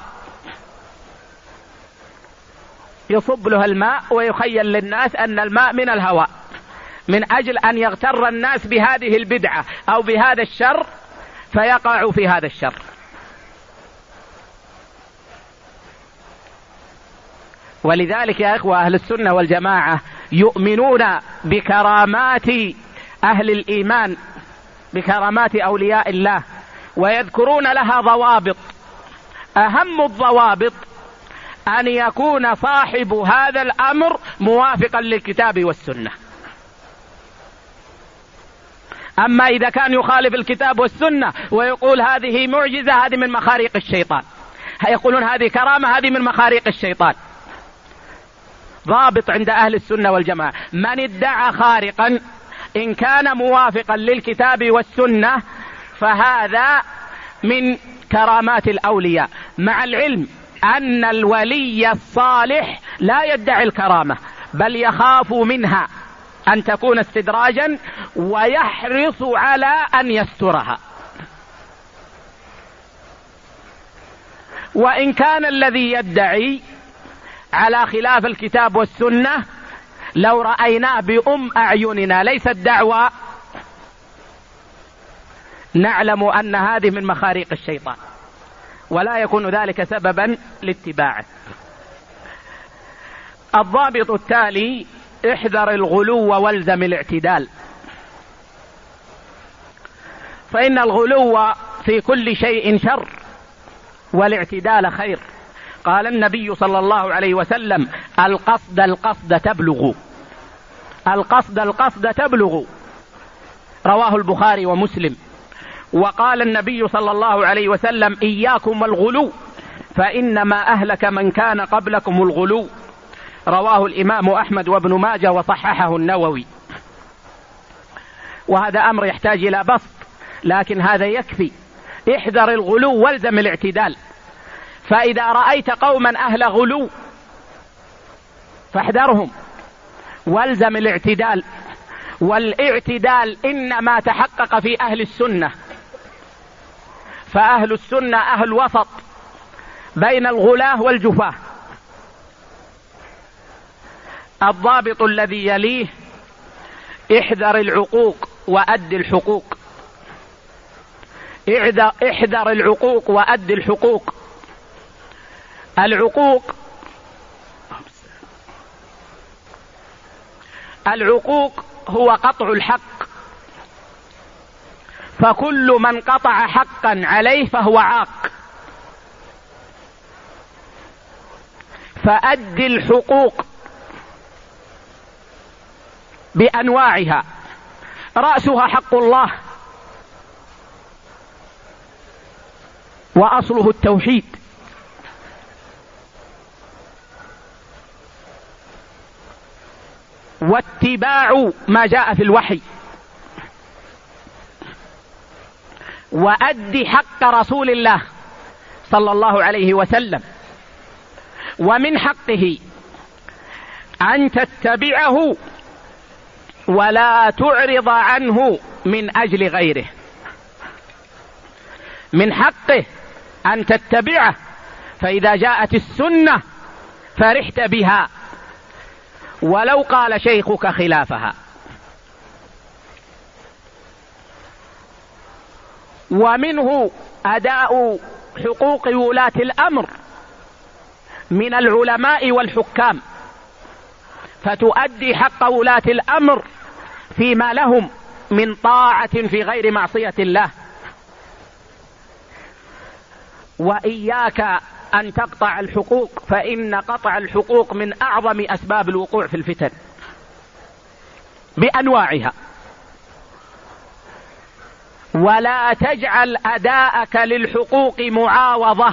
يصب له الماء ويخيل للناس أن الماء من الهواء، من أجل أن يغتر الناس بهذه البدعة أو بهذا الشر فيقع في هذا الشر. ولذلك يا إخوة أهل السنة والجماعة يؤمنون بكرامات أهل الإيمان، بكرامات أولياء الله، ويذكرون لها ضوابط. أهم الضوابط أن يكون صاحب هذا الأمر موافقا للكتاب والسنة. أما إذا كان يخالف الكتاب والسنة ويقول هذه معجزة، هذه من مخاريق الشيطان، يقولون هذه كرامة، هذه من مخاريق الشيطان. ضابط عند أهل السنة والجماعة: من ادعى خارقا إن كان موافقا للكتاب والسنة فهذا من كرامات الأولياء، مع العلم أن الولي الصالح لا يدعي الكرامة، بل يخاف منها أن تكون استدراجا ويحرص على أن يسترها. وإن كان الذي يدعي على خلاف الكتاب والسنة لو رأيناه بأم أعيننا ليس الدعوة، نعلم أن هذه من مخاريق الشيطان، ولا يكون ذلك سببا لاتباعه. الضابط التالي: احذر الغلو والزم الاعتدال، فإن الغلو في كل شيء شر والاعتدال خير. قال النبي صلى الله عليه وسلم: القصد القصد تبلغ، القصد القصد تبلغ، رواه البخاري ومسلم. وقال النبي صلى الله عليه وسلم: إياكم والغلو فإنما أهلك من كان قبلكم الغلو، رواه الإمام أحمد وابن ماجه وصححه النووي. وهذا أمر يحتاج إلى بسط، لكن هذا يكفي. احذر الغلو والزم الاعتدال، فإذا رأيت قوما أهل غلو فاحذرهم والزم الاعتدال. والاعتدال إنما تحقق في أهل السنة، فأهل السنة أهل وسط بين الغلاة والجفاة. الضابط الذي يليه: احذر العقوق وأد الحقوق، احذر العقوق وأد الحقوق. العقوق العقوق هو قطع الحق، فكل من قطع حقا عليه فهو عاق. فأد الحقوق بأنواعها، رأسها حق الله وأصله التوحيد، واتباع ما جاء في الوحي، وأد حق رسول الله صلى الله عليه وسلم. ومن حقه أن تتبعه ولا تعرض عنه من أجل غيره، من حقه أن تتبعه، فإذا جاءت السنة فرحت بها ولو قال شيخك خلافها. ومنه أداء حقوق ولاة الأمر من العلماء والحكام، فتؤدي حق ولاة الأمر فيما لهم من طاعة في غير معصية الله. وإياك أن تقطع الحقوق، فإن قطع الحقوق من أعظم أسباب الوقوع في الفتن بأنواعها. ولا تجعل أداءك للحقوق معاوضة،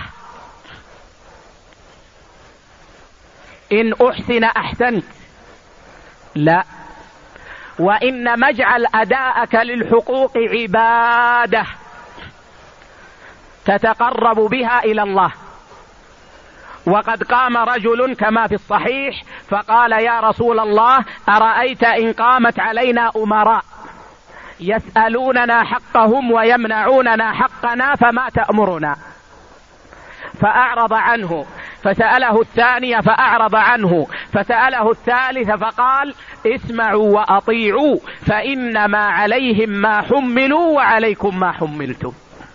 إن أحسن أحسنت، لا، وإنما اجعل أداءك للحقوق عبادة تتقرب بها إلى الله، وقد قام رجل كما في الصحيح فقال: يا رسول الله، أرأيت إن قامت علينا أمراء يسألوننا حقهم ويمنعوننا حقنا فما تأمرنا؟ فأعرض عنه، فسأله الثانية فأعرض عنه، فسأله الثالث فقال: اسمعوا وأطيعوا فإنما عليهم ما حملوا وعليكم ما حملتم.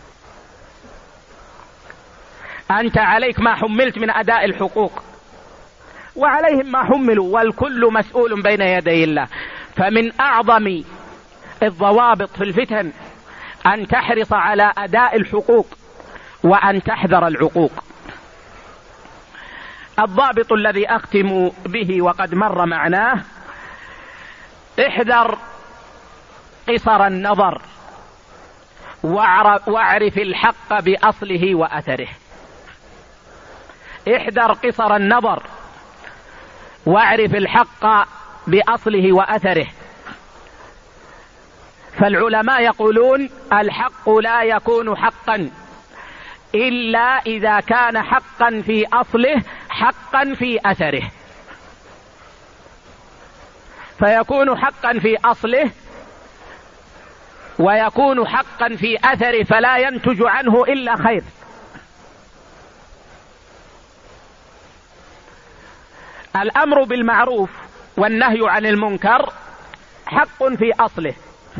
أنت عليك ما حملت من أداء الحقوق، وعليهم ما حملوا، والكل مسؤول بين يدي الله. فمن أعظم الضوابط في الفتن أن تحرص على أداء الحقوق وأن تحذر العقوق. الضابط الذي أختم به وقد مر معناه: احذر قصر النظر واعرف الحق بأصله وأثره. احذر قصر النظر واعرف الحق بأصله وأثره. فالعلماء يقولون: الحق لا يكون حقا إلا إذا كان حقا في أصله حقا في أثره. فيكون حقا في أصله ويكون حقا في أثره، فلا ينتج عنه إلا خير. الأمر بالمعروف والنهي عن المنكر حق في أصله،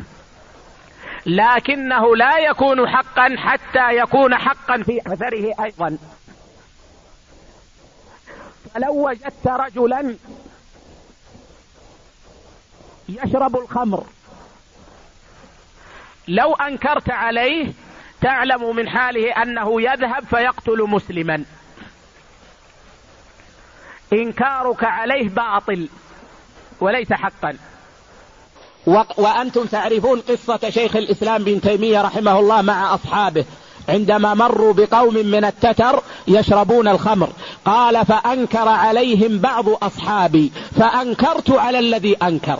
لكنه لا يكون حقا حتى يكون حقا في أثره أيضا. فلو وجدت رجلا يشرب الخمر، لو أنكرت عليه تعلم من حاله أنه يذهب فيقتل مسلما. إنكارك عليه باطل وليس حقا. وأنتم تعرفون قصة شيخ الإسلام بن تيمية رحمه الله مع أصحابه عندما مروا بقوم من التتر يشربون الخمر، قال: فأنكر عليهم بعض أصحابي فأنكرت على الذي أنكر.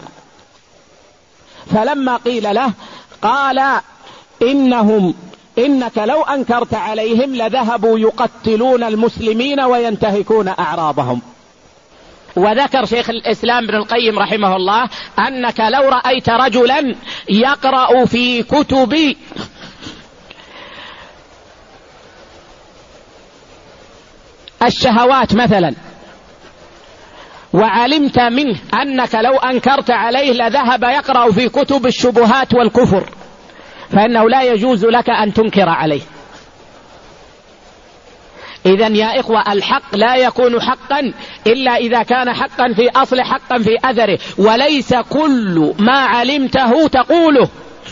فلما قيل له قال: إنهم إنك لو أنكرت عليهم لذهبوا يقتلون المسلمين وينتهكون أعراضهم. وذكر شيخ الإسلام ابن القيم رحمه الله أنك لو رأيت رجلا يقرأ في كتب الشهوات مثلا، وعلمت منه أنك لو أنكرت عليه لذهب يقرأ في كتب الشبهات والكفر، فإنه لا يجوز لك أن تنكر عليه. إذن يا إخوة، الحق لا يكون حقا إلا إذا كان حقا في أصل حقا في أثره، وليس كل ما علمته تقوله،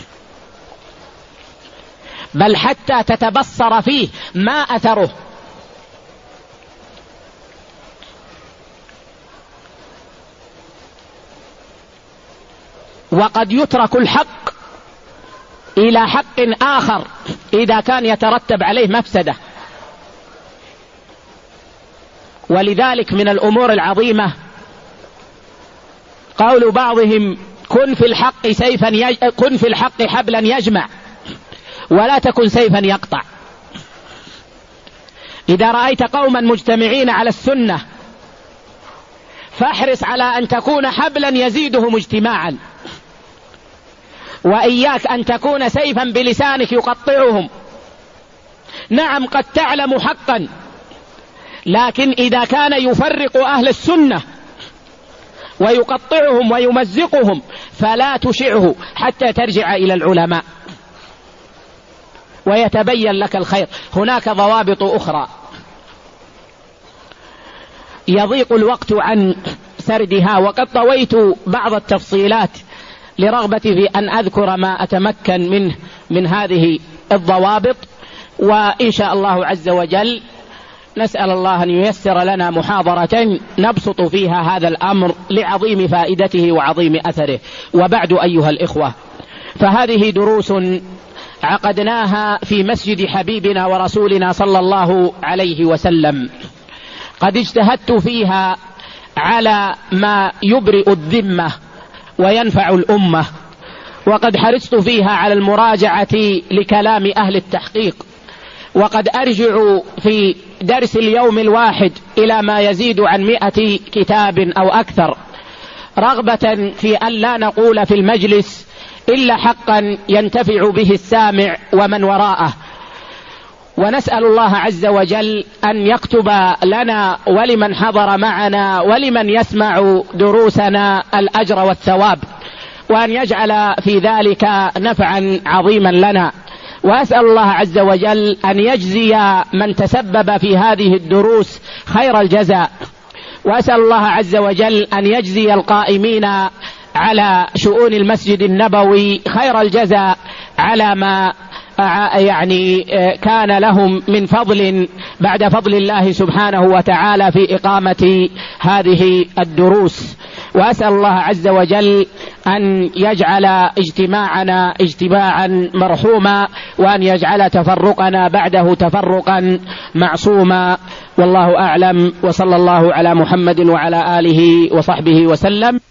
بل حتى تتبصر فيه ما أثره. وقد يترك الحق إلى حق آخر إذا كان يترتب عليه مفسدة. ولذلك من الأمور العظيمة قول بعضهم: كن في الحق سيفا يج... كن في الحق حبلا يجمع ولا تكن سيفا يقطع. إذا رأيت قوما مجتمعين على السنة فاحرص على أن تكون حبلا يزيدهم اجتماعا، وإياك أن تكون سيفا بلسانك يقطعهم. نعم قد تعلم حقا، لكن إذا كان يفرق أهل السنة ويقطعهم ويمزقهم فلا تشعه حتى ترجع إلى العلماء ويتبين لك الخير. هناك ضوابط أخرى يضيق الوقت عن سردها، وقد طويت بعض التفصيلات لرغبتي في أن أذكر ما أتمكن منه من هذه الضوابط، وإن شاء الله عز وجل نسأل الله أن ييسر لنا محاضرة نبسط فيها هذا الأمر لعظيم فائدته وعظيم أثره. وبعد أيها الإخوة، فهذه دروس عقدناها في مسجد حبيبنا ورسولنا صلى الله عليه وسلم، قد اجتهدت فيها على ما يبرئ الذمة وينفع الأمة، وقد حرصت فيها على المراجعة لكلام أهل التحقيق، وقد أرجع في درس اليوم الواحد إلى ما يزيد عن مئة كتاب أو أكثر، رغبة في أن لا نقول في المجلس إلا حقا ينتفع به السامع ومن وراءه. ونسأل الله عز وجل أن يكتب لنا ولمن حضر معنا ولمن يسمع دروسنا الأجر والثواب، وأن يجعل في ذلك نفعا عظيما لنا. وأسأل الله عز وجل أن يجزي من تسبب في هذه الدروس خير الجزاء، وأسأل الله عز وجل أن يجزي القائمين على شؤون المسجد النبوي خير الجزاء على ما يعني كان لهم من فضل بعد فضل الله سبحانه وتعالى في إقامة هذه الدروس. وأسأل الله عز وجل أن يجعل اجتماعنا اجتماعا مرحوما، وأن يجعل تفرقنا بعده تفرقا معصوما. والله أعلم، وصلى الله على محمد وعلى آله وصحبه وسلم.